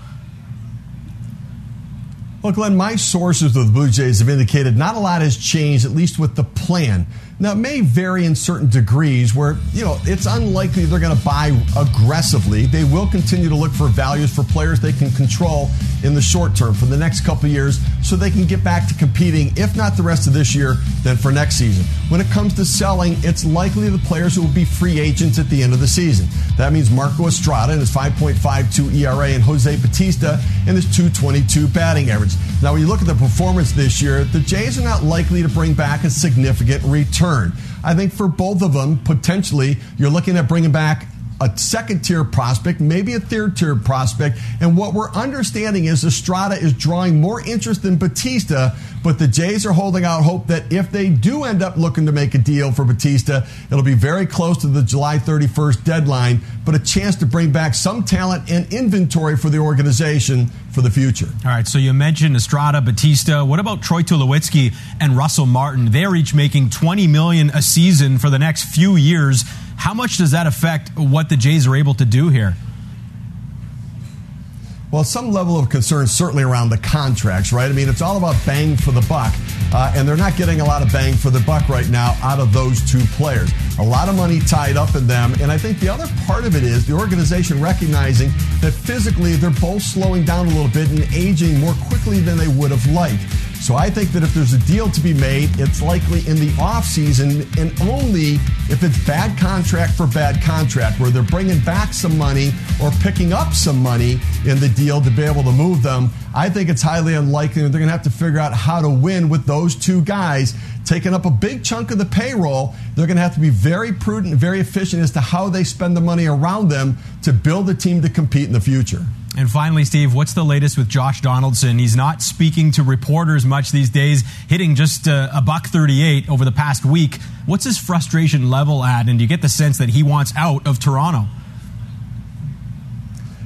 Well, Glenn, my sources with the Blue Jays have indicated not a lot has changed, at least with the plan. Now, it may vary in certain degrees where, you know, it's unlikely they're going to buy aggressively. They will continue to look for values for players they can control in the short term for the next couple of years so they can get back to competing, if not the rest of this year, then for next season. When it comes to selling, it's likely the players who will be free agents at the end of the season. That means Marco Estrada and his five point five two E R A and Jose Bautista and his two twenty-two batting average. Now, when you look at the performance this year, the Jays are not likely to bring back a significant return. I think for both of them, potentially, you're looking at bringing back a second-tier prospect, maybe a third-tier prospect. And what we're understanding is Estrada is drawing more interest than Bautista, but the Jays are holding out hope that if they do end up looking to make a deal for Bautista, it'll be very close to the July thirty-first deadline, but a chance to bring back some talent and inventory for the organization for the future. All right, so you mentioned Estrada, Bautista. What about Troy Tulowitzki and Russell Martin? They're each making twenty million dollars a season for the next few years. How much does that affect what the Jays are able to do here? Well, some level of concern certainly around the contracts, right? I mean, it's all about bang for the buck, uh, and they're not getting a lot of bang for the buck right now out of those two players. A lot of money tied up in them, and I think the other part of it is the organization recognizing that physically they're both slowing down a little bit and aging more quickly than they would have liked. So I think that if there's a deal to be made, it's likely in the offseason, and only if it's bad contract for bad contract, where they're bringing back some money or picking up some money in the deal to be able to move them. I think it's highly unlikely that they're going to have to figure out how to win with those two guys taking up a big chunk of the payroll. They're going to have to be very prudent and very efficient as to how they spend the money around them to build a team to compete in the future. And finally, Steve, what's the latest with Josh Donaldson? He's not speaking to reporters much these days, hitting just a, a buck thirty-eight over the past week. What's his frustration level at, and do you get the sense that he wants out of Toronto?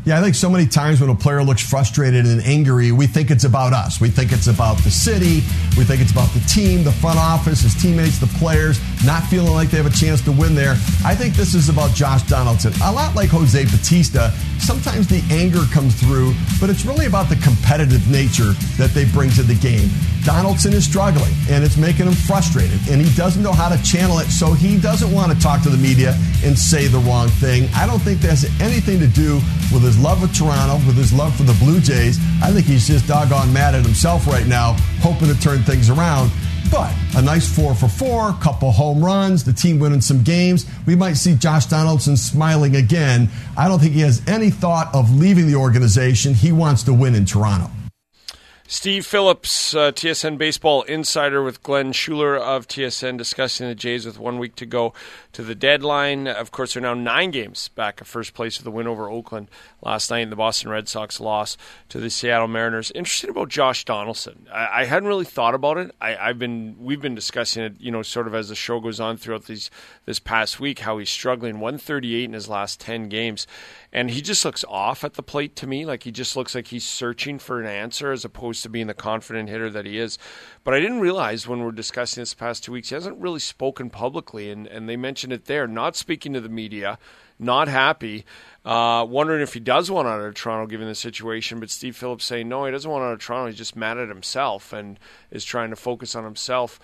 Yeah, I think so many times when a player looks frustrated and angry, we think it's about us. We think it's about the city. We think it's about the team, the front office, his teammates, the players, not feeling like they have a chance to win there. I think this is about Josh Donaldson. A lot like Jose Bautista, sometimes the anger comes through, but it's really about the competitive nature that they bring to the game. Donaldson is struggling, and it's making him frustrated, and he doesn't know how to channel it, so he doesn't want to talk to the media and say the wrong thing. I don't think that has anything to do with his love of Toronto, with his love for the Blue Jays. I think he's just doggone mad at himself right now, hoping to turn things around. But a nice four for four, couple home runs, the team winning some games. We might see Josh Donaldson smiling again. I don't think he has any thought of leaving the organization. He wants to win in Toronto. Steve Phillips, uh, T S N Baseball Insider with Glenn Schuler of T S N discussing the Jays with one week to go to the deadline. Of course, they're now nine games back at first place with a win over Oakland last night, and the Boston Red Sox loss to the Seattle Mariners. Interesting about Josh Donaldson. I, I hadn't really thought about it. I, I've been we've been discussing it, you know, sort of as the show goes on throughout these this past week, how he's struggling. one thirty-eight in his last ten games. And he just looks off at the plate to me. Like he just looks like he's searching for an answer as opposed to being the confident hitter that he is. But I didn't realize when we were discussing this past two weeks, he hasn't really spoken publicly. And, and they mentioned it there, not speaking to the media, not happy, uh, wondering if he does want out of Toronto given the situation. But Steve Phillips saying, no, he doesn't want out of Toronto. He's just mad at himself and is trying to focus on himself.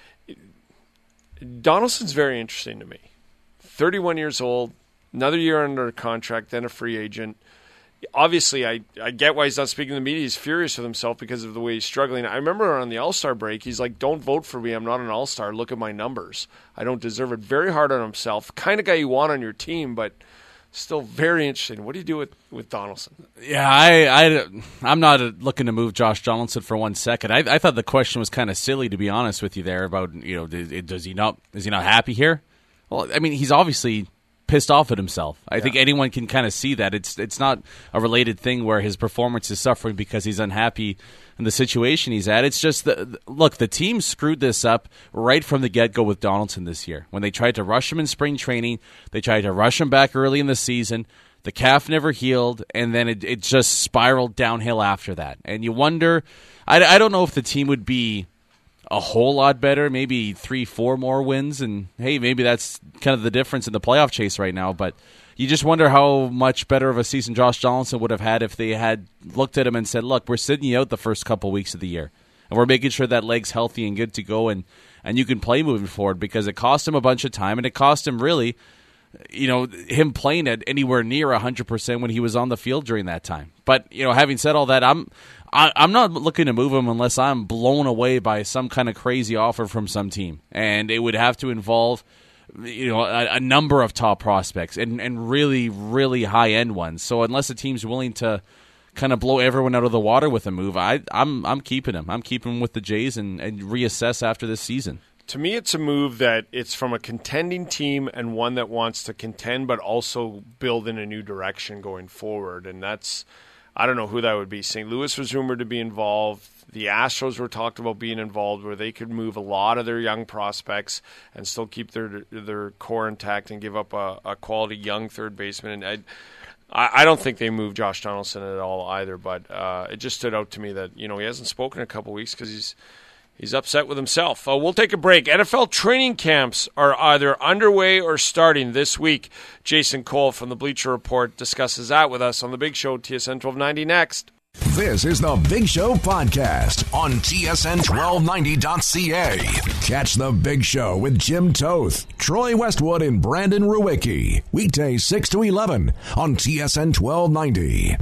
Donaldson's very interesting to me. thirty-one years old. Another year under contract, then a free agent. Obviously, I, I get why he's not speaking to the media. He's furious with himself because of the way he's struggling. I remember on the All-Star break, he's like, don't vote for me. I'm not an All-Star. Look at my numbers. I don't deserve it. Very hard on himself. Kind of guy you want on your team, but still very interesting. What do you do with, with Donaldson? Yeah, I, I, I'm not looking to move Josh Donaldson for one second. I, I thought the question was kind of silly, to be honest with you there, about, you know, does he not, is he not happy here? Well, I mean, he's obviously pissed off at himself. I yeah. think anyone can kind of see that. It's it's not a related thing where his performance is suffering because he's unhappy in the situation he's at. It's just, the, look, the team screwed this up right from the get-go with Donaldson this year. When they tried to rush him in spring training, they tried to rush him back early in the season. The calf never healed, and then it, it just spiraled downhill after that. And you wonder, I, I don't know if the team would be a whole lot better, maybe three, four more wins, and hey, maybe that's kind of the difference in the playoff chase right now, but you just wonder how much better of a season Josh Donaldson would have had if they had looked at him and said, look, we're sitting you out the first couple weeks of the year, and we're making sure that leg's healthy and good to go, and, and you can play moving forward, because it cost him a bunch of time, and it cost him really, you know, him playing at anywhere near one hundred percent when he was on the field during that time. But, you know, having said all that, I'm I, I'm not looking to move him unless I'm blown away by some kind of crazy offer from some team. And it would have to involve, you know, a, a number of top prospects and, and really, really high-end ones. So unless a team's willing to kind of blow everyone out of the water with a move, I, I'm I'm keeping him. I'm keeping him with the Jays and, and reassess after this season. To me, it's a move that it's from a contending team and one that wants to contend but also build in a new direction going forward. And that's, I don't know who that would be. Saint Louis was rumored to be involved. The Astros were talked about being involved, where they could move a lot of their young prospects and still keep their their core intact and give up a, a quality young third baseman. And I, I don't think they moved Josh Donaldson at all either, but uh, it just stood out to me that, you know, he hasn't spoken in a couple weeks because he's He's upset with himself. Uh, we'll take a break. N F L training camps are either underway or starting this week. Jason Cole from the Bleacher Report discusses that with us on The Big Show, T S N twelve ninety next. This is The Big Show podcast on T S N twelve ninety dot C A. Catch The Big Show with Jim Toth, Troy Westwood, and Brandon Ruwicki. Weekdays six to eleven on T S N twelve ninety.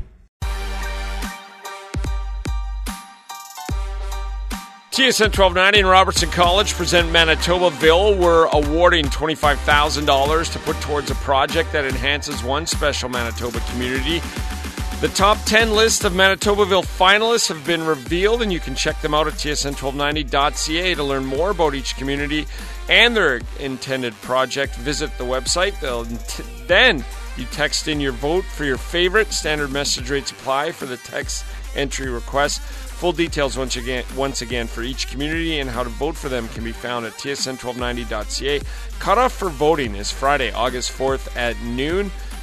T S N twelve ninety and Robertson College present Manitobaville. We're awarding twenty-five thousand dollars to put towards a project that enhances one special Manitoba community. The top ten list of Manitobaville finalists have been revealed, and you can check them out at T S N twelve ninety dot C A to learn more about each community and their intended project. Visit the website. They'll t- then you text in your vote for your favorite. Standard message rates apply for the text entry request. Full details once again, once again for each community and how to vote for them can be found at T S N twelve ninety dot C A. Cutoff for voting is Friday, August fourth at noon.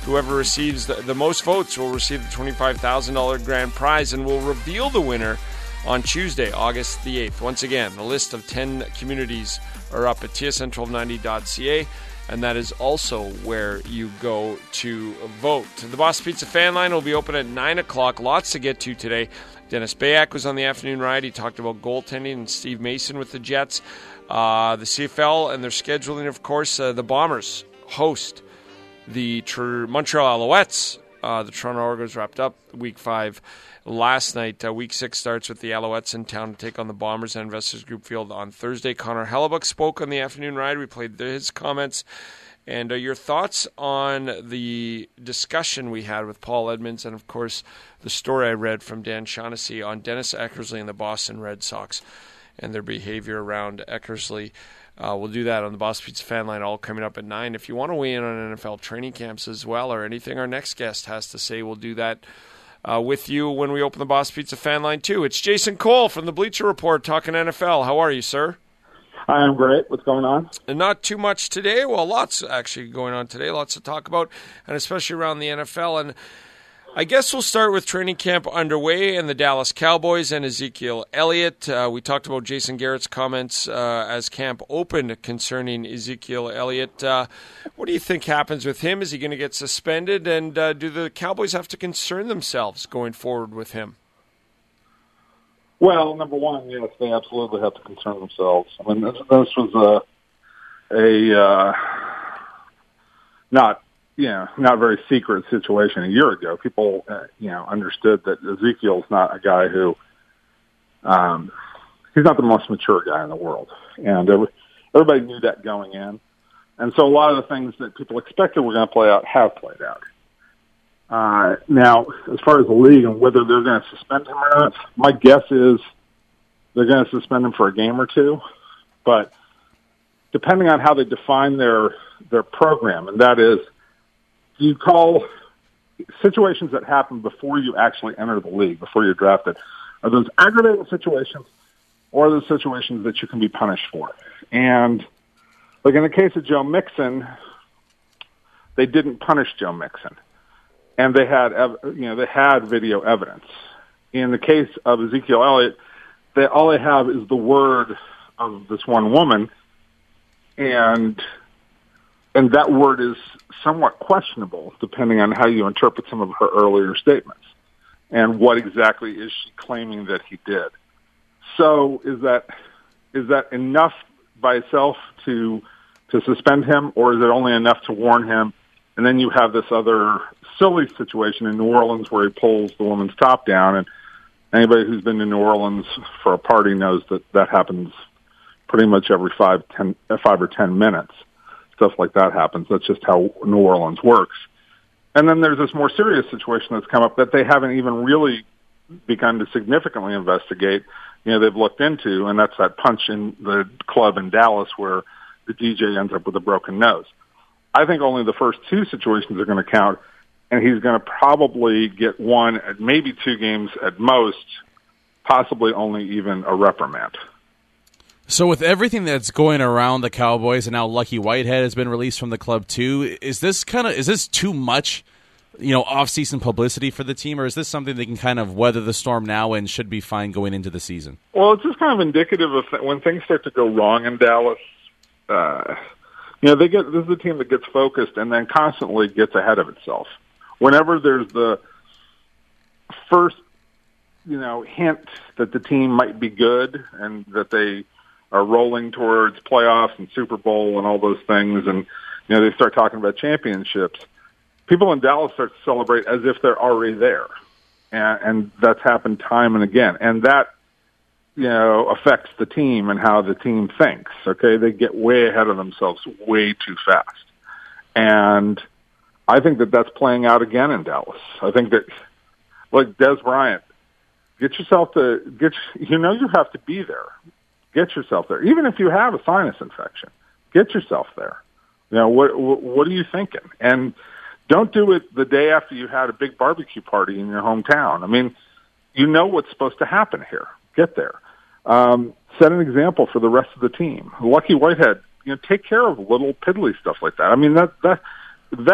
Whoever receives the, the most votes will receive the twenty-five thousand dollars grand prize, and will reveal the winner on Tuesday, August the eighth. Once again, the list of ten communities are up at T S N twelve ninety dot C A, and that is also where you go to vote. The Boss Pizza fan line will be open at nine o'clock. Lots to get to today. Dennis Bayak was on the afternoon ride. He talked about goaltending, and Steve Mason with the Jets. Uh, the C F L and their scheduling, of course. Uh, the Bombers host the Tr- Montreal Alouettes. Uh, the Toronto Argos wrapped up week five last night. Uh, week six starts with the Alouettes in town to take on the Bombers at Investors Group Field on Thursday. Connor Hellebuck spoke on the afternoon ride. We played his comments. And uh, your thoughts on the discussion we had with Paul Edmonds, and, of course, the story I read from Dan Shaughnessy on Dennis Eckersley and the Boston Red Sox and their behavior around Eckersley. Uh, we'll do that on the Boss Pizza fan line, all coming up at nine. If you want to weigh in on N F L training camps as well, or anything our next guest has to say, we'll do that uh, with you when we open the Boss Pizza fan line too. It's Jason Cole from the Bleacher Report talking N F L. How are you, sir? I'm great. What's going on? And not too much today. Well, lots actually going on today. Lots to talk about, and especially around the N F L. And I guess we'll start with training camp underway and the Dallas Cowboys and Ezekiel Elliott. Uh, we talked about Jason Garrett's comments uh, as camp opened concerning Ezekiel Elliott. Uh, what do you think happens with him? Is he going to get suspended? And uh, do the Cowboys have to concern themselves going forward with him? Well, number one, yes, they absolutely have to concern themselves. I mean, this, this was a, a uh, not, you know, not very secret situation a year ago. People, uh, you know, understood that Ezekiel's not a guy who, um, he's not the most mature guy in the world. And every, everybody knew that going in. And so a lot of the things that people expected were going to play out have played out. Uh, now, as far as the league and whether they're going to suspend him or not, my guess is they're going to suspend him for a game or two. But depending on how they define their their program, and that is, do you call situations that happen before you actually enter the league, before you're drafted, are those aggravating situations, or are those situations that you can be punished for? And like in the case of Joe Mixon, they didn't punish Joe Mixon. And they had, you know, they had video evidence. In the case of Ezekiel Elliott, they all they have is the word of this one woman, and and that word is somewhat questionable depending on how you interpret some of her earlier statements and what exactly is she claiming that he did. So is that is that enough by itself to to suspend him, or is it only enough to warn him? And then you have this other silly situation in New Orleans where he pulls the woman's top down, and anybody who's been to New Orleans for a party knows that that happens pretty much every five, ten, five or ten minutes. Stuff like that happens. That's just how New Orleans works. And then there's this more serious situation that's come up that they haven't even really begun to significantly investigate. You know, they've looked into, and that's that punch in the club in Dallas where the D J ends up with a broken nose. I think only the first two situations are going to count, and he's going to probably get one, maybe two games at most, possibly only even a reprimand. So with everything that's going around the Cowboys, and now Lucky Whitehead has been released from the club too, is this kind of is this too much, you know, off-season publicity for the team, or is this something they can kind of weather the storm now and should be fine going into the season? Well, it's just kind of indicative of th- when things start to go wrong in Dallas. Uh, you know, they get this is a team that gets focused and then constantly gets ahead of itself. Whenever there's the first, you know, hint that the team might be good and that they are rolling towards playoffs and Super Bowl and all those things, and you know they start talking about championships, people in Dallas start to celebrate as if they're already there, and, and that's happened time and again, and that you know affects the team and how the team thinks. Okay, they get way ahead of themselves way too fast, and I think that that's playing out again in Dallas. I think that, like Des Bryant, get yourself to get. You know you have to be there. Get yourself there. Even if you have a sinus infection, get yourself there. You know, what, what, what are you thinking? And don't do it the day after you had a big barbecue party in your hometown. I mean, you know what's supposed to happen here. Get there. Um, set an example for the rest of the team. Lucky Whitehead, you know, take care of little piddly stuff like that. I mean, that, that, that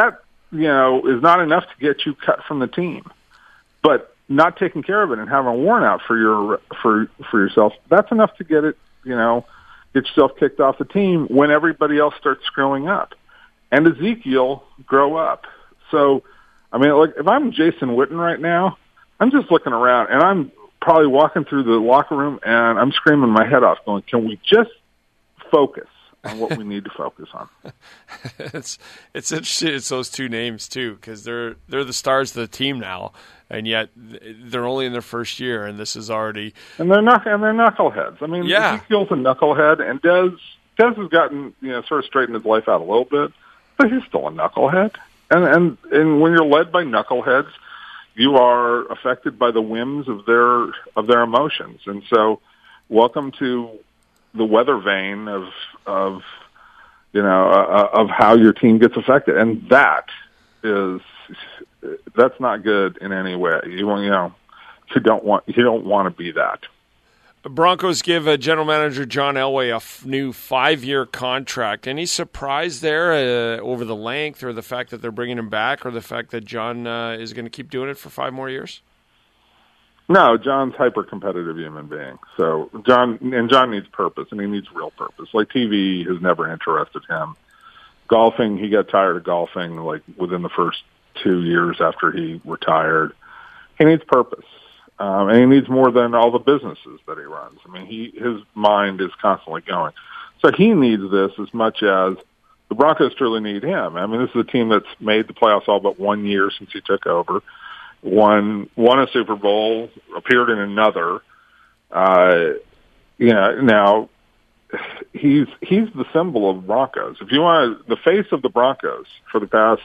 you know, is not enough to get you cut from the team. But not taking care of it and having a warrant out for your for for yourself, that's enough to get it, you know, get yourself kicked off the team when everybody else starts screwing up. And Ezekiel, grow up. So, I mean, like if I'm Jason Witten right now, I'm just looking around and I'm probably walking through the locker room and I'm screaming my head off, going, "Can we just focus on what we need to focus on?" it's it's interesting. It's those two names too, because they're they're the stars of the team now, and yet they're only in their first year, and this is already and they're not and they're knuckleheads. I mean, yeah. Ezekiel's a knucklehead, and Dez Dez has gotten, you know, sort of straightened his life out a little bit, but he's still a knucklehead. And and and when you're led by knuckleheads, you are affected by the whims of their of their emotions, and so welcome to the weather vane of of you know uh, of how your team gets affected, and that is that's not good in any way. You want you know you don't want you don't want to be that. The Broncos give uh, General Manager John Elway a f- new five-year contract. Any surprise there uh, over the length, or the fact that they're bringing him back, or the fact that John uh, is going to keep doing it for five more years? No, John's hyper-competitive human being. So John and John needs purpose, and he needs real purpose. Like T V has never interested him. Golfing, he got tired of golfing like within the first two years after he retired. He needs purpose. Um, and he needs more than all the businesses that he runs. I mean, he his mind is constantly going. So he needs this as much as the Broncos truly need him. I mean, this is a team that's made the playoffs all but one year since he took over. Won won a Super Bowl, appeared in another. Uh, you know, now he's he's the symbol of Broncos. If you want the face of the Broncos for the past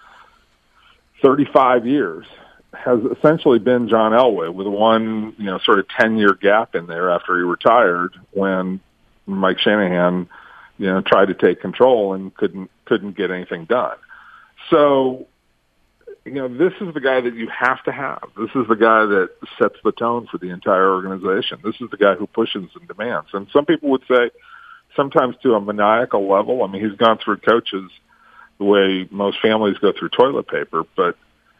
thirty-five years has essentially been John Elway, with one, you know, sort of ten-year gap in there after he retired when Mike Shanahan, you know, tried to take control and couldn't couldn't get anything done. So, you know, this is the guy that you have to have. This is the guy that sets the tone for the entire organization. This is the guy who pushes and demands. And some people would say sometimes to a maniacal level. I mean, he's gone through coaches the way most families go through toilet paper, but,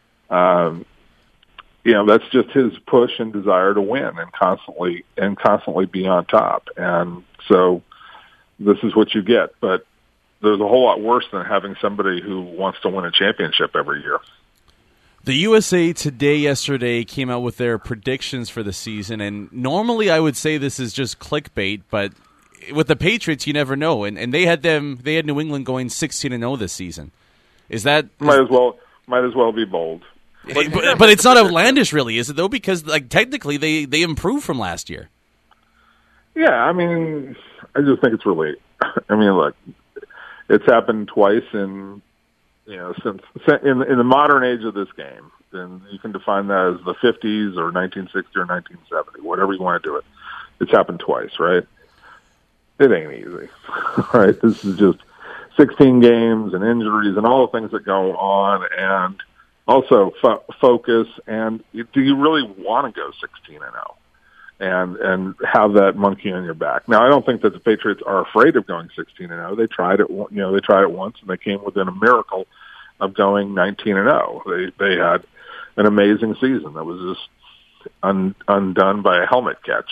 um, you know, that's just his push and desire to win and constantly and constantly be on top. And so this is what you get. But there's a whole lot worse than having somebody who wants to win a championship every year. The U S A Today yesterday came out with their predictions for the season, and normally I would say this is just clickbait, but with the Patriots, you never know. And and they had them, they had New England going sixteen and oh this season. Is that might as well might as well be bold. But, but, but it's not outlandish, really, is it, though? Because, like, technically they, they improved from last year. Yeah, I mean, I just think it's really, I mean, look, it's happened twice in, you know, since, in, in the modern age of this game. And you can define that as the fifties or nineteen sixty or nineteen seventy, whatever you want to do it. It's happened twice, right? It ain't easy, right? This is just sixteen games and injuries and all the things that go on, and also fo- focus, and do you really want to go sixteen and oh and and have that monkey on your back? Now, I don't think that the Patriots are afraid of going sixteen and oh. They tried it, you know, they tried it once, and they came within a miracle of going nineteen and oh. They they had an amazing season that was just un, undone by a helmet catch.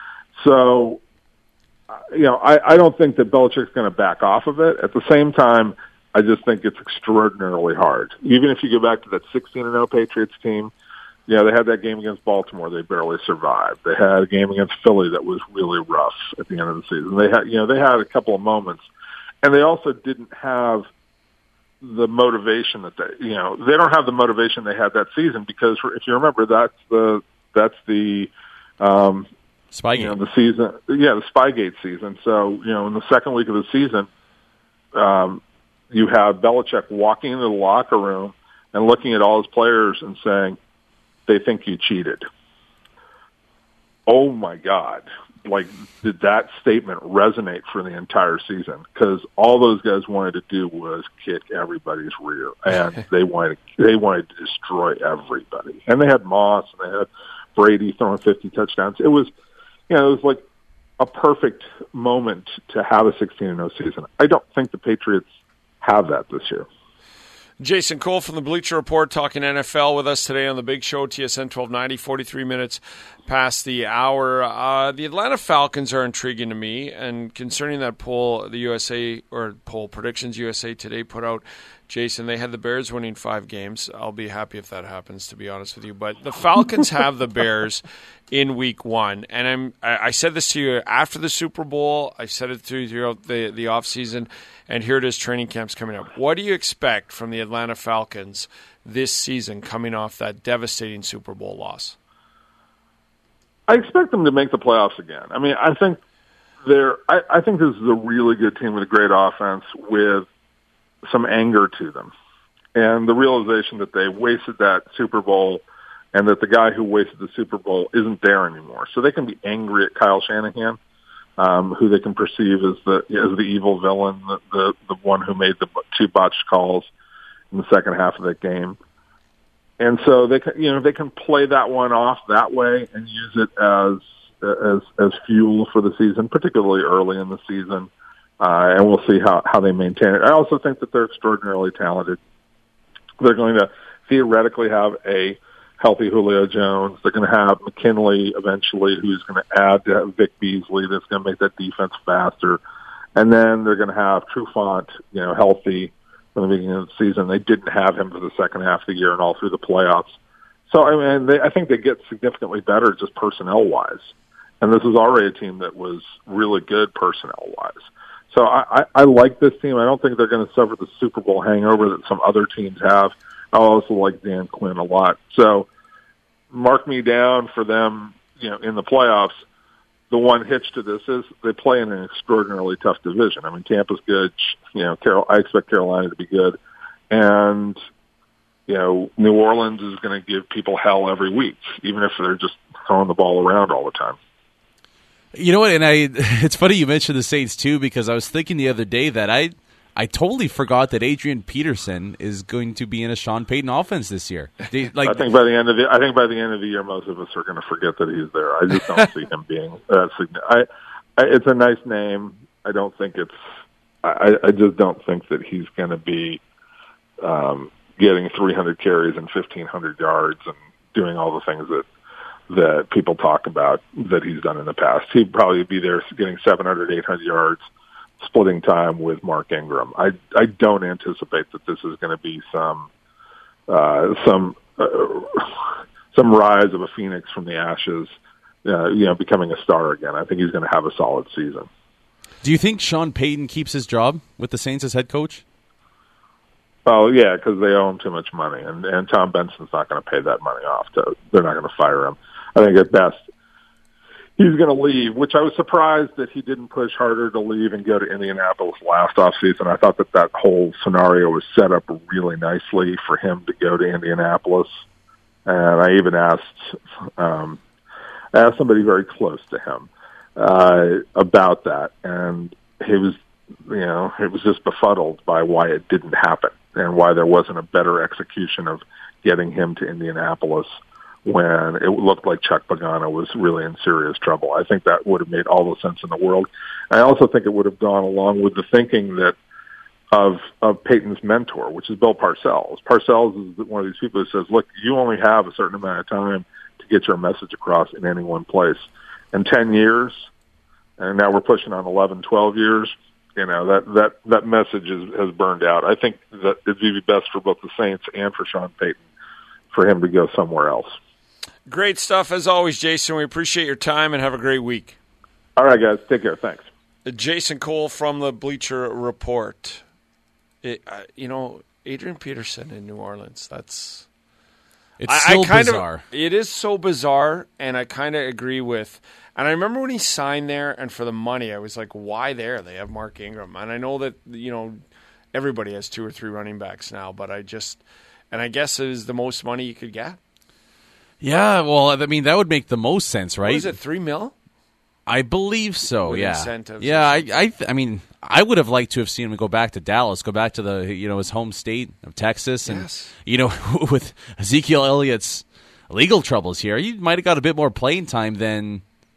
So, you know, I, I don't think that Belichick's going to back off of it. At the same time, I just think it's extraordinarily hard. Even if you go back to that sixteen and oh Patriots team, yeah, they had that game against Baltimore. They barely survived. They had a game against Philly that was really rough at the end of the season. They had, you know, they had a couple of moments, and they also didn't have the motivation that they, you know, they don't have the motivation they had that season, because if you remember, that's the that's the um, Spygate, you know, the season, yeah, the Spygate season. So, you know, in the second week of the season, um, you have Belichick walking into the locker room and looking at all his players and saying, they think you cheated. Oh, my God. Like, did that statement resonate for the entire season? Because all those guys wanted to do was kick everybody's rear, and they wanted they wanted to destroy everybody. And they had Moss, and they had Brady throwing fifty touchdowns. It was, you know, it was like a perfect moment to have a sixteen and oh season. I don't think the Patriots have that this year. Jason Cole from the Bleacher Report talking N F L with us today on the Big Show, T S N twelve ninety, forty-three minutes past the hour. Uh, the Atlanta Falcons are intriguing to me, and concerning that poll, the U S A, or poll Predictions U S A Today put out, Jason, they had the Bears winning five games. I'll be happy if that happens, to be honest with you. But the Falcons have the Bears in week one. And I'm, I said this to you after the Super Bowl. I said it throughout the, the offseason. And here it is, training camp's coming up. What do you expect from the Atlanta Falcons this season coming off that devastating Super Bowl loss? I expect them to make the playoffs again. I mean, I think they're, I, I think this is a really good team with a great offense with some anger to them, and the realization that they wasted that Super Bowl and that the guy who wasted the Super Bowl isn't there anymore. So they can be angry at Kyle Shanahan, um, who they can perceive as the as the evil villain, the, the the one who made the two botched calls in the second half of that game. And so they can, you know, they can play that one off that way and use it as as as fuel for the season, particularly early in the season. Uh, and we'll see how, how they maintain it. I also think that they're extraordinarily talented. They're going to theoretically have a healthy Julio Jones. They're going to have McKinley eventually, who's going to add to Vic Beasley. That's going to make that defense faster. And then they're going to have Trufant, you know, healthy from the beginning of the season. They didn't have him for the second half of the year and all through the playoffs. So, I mean, they, I think they get significantly better just personnel-wise. And this is already a team that was really good personnel-wise. So I, I, I like this team. I don't think they're going to suffer the Super Bowl hangover that some other teams have. I also like Dan Quinn a lot. So mark me down for them, you know, in the playoffs. The one hitch to this is they play in an extraordinarily tough division. I mean, Tampa's good. You know, Carol, I expect Carolina to be good. And, you know, New Orleans is going to give people hell every week, even if they're just throwing the ball around all the time. You know what, and I it's funny you mentioned the Saints too, because I was thinking the other day that I I totally forgot that Adrian Peterson is going to be in a Sean Payton offense this year. They, like, I think by the end of the I think by the end of the year, most of us are going to forget that he's there. I just don't see him being that significant. I, I, it's a nice name. I don't think it's. I, I just don't think that he's going to be um, getting three hundred carries and fifteen hundred yards and doing all the things that. that people talk about that he's done in the past. He'd probably be there getting seven hundred, eight hundred yards, splitting time with Mark Ingram. I I don't anticipate that this is going to be some uh, some uh, some rise of a phoenix from the ashes, uh, you know, becoming a star again. I think he's going to have a solid season. Do you think Sean Payton keeps his job with the Saints as head coach? Oh, yeah, because they owe him too much money, and, and Tom Benson's not going to pay that money off. To, they're not going to fire him. I think at best he's going to leave, which I was surprised that he didn't push harder to leave and go to Indianapolis last offseason. I thought that that whole scenario was set up really nicely for him to go to Indianapolis. And I even asked um, asked somebody very close to him uh, about that, and he was, you know, it was just befuddled by why it didn't happen and why there wasn't a better execution of getting him to Indianapolis when it looked like Chuck Pagano was really in serious trouble. I think that would have made all the sense in the world. I also think it would have gone along with the thinking that of of Peyton's mentor, which is Bill Parcells. Parcells is one of these people who says, look, you only have a certain amount of time to get your message across in any one place. And ten years, and now we're pushing on eleven, twelve years, you know, that, that, that message is, has burned out. I think that it'd be best for both the Saints and for Sean Payton for him to go somewhere else. Great stuff as always, Jason. We appreciate your time and have a great week. All right, guys. Take care. Thanks. Jason Cole from the Bleacher Report. It, uh, you know, Adrian Peterson in New Orleans, that's... It's I, still I kind bizarre. Of, it is so bizarre, and I kind of agree with... And I remember when he signed there, and for the money, I was like, why there? They have Mark Ingram. And I know that, you know, everybody has two or three running backs now, but I just... And I guess it is the most money you could get. Yeah, well, I mean, that would make the most sense, right? What is it, three mil? I believe so, With yeah. incentives yeah, I, I, I mean, I would have liked to have seen him go back to Dallas, go back to the, you know, his home state of Texas, and Yes. you know, with Ezekiel Elliott's legal troubles here, you might have got a bit more playing time than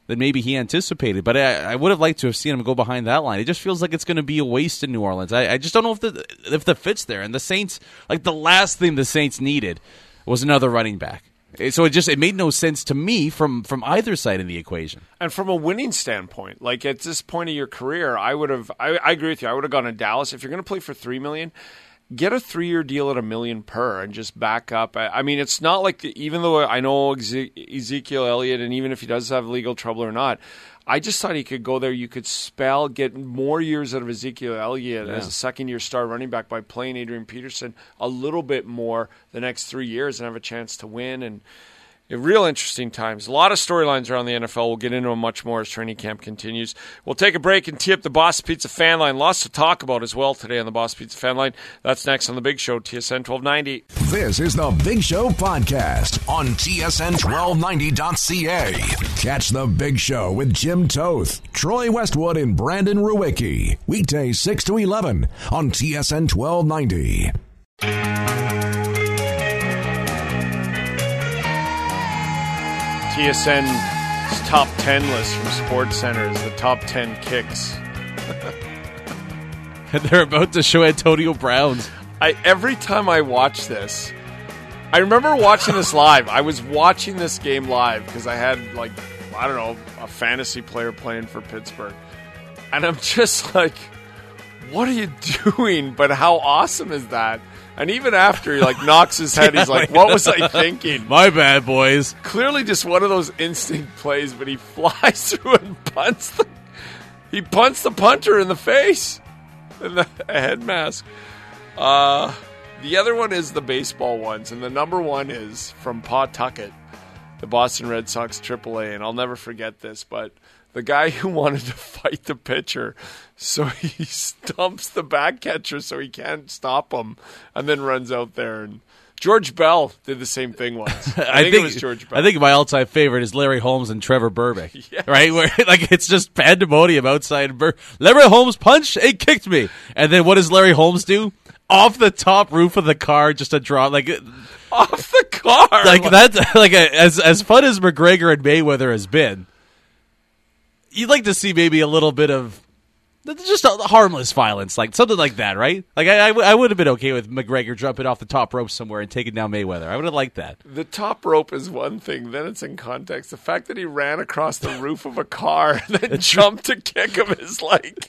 than maybe he anticipated. But I, I would have liked to have seen him go behind that line. It just feels like it's going to be a waste in New Orleans. I, I just don't know if the if the fit's there. And the Saints, like the last thing the Saints needed was another running back. So it just it made no sense to me from, from either side of the equation. And from a winning standpoint, like at this point of your career, I would have. I, I agree with you. I would have gone to Dallas if you're going to play for three million. Get a three-year deal at a million per and just back up. I, I mean, it's not like the, even though I know Ezekiel Elliott, and even if he does have legal trouble or not, I just thought he could go there. You could spell, get more years out of Ezekiel Elliott yeah. as a second-year star running back by playing Adrian Peterson a little bit more the next three years and have a chance to win. And real interesting times. A lot of storylines around the N F L. We'll get into them much more as training camp continues. We'll take a break and tee up the Boss Pizza fan line. Lots to talk about as well today on the Boss Pizza fan line. That's next on The Big Show, T S N twelve ninety. This is The Big Show podcast on T S N twelve ninety dot C A. Catch The Big Show with Jim Toth, Troy Westwood, and Brandon Ruwicki. Weekdays six to eleven on T S N twelve ninety. T S N's top ten list from SportsCenter is the top ten kicks. And they're about to show Antonio Brown's. I every time I watch this, I remember watching this live. I was watching this game live because I had, like, I don't know, a fantasy player playing for Pittsburgh. And I'm just like, what are you doing? But how awesome is that? And even after he like knocks his head, he's like, what was I thinking? My bad, boys. Clearly just one of those instinct plays, but he flies through and punts the he punts the punter in the face in the head mask. Uh, the other one is the baseball ones, and the number one is from Pawtucket, the Boston Red Sox triple A, and I'll never forget this, but the guy who wanted to fight the pitcher, so he stumps the back catcher so he can't stop him, and then runs out there. And George Bell did the same thing once. I, I think, think it was George Bell. I think my all-time favorite is Larry Holmes and Trevor Burbick, yes. right? Where like it's just pandemonium outside. Bur- Larry Holmes punched and kicked me, and then what does Larry Holmes do? Off the top roof of the car, just a drop like off the car. Like, like that. Like a, as as fun as McGregor and Mayweather has been. You'd like to see maybe a little bit of just a harmless violence, like something like that, right? Like I, I, w- I would have been okay with McGregor jumping off the top rope somewhere and taking down Mayweather. I would have liked that. The top rope is one thing, then it's in context. The fact that he ran across the roof of a car and then jumped to kick him is like,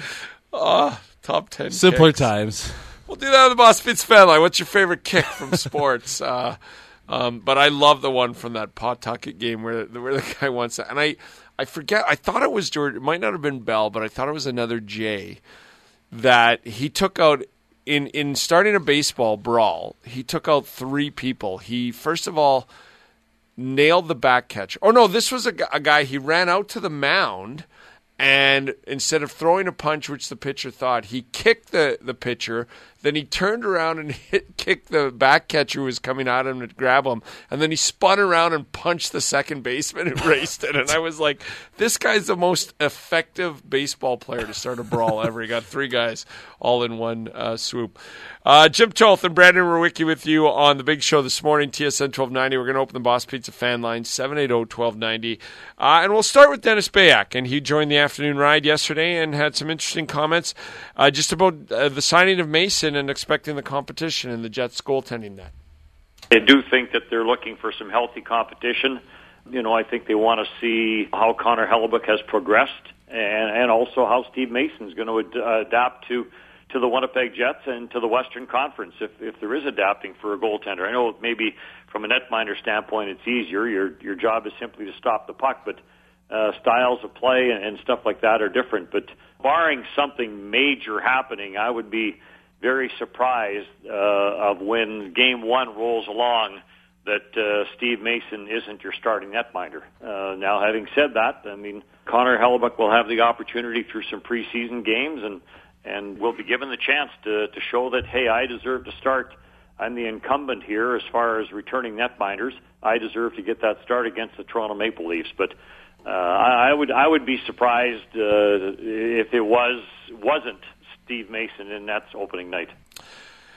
oh, top ten. Simpler kicks. Times. We'll do that on the Boss Pizza fan line. What's your favorite kick from sports? uh, um, but I love the one from that Pawtucket game where where the guy wants to, and I. I forget. I thought it was George. It might not have been Bell, but I thought it was another J that he took out in in starting a baseball brawl. He took out three people. He first of all nailed the back catcher. Oh no, this was a, a guy. He ran out to the mound, and instead of throwing a punch, which the pitcher thought, he kicked the the pitcher. Then he turned around and hit, kicked the back catcher who was coming at him to grab him. And then he spun around and punched the second baseman and raced it. And I was like, this guy's the most effective baseball player to start a brawl ever. He got three guys all in one uh, swoop. Uh, Jim Toth and Brandon Ruwicki with you on The Big Show this morning, T S N twelve ninety. We're going to open the Boss Pizza fan line, seven eight zero, one two nine zero. Uh, and we'll start with Dennis Bayak. And he joined the afternoon ride yesterday and had some interesting comments uh, just about uh, the signing of Mason and expecting the competition in the Jets goaltending net. I do think that they're looking for some healthy competition. You know, I think they want to see how Connor Hellebuyck has progressed and, and also how Steve Mason's going to ad- adapt to to the Winnipeg Jets and to the Western Conference if if there is adapting for a goaltender. I know maybe from a netminder standpoint it's easier. Your your job is simply to stop the puck, but uh, styles of play and, and stuff like that are different. But barring something major happening, I would be very surprised uh, of when game one rolls along that uh, Steve Mason isn't your starting netminder. Uh, now, having said that, I mean, Connor Hellebuyck will have the opportunity through some preseason games and and will be given the chance to, to show that, hey, I deserve to start. I'm the incumbent here as far as returning netminders. I deserve to get that start against the Toronto Maple Leafs. But uh, I, I would I would be surprised uh, if it was wasn't Steve Mason in Nets opening night.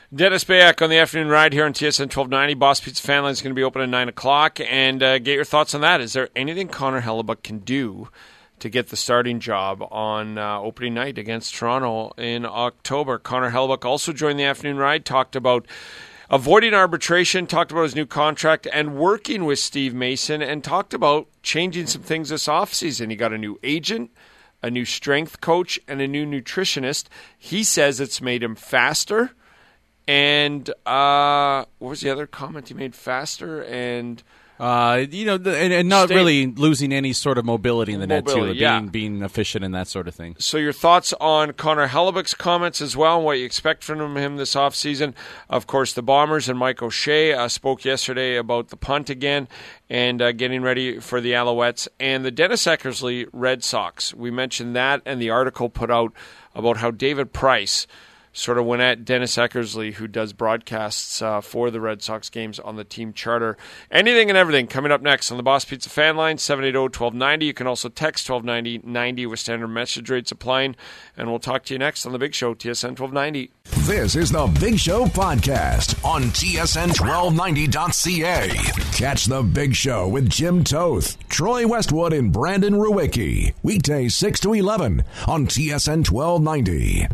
Dennis Bayak on the afternoon ride here on T S N twelve ninety. Boss Pizza Fan Line is going to be open at nine o'clock. And uh, get your thoughts on that. Is there anything Connor Hellebuyck can do to get the starting job on uh, opening night against Toronto in October? Connor Hellebuyck also joined the afternoon ride, talked about avoiding arbitration, talked about his new contract and working with Steve Mason, and talked about changing some things this offseason. He got a new agent, a new strength coach, and a new nutritionist. He says it's made him faster. And uh, what was the other comment he made? Faster and... Uh, you know, and, and not Stay- really losing any sort of mobility in the Mobility, net, too. yeah. Being, being efficient in that sort of thing. So your thoughts on Connor Hellebuyck's comments as well, and what you expect from him this offseason. Of course, the Bombers and Mike O'Shea uh, spoke yesterday about the punt again and uh, getting ready for the Alouettes. And the Dennis Eckersley Red Sox. We mentioned that and the article put out about how David Price sort of went at Dennis Eckersley, who does broadcasts uh, for the Red Sox games on the team charter. Anything and everything coming up next on the Boss Pizza Fan Line, seven eight zero, one two nine zero. You can also text twelve ninety ninety with standard message rates applying. And we'll talk to you next on The Big Show, T S N twelve ninety. This is The Big Show podcast on T S N twelve ninety dot C A. Catch The Big Show with Jim Toth, Troy Westwood, and Brandon Ruwicki. Weekdays six to eleven on T S N twelve ninety.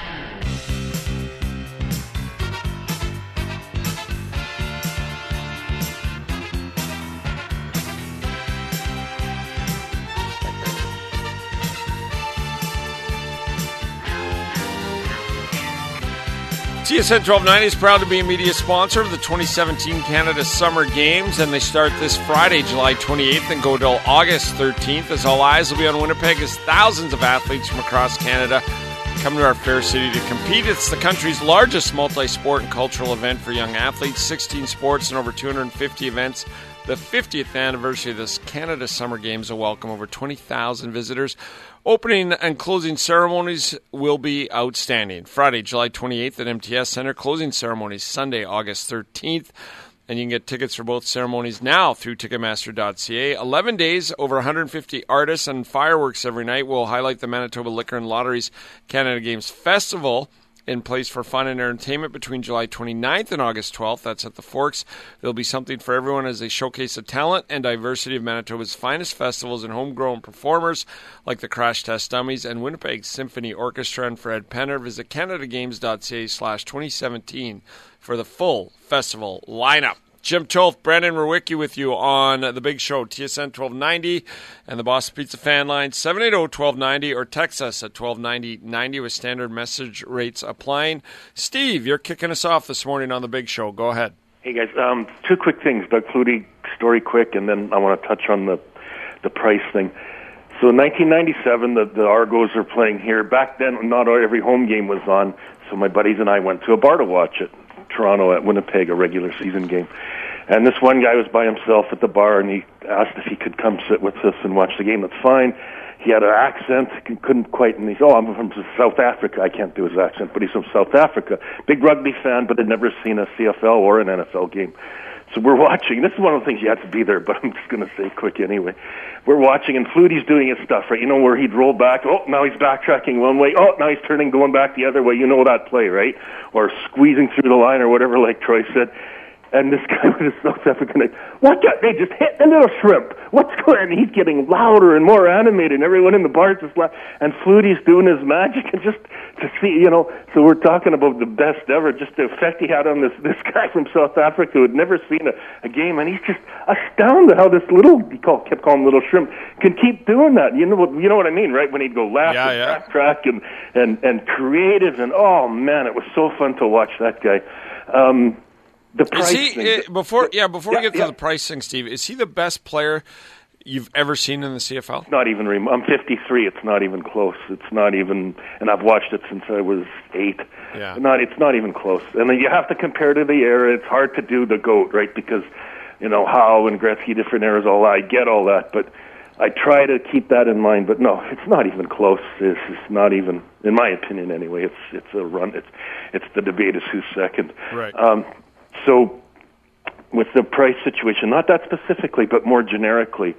T S N twelve ninety is proud to be a media sponsor of the twenty seventeen Canada Summer Games, and they start this Friday, July twenty-eighth, and go till August thirteenth, as all eyes will be on Winnipeg as thousands of athletes from across Canada come to our fair city to compete. It's the country's largest multi-sport and cultural event for young athletes, sixteen sports and over two hundred fifty events. The fiftieth anniversary of this Canada Summer Games will welcome over twenty thousand visitors. Opening and closing ceremonies will be outstanding. Friday, July twenty-eighth at M T S Center. Closing ceremonies Sunday, August thirteenth. And you can get tickets for both ceremonies now through Ticketmaster dot C A. eleven days, over one hundred fifty artists, and fireworks every night will highlight the Manitoba Liquor and Lotteries Canada Games Festival, in place for fun and entertainment between July twenty-ninth and August twelfth. That's at the Forks. There'll be something for everyone as they showcase the talent and diversity of Manitoba's finest festivals and homegrown performers like the Crash Test Dummies and Winnipeg Symphony Orchestra. And for Ed Penner, visit Canada Games dot C A slash twenty seventeen for the full festival lineup. Jim Toth, Brandon Ruwicki with you on The Big Show, T S N twelve ninety, and the Boston Pizza Fan Line, seven eight zero, one two nine zero, or text us at twelve ninety ninety with standard message rates applying. Steve, you're kicking us off this morning on The Big Show. Go ahead. Hey, guys. Um, two quick things. Doug Flutie story quick, and then I want to touch on the, the price thing. So in nineteen ninety-seven, the, the Argos are playing here. Back then, not every home game was on, so my buddies and I went to a bar to watch it. Toronto at Winnipeg, a regular season game. And this one guy was by himself at the bar, and he asked if he could come sit with us and watch the game. That's fine. He had an accent, he couldn't quite, and he said, oh, I'm from South Africa. I can't do his accent, but he's from South Africa. Big rugby fan, but had never seen a C F L or an N F L game. So we're watching. This is one of the things you have to be there, but I'm just going to say quick anyway. We're watching, and Flutie's doing his stuff, right? You know, where he'd roll back. Oh, now he's backtracking one way. Oh, now he's turning, going back the other way. You know that play, right? Or squeezing through the line or whatever, like Troy said. And this guy with his South African, what? They just hit the little shrimp. What's going on? And he's getting louder and more animated, and everyone in the bar just laughing. And Flutie's doing his magic, and just to see, you know, so we're talking about the best ever, just the effect he had on this this guy from South Africa who had never seen a, a game, and he's just astounded how this little, he called, kept calling him little shrimp, can keep doing that. You know what, you know what I mean, right? When he'd go left yeah, and yeah. backtrack and, and, and creative, and oh man, it was so fun to watch that guy. Um, The price is he, thing. uh, before, yeah, before Yeah, we get to yeah. the price thing, Steve, is he the best player you've ever seen in the C F L? Not even. Rem- I'm fifty-three. It's not even close. It's not even. And I've watched it since I was eight. Yeah. Not. It's not even close. And then you have to compare to the era. It's hard to do the GOAT, right? Because you know Howe and Gretzky, different eras. All that. I get all that, but I try to keep that in mind. But no, it's not even close. It's, it's not even, in my opinion, anyway. It's it's a run. It's it's the debate is who's second. Right. Um, so. With the price situation, not that specifically, but more generically,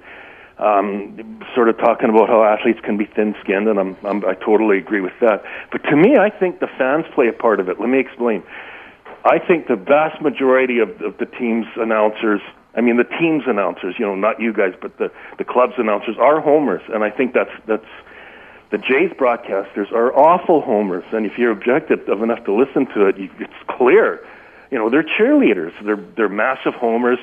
um, sort of talking about how athletes can be thin-skinned, and I'm, I'm, I totally agree with that. But to me, I think the fans play a part of it. Let me explain. I think the vast majority of, of the team's announcers, I mean the team's announcers, you know, not you guys, but the, the club's announcers are homers, and I think that's that's the Jays broadcasters are awful homers, and if you're objective enough to listen to it, you, it's clear. You know, they're cheerleaders. They're they're massive homers.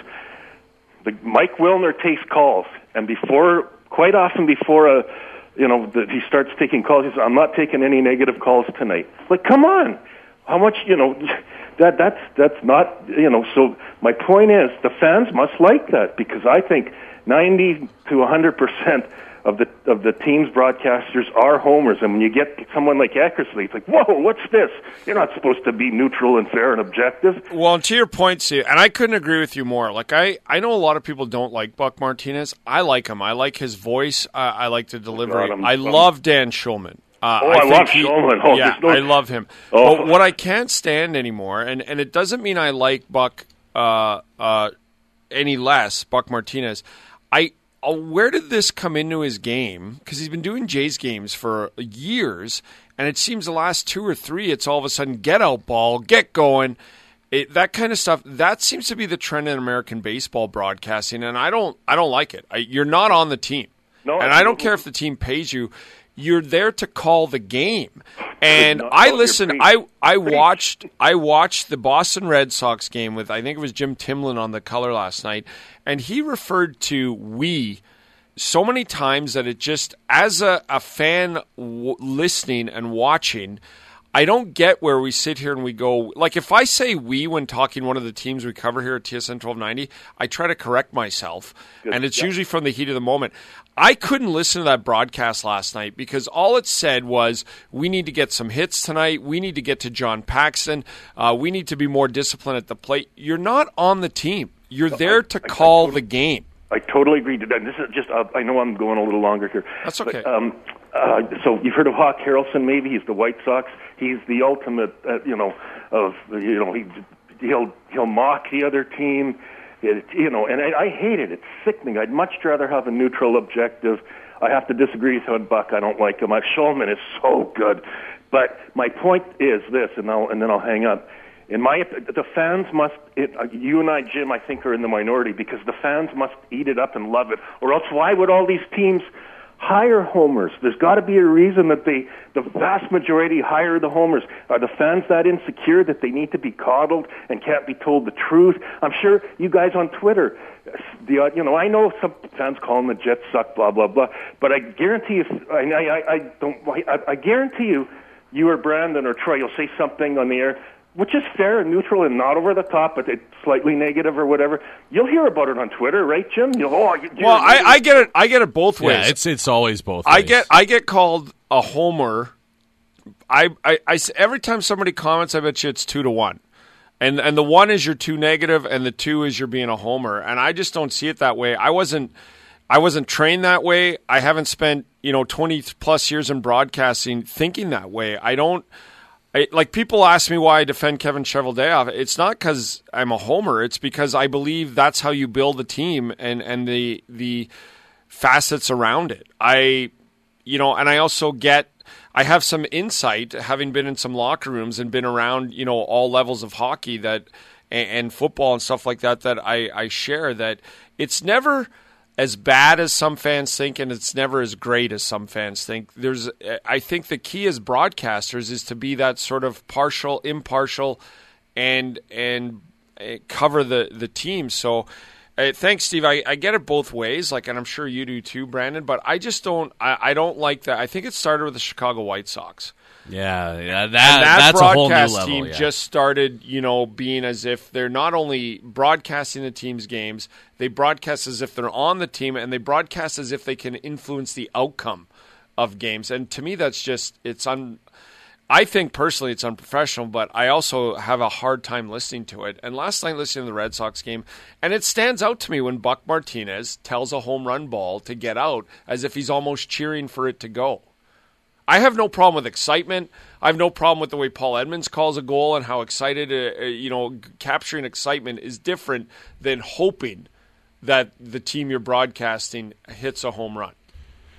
The, Mike Wilner takes calls, and before, quite often before a, you know, the, he starts taking calls, he says, "I'm not taking any negative calls tonight." Like, come on, how much, you know, that that's that's not, you know. So my point is, the fans must like that, because I think ninety to one hundred percent of the of the team's broadcasters are homers, and when you get someone like Eckersley, it's like, whoa, what's this? You're not supposed to be neutral and fair and objective. Well, and to your point, Steve, and I couldn't agree with you more. Like, I, I know a lot of people don't like Buck Martinez. I like him. I like his voice. Uh, I like the delivery. God, I love Dan Schulman. Uh, oh, I, I love he, Schulman. Oh, yeah, no... I love him. Oh. But what I can't stand anymore, and, and it doesn't mean I like Buck uh, uh, any less, Buck Martinez, I... Uh, where did this come into his game? Because he's been doing Jays games for years, and it seems the last two or three, it's all of a sudden get out ball, get going, it, that kind of stuff. That seems to be the trend in American baseball broadcasting, and I don't, I don't like it. I, you're not on the team, no, and I don't care if the team pays you. You're there to call the game. And I listened. I I watched. I watched the Boston Red Sox game with, I think it was Jim Timlin on the color last night, and he referred to "we" so many times that it just, as a, a fan w- listening and watching, I don't get where we sit here and we go, like if I say "we" when talking one of the teams we cover here at T S N twelve ninety, I try to correct myself, Good. and it's yeah. usually from the heat of the moment. I couldn't listen to that broadcast last night because all it said was, we need to get some hits tonight, we need to get to John Paxton, uh, we need to be more disciplined at the plate. You're not on the team. You're there to call I, I totally, the game. I totally agree. This is just, uh, I know I'm going a little longer here. That's okay. But, um, uh, so you've heard of Hawk Harrelson, maybe? He's the White Sox. He's the ultimate, uh, you know, of, you know, he, he'll, he'll mock the other team. It, you know, and I, I hate it. It's sickening. I'd much rather have a neutral objective. I have to disagree with Buck. I don't like him. Schulman is so good. But my point is this, and, I'll, and then I'll hang up. In my, the fans must, it, uh, you and I, Jim, I think are in the minority, because the fans must eat it up and love it. Or else why would all these teams hire homers? There's got to be a reason that they, the vast majority hire the homers. Are the fans that insecure that they need to be coddled and can't be told the truth? I'm sure you guys on Twitter, the you know, I know some fans call them the Jets suck, blah blah blah. But I guarantee you, I I, I don't, I, I guarantee you, you or Brandon or Troy, you'll say something on the air which is fair and neutral and not over the top, but it's slightly negative or whatever. You'll hear about it on Twitter, right, Jim? You'll, oh, you, well, I, I get it. I get it both ways. Yeah, it's it's always both I ways. get I get called a homer. I, I, I every time somebody comments, I bet you it's two to one, and and the one is you're too negative, and the two is you're being a homer, and I just don't see it that way. I wasn't I wasn't trained that way. I haven't spent you know twenty plus years in broadcasting thinking that way. I don't. I, like, people ask me why I defend Kevin Cheveldayoff. It's not because I'm a homer. It's because I believe that's how you build a team and, and the the facets around it. I, you know, and I also get, I have some insight, having been in some locker rooms and been around, you know, all levels of hockey that and, and football and stuff like that, that I, I share, that it's never as bad as some fans think, and it's never as great as some fans think. There's, I think the key as broadcasters is to be that sort of partial, impartial, and and cover the, the team. So, uh, thanks, Steve. I, I get it both ways, like, and I'm sure you do too, Brandon. But I just don't. I, I don't like that. I think it started with the Chicago White Sox. Yeah, yeah, that, and that that's broadcast a whole new level, team yeah. just started, you know, being as if they're not only broadcasting the team's games, they broadcast as if they're on the team, and they broadcast as if they can influence the outcome of games. And to me, that's just, it's un. I think personally it's unprofessional, but I also have a hard time listening to it. And last night listening to the Red Sox game, and it stands out to me when Buck Martinez tells a home run ball to get out as if he's almost cheering for it to go. I have no problem with excitement. I have no problem with the way Paul Edmonds calls a goal and how excited, uh, you know, capturing excitement is different than hoping that the team you're broadcasting hits a home run.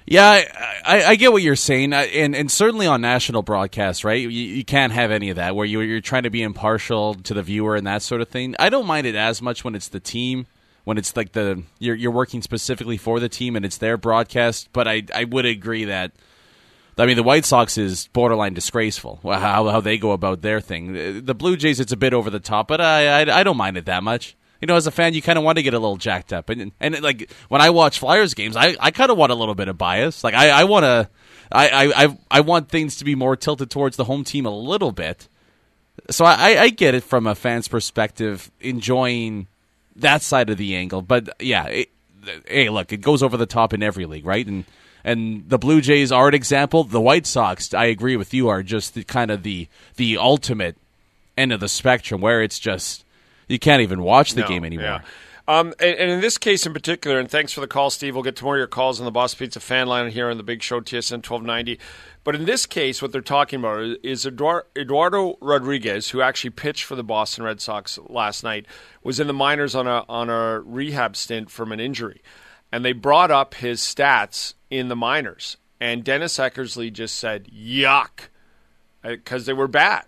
Yeah, I, I, I get what you're saying, and and certainly on national broadcast, right? You, you can't have any of that where you, you're trying to be impartial to the viewer and that sort of thing. I don't mind it as much when it's the team, when it's like the you're you're working specifically for the team and it's their broadcast. But I I would agree that, I mean, the White Sox is borderline disgraceful how how they go about their thing. The Blue Jays, it's a bit over the top, but I I, I don't mind it that much. You know, as a fan, you kind of want to get a little jacked up, and and like when I watch Flyers games, I, I kind of want a little bit of bias. Like I, I want to, I, I I want things to be more tilted towards the home team a little bit. So I, I get it from a fan's perspective, enjoying that side of the angle. But yeah, it, hey, look, it goes over the top in every league, right? And and the Blue Jays are an example. The White Sox, I agree with you, are just the, kind of the the ultimate end of the spectrum, where it's just. You can't even watch the no, game anymore. Yeah. Um, and, and in this case in particular, and thanks for the call, Steve. We'll get to more of your calls on the Boss Pizza fan line here on the Big Show, T S N twelve ninety. But in this case, what they're talking about is Eduardo Rodriguez, who actually pitched for the Boston Red Sox last night, was in the minors on a on a rehab stint from an injury. And they brought up his stats in the minors. And Dennis Eckersley just said, yuck, because they were bad.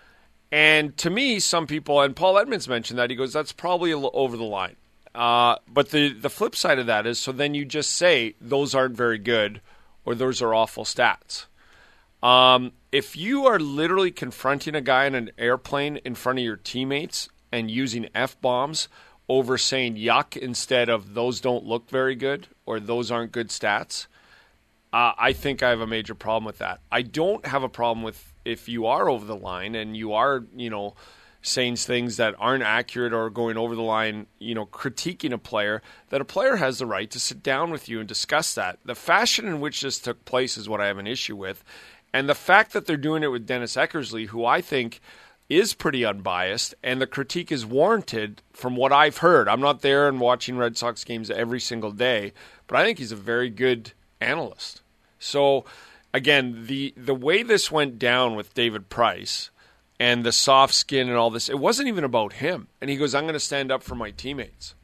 And to me, some people, and Paul Edmonds mentioned that, he goes, that's probably a little over the line. Uh, but the, the flip side of that is, so then you just say, those aren't very good, or those are awful stats. Um, if you are literally confronting a guy in an airplane in front of your teammates and using F-bombs over saying yuck instead of those don't look very good, or those aren't good stats, uh, I think I have a major problem with that. I don't have a problem with if you are over the line and you are, you know, saying things that aren't accurate or going over the line, you know, critiquing a player, that a player has the right to sit down with you and discuss that. The fashion in which this took place is what I have an issue with. And the fact that they're doing it with Dennis Eckersley, who I think is pretty unbiased, and the critique is warranted from what I've heard. I'm not there and watching Red Sox games every single day, but I think he's a very good analyst. So, again, the the way this went down with David Price and the soft skin and all this, it wasn't even about him. And he goes, I'm going to stand up for my teammates.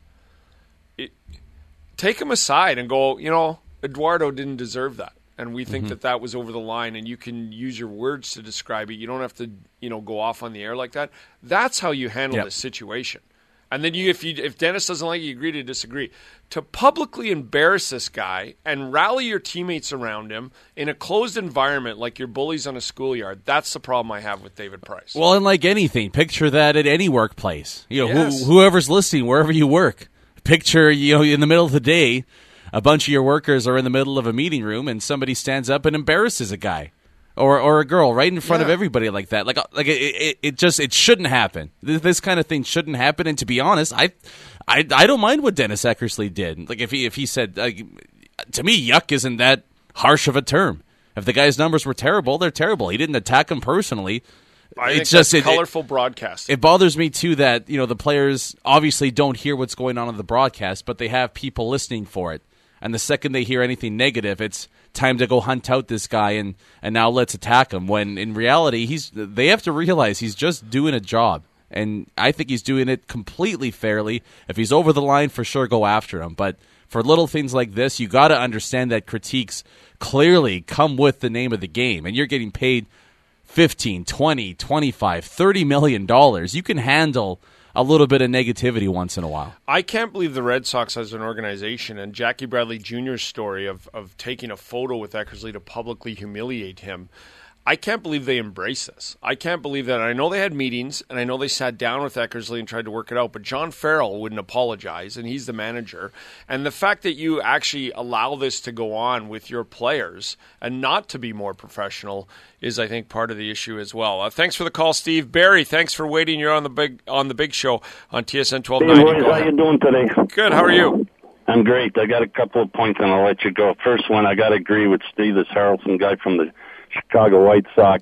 It, take him aside and go, you know, Eduardo didn't deserve that. And we think mm-hmm. that that was over the line, and you can use your words to describe it. You don't have to, you know, go off on the air like that. That's how you handle yep. this situation. And then you, if you, if Dennis doesn't like it, you agree to disagree. To publicly embarrass this guy and rally your teammates around him in a closed environment like your bullies on a schoolyard, that's the problem I have with David Price. Well, and like anything, picture that at any workplace. You know, yes. who, whoever's listening, wherever you work, picture, you know, in the middle of the day, a bunch of your workers are in the middle of a meeting room and somebody stands up and embarrasses a guy. Or or a girl right in front yeah. of everybody like that. Like like it, it, it just it shouldn't happen. This kind of thing shouldn't happen. And to be honest, I I, I don't mind what Dennis Eckersley did. Like if he if he said like, to me, yuck isn't that harsh of a term. If the guy's numbers were terrible, they're terrible. He didn't attack him personally. I it's think just that's it, colorful broadcasting. It bothers me too that, you know, the players obviously don't hear what's going on in the broadcast, but they have people listening for it. And the second they hear anything negative, it's time to go hunt out this guy and, and now let's attack him. When in reality, he's they have to realize he's just doing a job. And I think he's doing it completely fairly. If he's over the line, for sure, go after him. But for little things like this, you got to understand that critiques clearly come with the name of the game. And you're getting paid fifteen, twenty, twenty-five, thirty million dollars. You can handle a little bit of negativity once in a while. I can't believe the Red Sox as an organization, and Jackie Bradley Junior's story of, of taking a photo with Eckersley to publicly humiliate him. I can't believe they embrace this. I can't believe that. I know they had meetings, and I know they sat down with Eckersley and tried to work it out, but John Farrell wouldn't apologize, and he's the manager. And the fact that you actually allow this to go on with your players and not to be more professional is, I think, part of the issue as well. Uh, thanks for the call, Steve. Barry, thanks for waiting. You're on the big on the big show on T S N twelve ninety. Hey, boys, how you doing today? Good. How are you? I'm great. I got a couple of points, and I'll let you go. First one, I got to agree with Steve. This Harrelson guy from the Chicago White Sox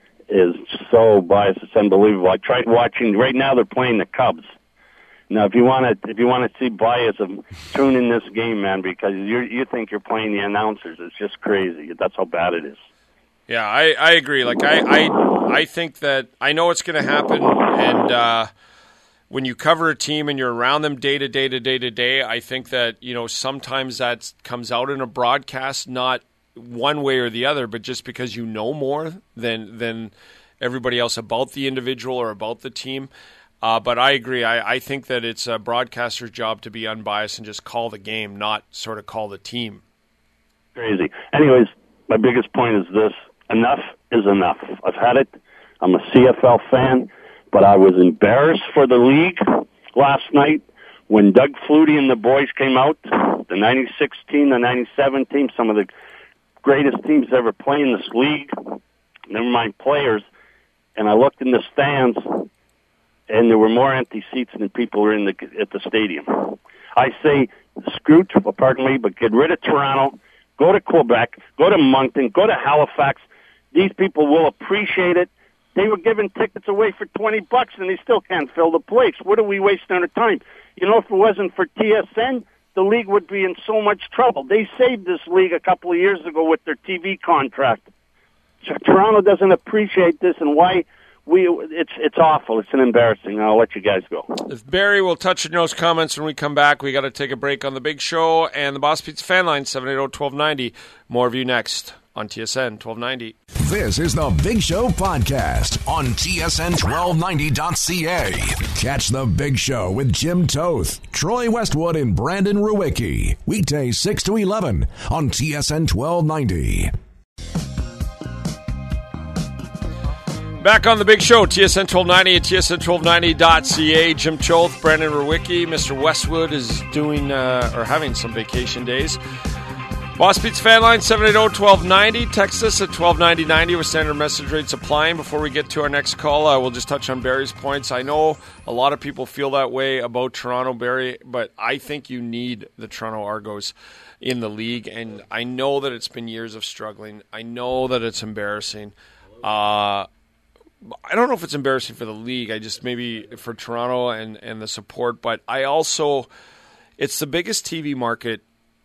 is so biased. It's unbelievable. I tried watching. Right now, they're playing the Cubs. Now, if you want to, if you want to see bias, tune in this game, man, because you you think you're playing the announcers. It's just crazy. That's how bad it is. Yeah, I, I agree. Like I, I I think that I know it's going to happen, and uh, when you cover a team and you're around them day to day to day to day, I think that, you know, sometimes that comes out in a broadcast, not one way or the other, but just because you know more than than everybody else about the individual or about the team. Uh, but I agree. I, I think that it's a broadcaster's job to be unbiased and just call the game, not sort of call the team. Crazy. Anyways, my biggest point is this. Enough is enough. I've had it. I'm a C F L fan, but I was embarrassed for the league last night when Doug Flutie and the boys came out, the ninety-six team, the ninety-seven team, some of the greatest teams to ever play in this league, never mind players, and I looked in the stands, and there were more empty seats than people were in the at the stadium. I say, screw, pardon me, but get rid of Toronto, go to Quebec, go to Moncton, go to Halifax. These people will appreciate it. They were giving tickets away for twenty bucks, and they still can't fill the place. What are we wasting our time? You know, if it wasn't for T S N, the league would be in so much trouble. They saved this league a couple of years ago with their T V contract. So Toronto doesn't appreciate this, and why... We it's it's awful. It's an embarrassing. I'll let you guys go. If Barry will touch on those comments when we come back. We got to take a break on the Big Show and the Boss Pizza fan line seven eight zero, one two nine zero. More of you next on T S N twelve ninety. This is the Big Show podcast on T S N twelve ninety dot C A. Catch the Big Show with Jim Toth, Troy Westwood, and Brandon Ruwicki. Weekdays six to eleven on T S N twelve ninety. Back on the Big Show, T S N twelve ninety at T S N twelve ninety dot C A. Jim Toth, Brandon Ruwicki. Mister Westwood is doing uh, or having some vacation days. Boss Pizza fan line seven eight zero, one two nine zero. Text us at twelve ninety ninety with standard message rates applying. Before we get to our next call, I will just touch on Barry's points. I know a lot of people feel that way about Toronto, Barry, but I think you need the Toronto Argos in the league, and I know that it's been years of struggling. I know that it's embarrassing. Uh I don't know if it's embarrassing for the league. I just maybe for Toronto and, and the support. But I also, it's the biggest T V market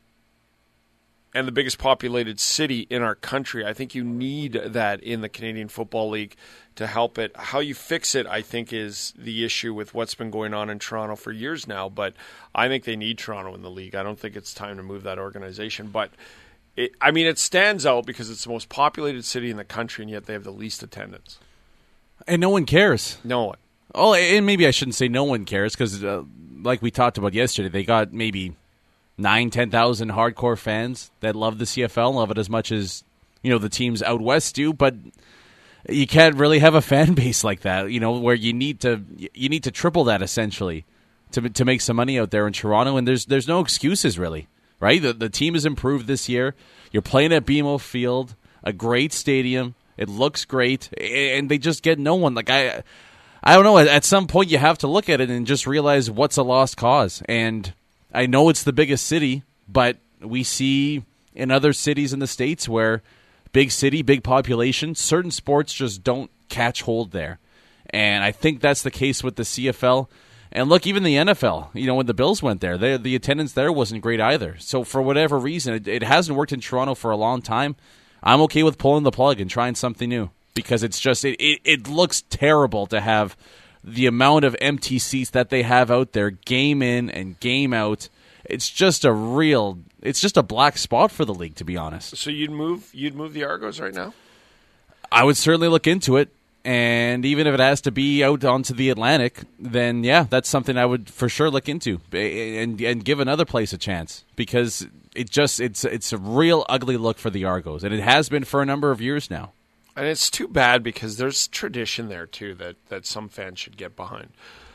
and the biggest populated city in our country. I think you need that in the Canadian Football League to help it. How you fix it, I think, is the issue with what's been going on in Toronto for years now. But I think they need Toronto in the league. I don't think it's time to move that organization. But, it, I mean, it stands out because it's the most populated city in the country, and yet they have the least attendance. And no one cares. No one. Oh, and maybe I shouldn't say no one cares because, uh, like we talked about yesterday, they got maybe nine, ten thousand hardcore fans that love the C F L, love it as much as you know the teams out west do. But you can't really have a fan base like that, you know, where you need to you need to triple that essentially to to make some money out there in Toronto. And there's there's no excuses really, right? The the team has improved this year. You're playing at B M O Field, a great stadium. It looks great, and they just get no one. Like I, I don't know. At some point, you have to look at it and just realize what's a lost cause. And I know it's the biggest city, but we see in other cities in the States where big city, big population, certain sports just don't catch hold there. And I think that's the case with the C F L. And look, even the N F L, you know, when the Bills went there, they, the attendance there wasn't great either. So for whatever reason, it, it hasn't worked in Toronto for a long time. I'm okay with pulling the plug and trying something new because it's just it, it, it looks terrible to have the amount of empty seats that they have out there, game in and game out. It's just a real, it's just a black spot for the league, to be honest. So you'd move, you'd move the Argos right now? I would certainly look into it, and even if it has to be out onto the Atlantic, then yeah, that's something I would for sure look into and and give another place a chance because it just it's it's a real ugly look for the Argos, and it has been for a number of years now. And it's too bad because there's tradition there too that that some fans should get behind.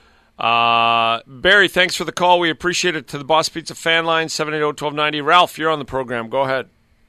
Uh, Barry, thanks for the call. We appreciate it. To the Boss Pizza fan line seven eight zero, one two nine zero. Ralph, you're on the program. Go ahead.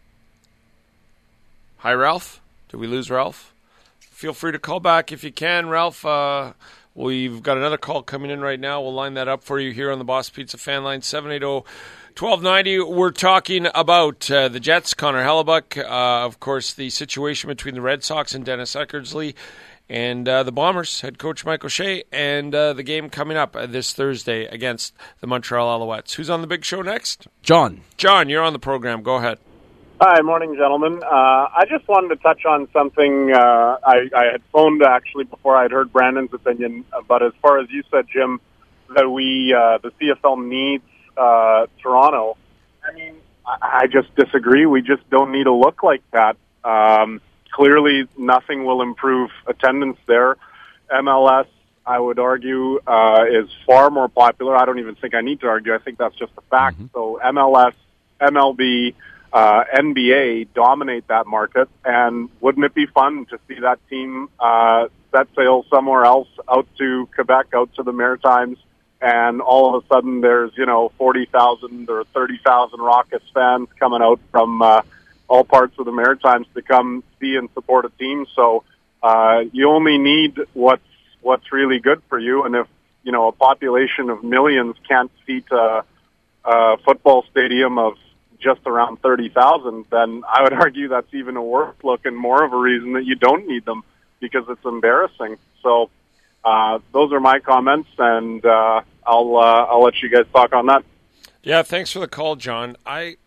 Hi, Ralph. Did we lose Ralph? Feel free to call back if you can, Ralph. Uh, we've got another call coming in right now. We'll line that up for you here on the Boss Pizza fan line, seven eight zero, one two nine zero. We're talking about uh, the Jets, Connor Hellebuyck, uh, of course, the situation between the Red Sox and Dennis Eckersley, and uh, the Bombers, head coach Mike O'Shea, and uh, the game coming up uh, this Thursday against the Montreal Alouettes. Who's on the Big Show next? John. John, you're on the program. Go ahead. Hi, morning, gentlemen. Uh, I just wanted to touch on something. Uh, I, I had phoned actually before I had heard Brandon's opinion, but as far as you said, Jim, that we uh, the C F L needs uh, Toronto. I mean, I, I just disagree. We just don't need a look like that. Um, clearly, nothing will improve attendance there. M L S, I would argue, uh, is far more popular. I don't even think I need to argue. I think that's just a fact. Mm-hmm. So M L S, M L B. Uh, N B A dominate that market, and wouldn't it be fun to see that team uh, set sail somewhere else, out to Quebec, out to the Maritimes, and all of a sudden there's, you know, forty thousand or thirty thousand Rockets fans coming out from uh, all parts of the Maritimes to come see and support a team. So uh, you only need what's what's really good for you, and if, you know, a population of millions can't seat a, a football stadium of just around thirty thousand, then I would argue that's even a worse look and more of a reason that you don't need them, because it's embarrassing. So uh, those are my comments, and uh, I'll uh, I'll let you guys talk on that. Yeah, thanks for the call, John. I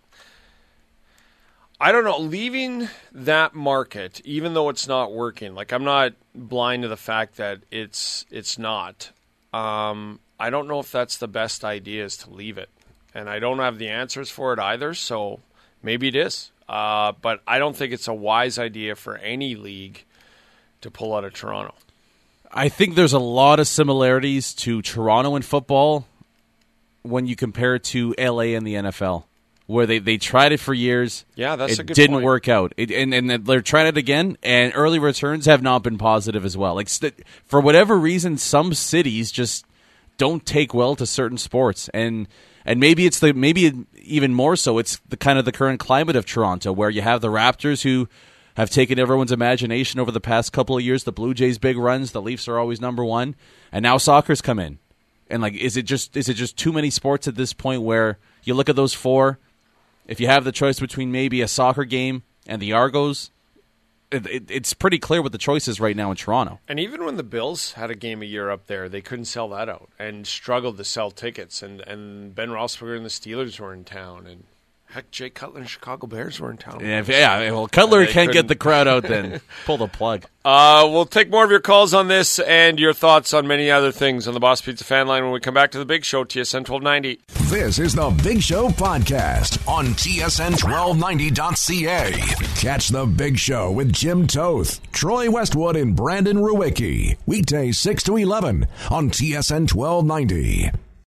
I don't know, leaving that market, even though it's not working, like I'm not blind to the fact that it's it's not. Um, I don't know if that's the best idea, is to leave it. And I don't have the answers for it either, so maybe it is. Uh, but I don't think it's a wise idea for any league to pull out of Toronto. I think there's a lot of similarities to Toronto in football when you compare it to L A and the N F L, where they, they tried it for years. Yeah, that's it a good didn't point. work out. It, and, and they're trying it again, and early returns have not been positive as well. Like st- for whatever reason, some cities just don't take well to certain sports, and and maybe it's the maybe even more so it's the kind of the current climate of Toronto, where you have the Raptors who have taken everyone's imagination over the past couple of years, the Blue Jays' big runs, the Leafs are always number one, and now soccer's come in. And like, is it just is it just too many sports at this point where you look at those four, if you have the choice between maybe a soccer game and the Argos, it, it, it's pretty clear what the choice is right now in Toronto. And even when the Bills had a game a year up there, they couldn't sell that out and struggled to sell tickets. And, and Ben Roethlisberger and the Steelers were in town, and heck, Jay Cutler and the Chicago Bears were in town. Yeah, if, yeah well, Cutler can't get the crowd out then. Pull the plug. Uh, we'll take more of your calls on this and your thoughts on many other things on the Boss Pizza Fan Line when we come back to the Big Show, T S N twelve ninety. This is the Big Show podcast on T S N twelve ninety dot C A. Catch the Big Show with Jim Toth, Troy Westwood, and Brandon Ruwicki. Weekdays six to eleven on T S N twelve ninety.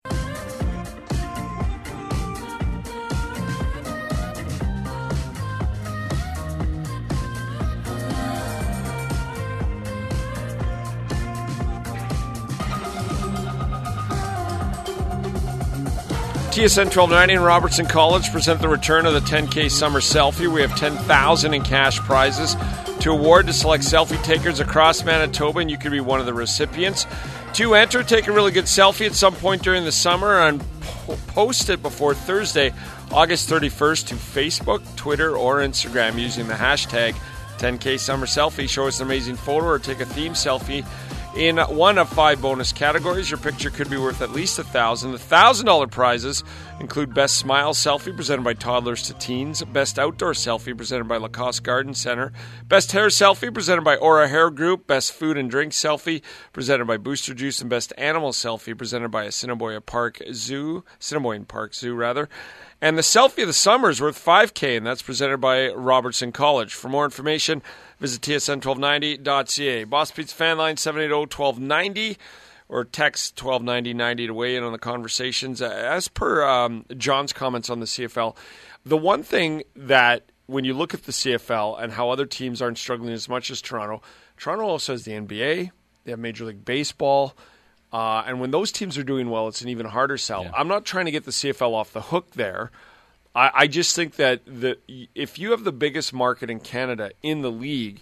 T S N twelve ninety and Robertson College present the return of the ten K Summer Selfie. We have ten thousand dollars in cash prizes to award to select selfie takers across Manitoba, and you could be one of the recipients. To enter, take a really good selfie at some point during the summer and post it before Thursday, August thirty-first to Facebook, Twitter, or Instagram using the hashtag ten K Summer Selfie. Show us an amazing photo or take a theme selfie in one of five bonus categories. Your picture could be worth at least one thousand dollars. The one thousand dollars prizes include Best Smile Selfie, presented by Toddlers to Teens, Best Outdoor Selfie, presented by Lacoste Garden Center, Best Hair Selfie, presented by Aura Hair Group, Best Food and Drink Selfie, presented by Booster Juice, and Best Animal Selfie, presented by Assiniboia Park Zoo, Assiniboine Park Zoo, rather. And the Selfie of the Summer is worth five K, and that's presented by Robertson College. For more information, visit T S N twelve ninety dot C A. Boss Pizza Fan Line seven eight zero, one two nine zero or text twelve ninety ninety to weigh in on the conversations. As per um, John's comments on the C F L, the one thing that when you look at the C F L and how other teams aren't struggling as much as Toronto, Toronto also has the N B A, they have Major League Baseball, uh, and when those teams are doing well, it's an even harder sell. Yeah. I'm not trying to get the C F L off the hook there. I, I just think that the, if you have the biggest market in Canada in the league,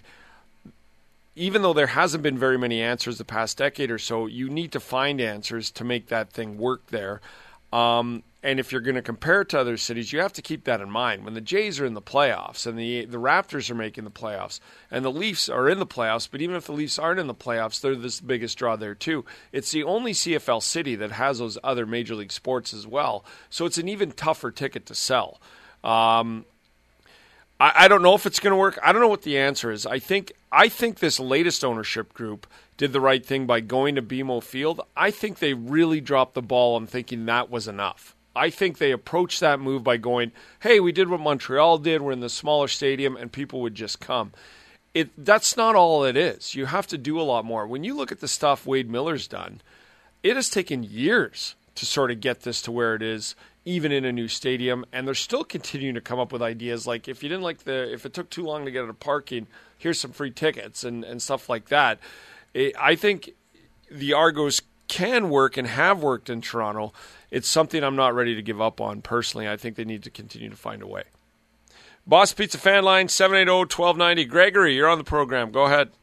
even though there hasn't been very many answers the past decade or so, you need to find answers to make that thing work there. Um, and if you're going to compare it to other cities, you have to keep that in mind. When the Jays are in the playoffs and the the Raptors are making the playoffs and the Leafs are in the playoffs, but even if the Leafs aren't in the playoffs, they're the biggest draw there too. It's the only C F L city that has those other major league sports as well. So it's an even tougher ticket to sell. Um, I, I don't know if it's going to work. I don't know what the answer is. I think I think this latest ownership group did the right thing by going to B M O Field. I think they really dropped the ball on thinking that was enough. I think they approached that move by going, hey, we did what Montreal did. We're in the smaller stadium, and people would just come. It That's not all it is. You have to do a lot more. When you look at the stuff Wade Miller's done, it has taken years to sort of get this to where it is, even in a new stadium, and they're still continuing to come up with ideas like if you didn't like the, if it took too long to get out of parking, here's some free tickets and, and stuff like that. It, I think the Argos can work and have worked in Toronto. It's something I'm not ready to give up on personally. I think they need to continue to find a way. Boss Pizza fan line, seven eight zero, one two nine zero. Gregory, you're on the program. Go ahead.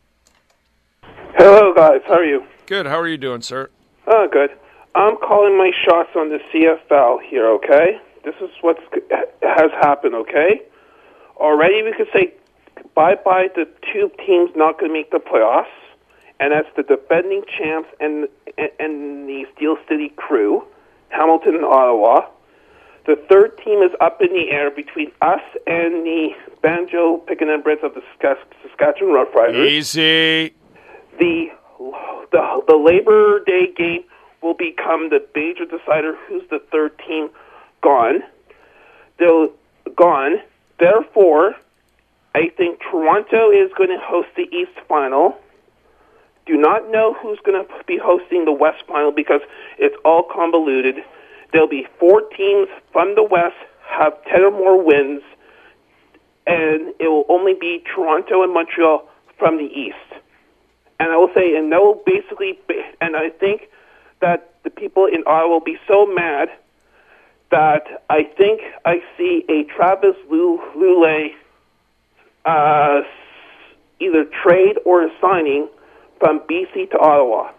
Hello, guys. How are you? Good. How are you doing, sir? Oh, good. I'm calling my shots on the C F L here, okay? This is what has happened, okay? Already we could say bye-bye to two teams not going to make the playoffs, and that's the defending champs and, and, and the Steel City Crew, Hamilton and Ottawa. The third team is up in the air between us and the Banjo Picking and Brits of the Saskatchewan Roughriders. Easy. The, the, the Labor Day game will become the major decider who's the third team gone. They'll gone. Therefore, I think Toronto is going to host the East Final. Do not know who's going to be hosting the West Final because it's all convoluted. There'll be four teams from the West have ten or more wins, and it will only be Toronto and Montreal from the East. And I will say, and they'll basically, and I think that the people in Ottawa will be so mad that I think I see a Travis Lulay uh, either trade or a signing from B C to Ottawa.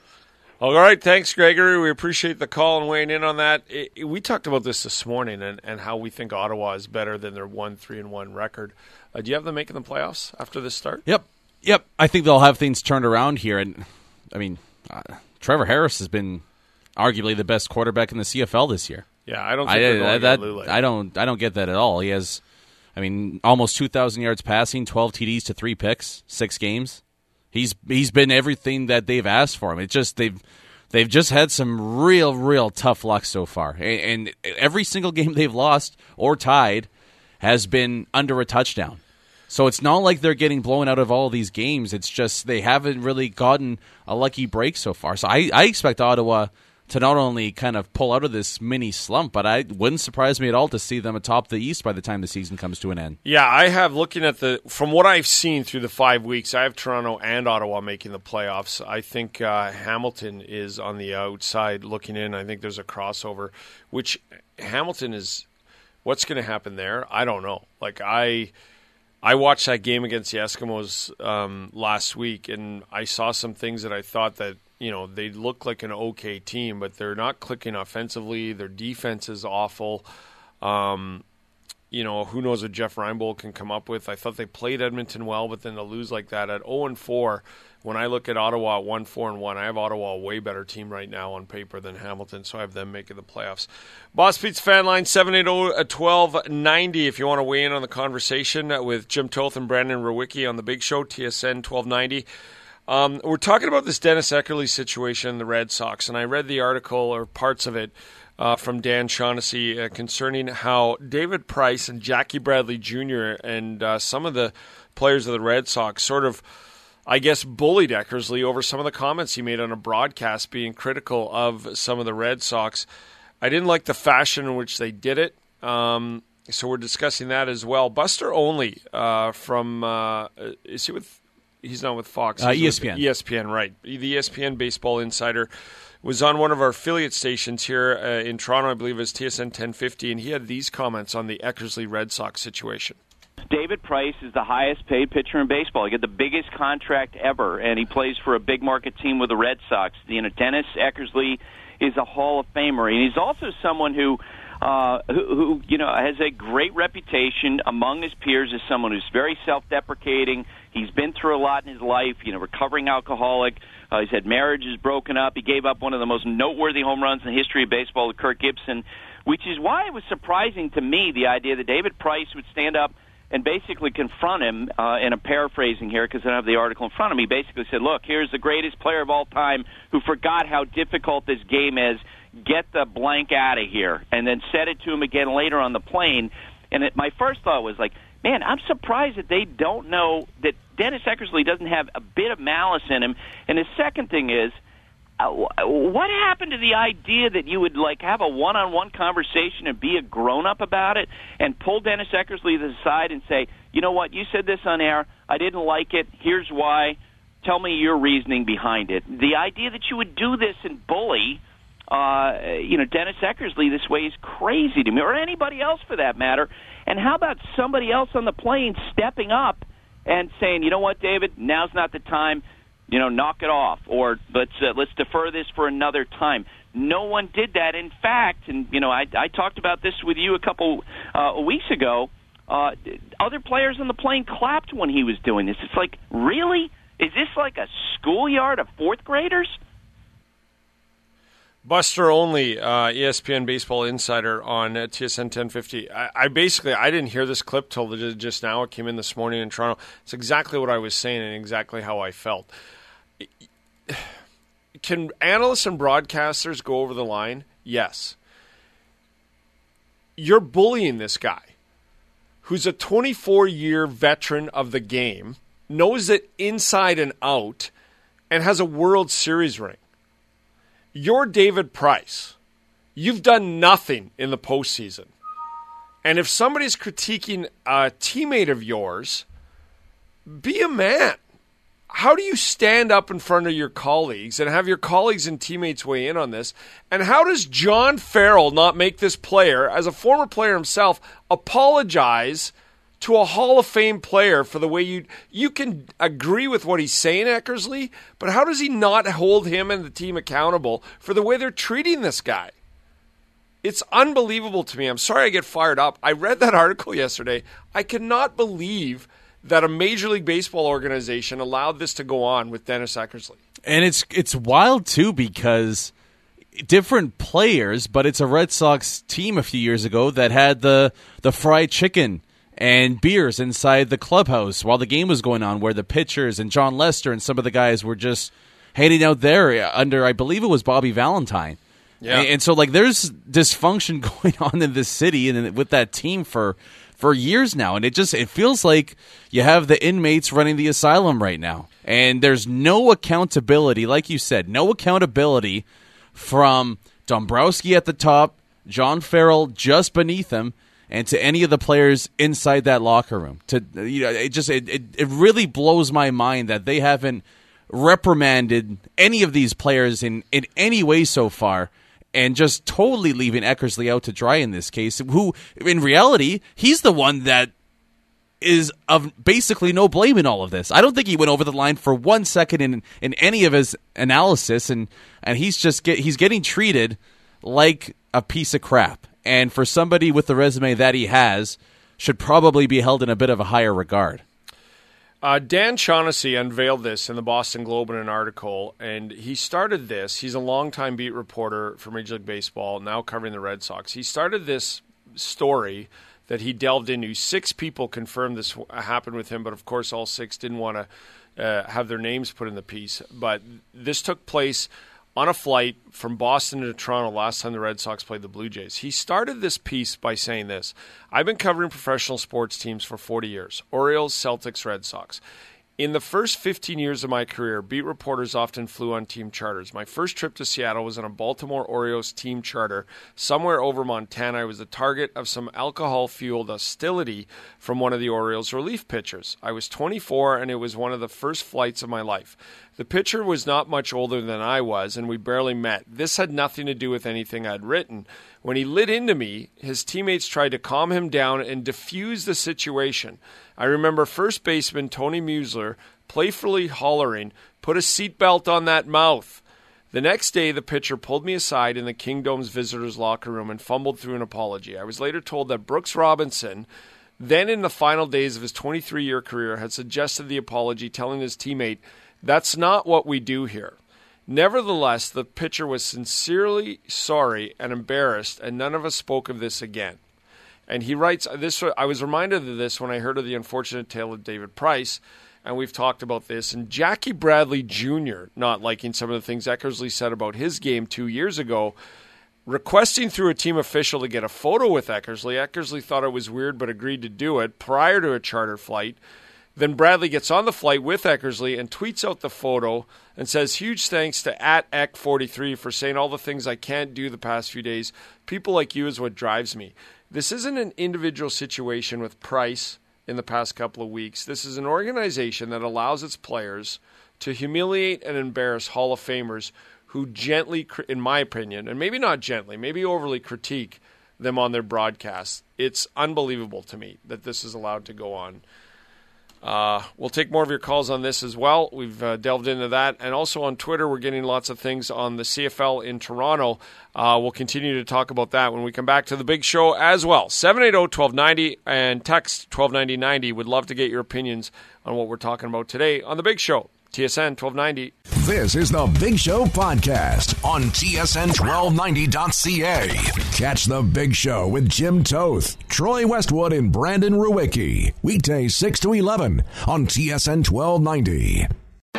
All right, thanks, Gregory. We appreciate the call and weighing in on that. It, it, we talked about this this morning and, and how we think Ottawa is better than their one three and one record. Uh, do you have them making the playoffs after this start? Yep, yep. I think they'll have things turned around here. And I mean, uh, Trevor Harris has been arguably the best quarterback in the C F L this year. Yeah, I don't think I, they're going I, to that, get Lulay. I don't. I don't get that at all. He has, I mean, almost two thousand yards passing, twelve T Ds to three picks, six games. He's he's been everything that they've asked for him. It's just they've they've just had some real real tough luck so far, and, and every single game they've lost or tied has been under a touchdown. So it's not like they're getting blown out of all of these games. It's just they haven't really gotten a lucky break so far. So I, I expect Ottawa to not only kind of pull out of this mini slump, but I wouldn't surprise me at all to see them atop the East by the time the season comes to an end. Yeah, I have, looking at the, from what I've seen through the five weeks, I have Toronto and Ottawa making the playoffs. I think uh, Hamilton is on the outside looking in. I think there's a crossover, which Hamilton is, what's going to happen there? I don't know. Like, I... I watched that game against the Eskimos um, last week, and I saw some things that I thought that, you know, they look like an okay team, but they're not clicking offensively. Their defense is awful. Um, you know, who knows what Jeff Reinbold can come up with. I thought they played Edmonton well, but then to lose like that at oh and four, when I look at Ottawa at one four and one, I have Ottawa a way better team right now on paper than Hamilton, so I have them making the playoffs. Boss Pizza fan line, seven eight zero, one two nine zero if you want to weigh in on the conversation with Jim Toth and Brandon Rowicki on The Big Show, T S N twelve ninety. Um, we're talking about this Dennis Eckersley situation in the Red Sox, and I read the article or parts of it uh, from Dan Shaughnessy uh, concerning how David Price and Jackie Bradley Junior and uh, some of the players of the Red Sox sort of, I guess, bullied Eckersley over some of the comments he made on a broadcast being critical of some of the Red Sox. I didn't like the fashion in which they did it, um, so we're discussing that as well. Buster Olney uh, from, uh, is he with, he's not with Fox. Uh, E S P N. E S P N, right. The E S P N Baseball Insider was on one of our affiliate stations here uh, in Toronto, I believe it was T S N ten fifty, and he had these comments on the Eckersley Red Sox situation. David Price is the highest paid pitcher in baseball. He got the biggest contract ever, and he plays for a big market team with the Red Sox. You know, Dennis Eckersley is a Hall of Famer, and he's also someone who, uh, who, who, you know, has a great reputation among his peers as someone who's very self-deprecating. He's been through a lot in his life, you know, recovering alcoholic. Uh, he's had marriages broken up. He gave up one of the most noteworthy home runs in the history of baseball to Kirk Gibson, which is why it was surprising to me, the idea that David Price would stand up and basically confront him, uh, and I'm paraphrasing here because I don't have the article in front of me, basically said, look, here's the greatest player of all time who forgot how difficult this game is. Get the blank out of here. And then said it to him again later on the plane. And it, my first thought was like, man, I'm surprised that they don't know that Dennis Eckersley doesn't have a bit of malice in him. And the second thing is, uh, what happened to the idea that you would like have a one-on-one conversation and be a grown-up about it and pull Dennis Eckersley to the side and say, you know what, you said this on air, I didn't like it, here's why, tell me your reasoning behind it. The idea that you would do this and bully uh, you know, Dennis Eckersley this way is crazy to me, or anybody else for that matter. And how about somebody else on the plane stepping up and saying, you know what, David, now's not the time, you know, knock it off, or let's uh, let's defer this for another time. No one did that. In fact, and you know, I, I talked about this with you a couple uh, weeks ago. Uh, other players on the plane clapped when he was doing this. It's like, really? Is this like a schoolyard of fourth graders? Buster Olney, uh, E S P N Baseball Insider on uh, T S N ten fifty. I, I basically, I didn't hear this clip till the, just now. It came in this morning in Toronto. It's exactly what I was saying and exactly how I felt. Can analysts and broadcasters go over the line? Yes. You're bullying this guy who's a twenty-four-year veteran of the game, knows it inside and out, and has a World Series ring. You're David Price. You've done nothing in the postseason. And if somebody's critiquing a teammate of yours, be a man. How do you stand up in front of your colleagues and have your colleagues and teammates weigh in on this? And how does John Farrell not make this player, as a former player himself, apologize to a Hall of Fame player for the way you you can agree with what he's saying, Eckersley, but how does he not hold him and the team accountable for the way they're treating this guy? It's unbelievable to me. I'm sorry I get fired up. I read that article yesterday. I cannot believe that a Major League Baseball organization allowed this to go on with Dennis Eckersley. And it's it's wild, too, because different players, but it's a Red Sox team a few years ago that had the the fried chicken and beers inside the clubhouse while the game was going on, where the pitchers and John Lester and some of the guys were just hanging out there under, I believe it was Bobby Valentine. Yeah. And, and so, like, there's dysfunction going on in this city and with that team for for years now, and it just it feels like you have the inmates running the asylum right now, and there's no accountability, like you said, no accountability from Dombrowski at the top, John Farrell just beneath him, and to any of the players inside that locker room. To you know, it just it, it, it really blows my mind that they haven't reprimanded any of these players in, in any way so far, and just totally leaving Eckersley out to dry in this case, who, in reality, he's the one that is of basically no blame in all of this. I don't think he went over the line for one second in in any of his analysis, and, and he's just get, he's getting treated like a piece of crap. And for somebody with the resume that he has, should probably be held in a bit of a higher regard. Uh, Dan Shaughnessy unveiled this in the Boston Globe in an article, and he started this. He's a longtime beat reporter for Major League Baseball, now covering the Red Sox. He started this story that he delved into. Six people confirmed this happened with him, but of course all six didn't want to uh, have their names put in the piece. But this took place on a flight from Boston to Toronto last time the Red Sox played the Blue Jays. He started this piece by saying this: I've been covering professional sports teams for forty years, Orioles, Celtics, Red Sox. In the first fifteen years of my career, beat reporters often flew on team charters. My first trip to Seattle was on a Baltimore Orioles team charter. Somewhere over Montana, I was the target of some alcohol-fueled hostility from one of the Orioles relief pitchers. I was twenty-four, and it was one of the first flights of my life. The pitcher was not much older than I was, and we barely met. This had nothing to do with anything I'd written. When he lit into me, his teammates tried to calm him down and diffuse the situation. I remember first baseman Tony Musler playfully hollering, "Put a seatbelt on that mouth." The next day, the pitcher pulled me aside in the Kingdome's visitors' locker room and fumbled through an apology. I was later told that Brooks Robinson, then in the final days of his twenty-three-year career, had suggested the apology, telling his teammate, "That's not what we do here." Nevertheless, the pitcher was sincerely sorry and embarrassed, and none of us spoke of this again. And he writes, this. I was reminded of this when I heard of the unfortunate tale of David Price, and we've talked about this. And Jackie Bradley Junior, not liking some of the things Eckersley said about his game two years ago, requesting through a team official to get a photo with Eckersley. Eckersley thought it was weird but agreed to do it prior to a charter flight. Then Bradley gets on the flight with Eckersley and tweets out the photo and says, huge thanks to at Eck forty-three for saying all the things I can't do the past few days. People like you is what drives me. This isn't an individual situation with Price in the past couple of weeks. This is an organization that allows its players to humiliate and embarrass Hall of Famers who gently, in my opinion, and maybe not gently, maybe overly critique them on their broadcasts. It's unbelievable to me that this is allowed to go on. Uh, we'll take more of your calls on this as well. We've uh, delved into that. And also on Twitter, we're getting lots of things on the C F L in Toronto. Uh, we'll continue to talk about that when we come back to the big show as well. seven eight zero, one two nine zero and text one two nine zero ninety. Would love to get your opinions on what we're talking about today on the big show. T S N twelve ninety. This is the Big Show podcast on T S N twelve ninety dot C A. Catch the Big Show with Jim Toth, Troy Westwood, and Brandon Ruwicki. Weekdays six to eleven on T S N twelve ninety.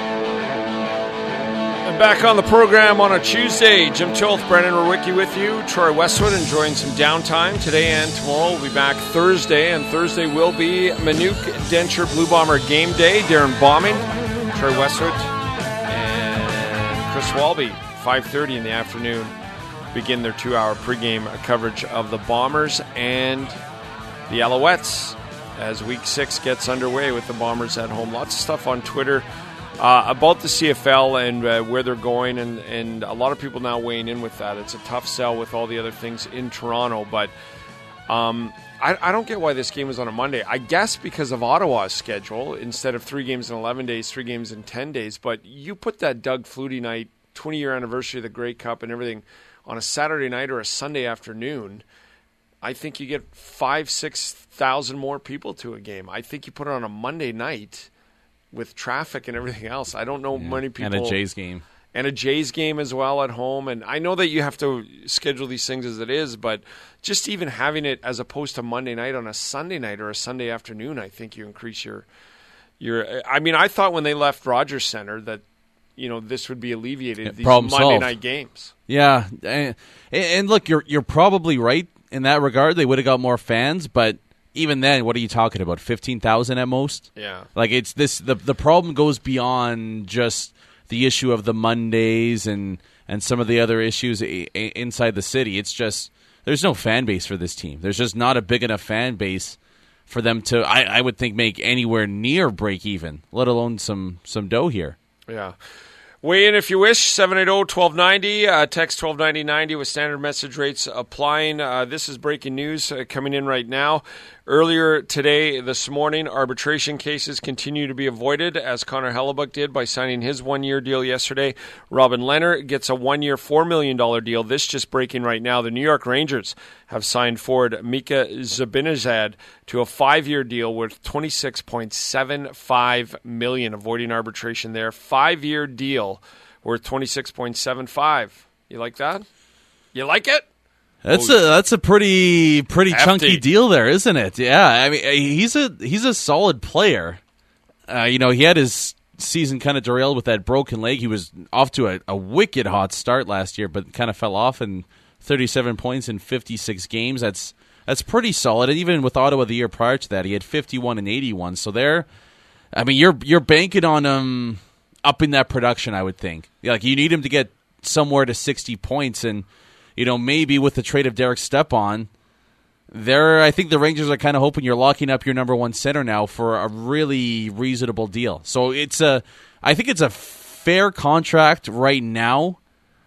And back on the program on a Tuesday, Jim Toth, Brandon Ruwicki with you. Troy Westwood enjoying some downtime today and tomorrow. We'll be back Thursday, and Thursday will be Manuk Denture Blue Bomber game day. Darren Bombing, Troy Westwood, and Chris Walby, five thirty in the afternoon, begin their two-hour pregame coverage of the Bombers and the Alouettes as Week six gets underway with the Bombers at home. Lots of stuff on Twitter uh, about the C F L and uh, where they're going, and, and a lot of people now weighing in with that. It's a tough sell with all the other things in Toronto, but um, I, I don't get why this game is on a Monday. I guess because of Ottawa's schedule, instead of three games in eleven days, three games in ten days. But you put that Doug Flutie night, twenty-year anniversary of the Grey Cup and everything, on a Saturday night or a Sunday afternoon, I think you get five, six thousand more people to a game. I think you put it on a Monday night with traffic and everything else. I don't know yeah. many people. And a Jays game. And a Jays game as well at home. And I know that you have to schedule these things as it is, but just even having it as opposed to Monday night on a Sunday night or a Sunday afternoon, I think you increase your your. I mean, I thought when they left Rogers Center that, you know, this would be alleviated. Yeah, these problem Monday solved. night games. Yeah, and, and look, you're you're probably right in that regard. They would have got more fans, but even then, what are you talking about? Fifteen thousand at most. Yeah, like it's this. The the problem goes beyond just the issue of the Mondays and, and some of the other issues I- inside the city. It's just there's no fan base for this team. There's just not a big enough fan base for them to, I, I would think, make anywhere near break even, let alone some, some dough here. Yeah. Weigh in if you wish, seven eight zero, one two nine zero, uh, text one two nine zero ninety with standard message rates applying. Uh, this is breaking news uh, coming in right now. Earlier today, this morning, arbitration cases continue to be avoided, as Connor Hellebuck did by signing his one-year deal yesterday. Robin Lehner gets a one-year, four million dollars deal. This just breaking right now. The New York Rangers have signed forward Mika Zibanejad to a five-year deal worth twenty-six point seven five million dollars, avoiding arbitration there. Five-year deal worth twenty-six point seven five. You like that? You like it? That's oh, a that's a pretty pretty hefty. chunky deal there, isn't it? Yeah, I mean he's a he's a solid player. Uh, you know, he had his season kind of derailed with that broken leg. He was off to a, a wicked hot start last year, but kind of fell off. And thirty-seven points in fifty-six games. That's that's pretty solid. And even with Ottawa the year prior to that, he had fifty-one and eighty-one. So there, I mean, you're you're banking on him upping that production. I would think. Like you need him to get somewhere to sixty points and. You know, maybe with the trade of Derek Stepan, there, I think the Rangers are kind of hoping you're locking up your number one center now for a really reasonable deal. So it's a, I think it's a fair contract right now,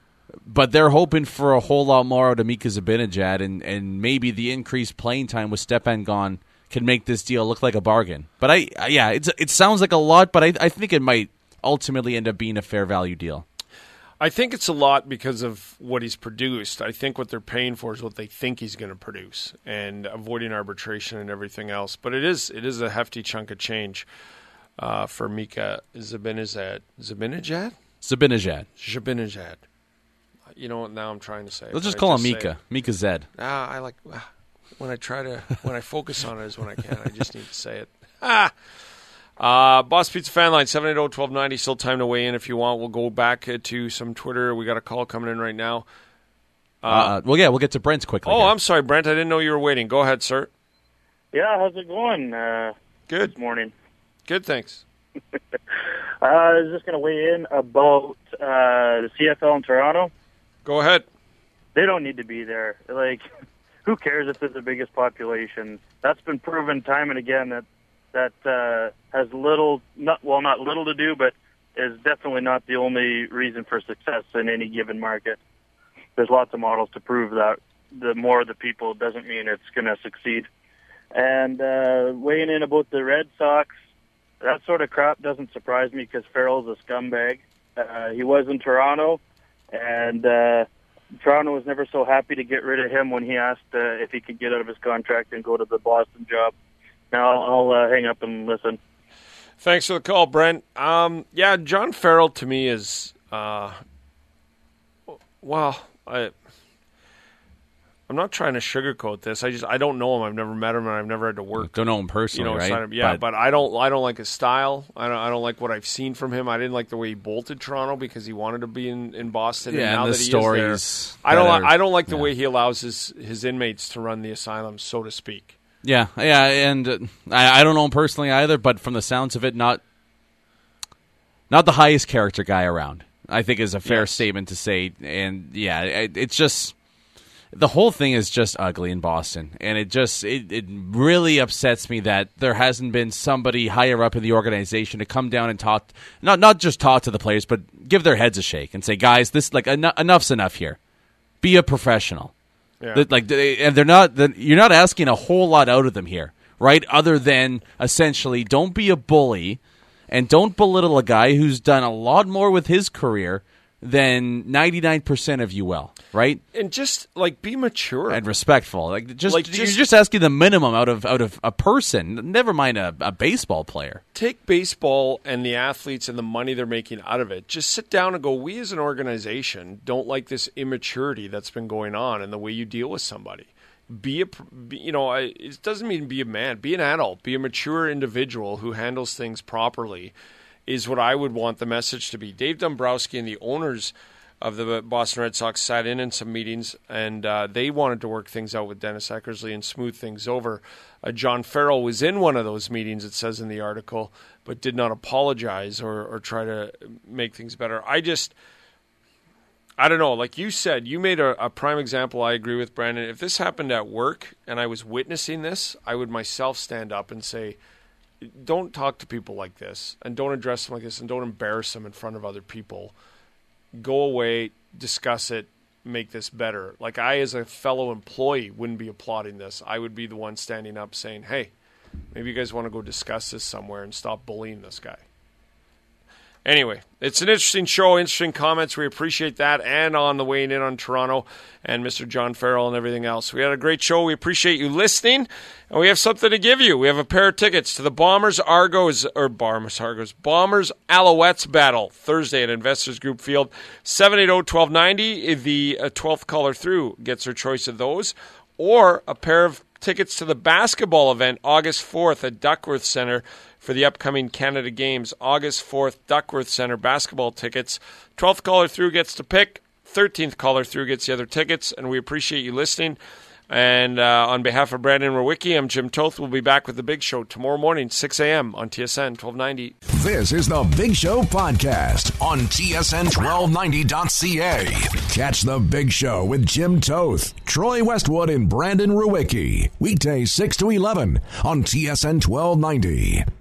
but they're hoping for a whole lot more out of Mika Zibanejad, and, and maybe the increased playing time with Stepan gone can make this deal look like a bargain. But I, yeah, it's it sounds like a lot, but I, I think it might ultimately end up being a fair value deal. I think it's a lot because of what he's produced. I think what they're paying for is what they think he's going to produce, and avoiding arbitration and everything else. But it is it is a hefty chunk of change uh, for Mika Zibanejad. Zibanejad? Zibanejad. Zibanejad. You know what? Now I'm trying to say it. Let's just I call just him Mika. Mika Zed. Ah, I like. Ah. when I try to when I focus on it is when I can. I just need to say it. Ah. Uh, Boss Pizza fan line seven eight zero, one two nine zero. Still time to weigh in if you want. We'll go back uh, to some Twitter. We got a call coming in right now. Uh, uh, well, yeah, we'll get to Brent's quickly. Oh, here. I'm sorry, Brent. I didn't know you were waiting. Go ahead, sir. Yeah, how's it going? Uh, Good. This morning. Good, thanks. uh, I was just going to weigh in about uh, the C F L in Toronto. Go ahead. They don't need to be there. Like, who cares if it's the biggest population? That's been proven time and again that that uh, has little, not well, not little to do, but is definitely not the only reason for success in any given market. There's lots of models to prove that the more the people doesn't mean it's going to succeed. And uh, weighing in about the Red Sox, that sort of crap doesn't surprise me because Farrell's a scumbag. Uh, he was in Toronto, and uh, Toronto was never so happy to get rid of him when he asked uh, if he could get out of his contract and go to the Boston job. Now I'll, I'll uh, hang up and listen. Thanks for the call, Brent. Um, yeah, John Farrell to me is, uh, well, I, I'm not trying to sugarcoat this. I just I don't know him. I've never met him, and I've never had to work. Don't know him personally, you know, right? Him. Yeah, but, but I don't I don't like his style. I don't I don't like what I've seen from him. I didn't like the way he bolted Toronto because he wanted to be in, in Boston. Yeah, and now and the that he stories is there, I don't are, I don't like the yeah. way he allows his his inmates to run the asylum, so to speak. Yeah, yeah, and uh, I, I don't know him personally either, but from the sounds of it, not not the highest character guy around, I think is a fair yes. statement to say. And yeah, it, it's just the whole thing is just ugly in Boston, and it just it, it really upsets me that there hasn't been somebody higher up in the organization to come down and talk, not not just talk to the players, but give their heads a shake and say, guys, this like en- enough's enough here. Be a professional. Yeah. That, like, they, and they're not. The, you're not asking a whole lot out of them here, right? Other than essentially, don't be a bully, and don't belittle a guy who's done a lot more with his career than ninety-nine percent of you will, right? And just like be mature and respectful. Like just, like, you're just just asking the minimum out of out of a person. Never mind a, a baseball player. Take baseball and the athletes and the money they're making out of it. Just sit down and go, we as an organization don't like this immaturity that's been going on and the way you deal with somebody. Be a, be, you know, I, it doesn't mean be a man. Be an adult. Be a mature individual who handles things properly is what I would want the message to be. Dave Dombrowski and the owners of the Boston Red Sox sat in in some meetings, and uh, they wanted to work things out with Dennis Eckersley and smooth things over. Uh, John Farrell was in one of those meetings, it says in the article, but did not apologize or, or try to make things better. I just, I don't know. Like you said, you made a, a prime example. I agree with Brandon. If this happened at work and I was witnessing this, I would myself stand up and say, don't talk to people like this, and don't address them like this, and don't embarrass them in front of other people. Go away, discuss it, make this better. Like I, as a fellow employee, wouldn't be applauding this. I would be the one standing up saying, hey, maybe you guys want to go discuss this somewhere and stop bullying this guy. Anyway, it's an interesting show, interesting comments. We appreciate that, and on the weighing in on Toronto and Mister John Farrell and everything else. We had a great show. We appreciate you listening, and we have something to give you. We have a pair of tickets to the Bombers Argos, or Bombers Argos, Bombers Alouettes battle Thursday at Investors Group Field. seven eight zero, one two nine zero. The uh, twelfth caller through gets her choice of those, or a pair of tickets to the basketball event August fourth at Duckworth Center for the upcoming Canada Games. August fourth, Duckworth Center basketball tickets. twelfth caller through gets to pick. thirteenth caller through gets the other tickets, and we appreciate you listening. And uh, on behalf of Brandon Rowicki, I'm Jim Toth. We'll be back with The Big Show tomorrow morning, six a.m. on T S N twelve ninety. This is The Big Show podcast on T S N twelve ninety dot C A. Catch The Big Show with Jim Toth, Troy Westwood, and Brandon Rowicki. Weekdays six to eleven on T S N twelve ninety.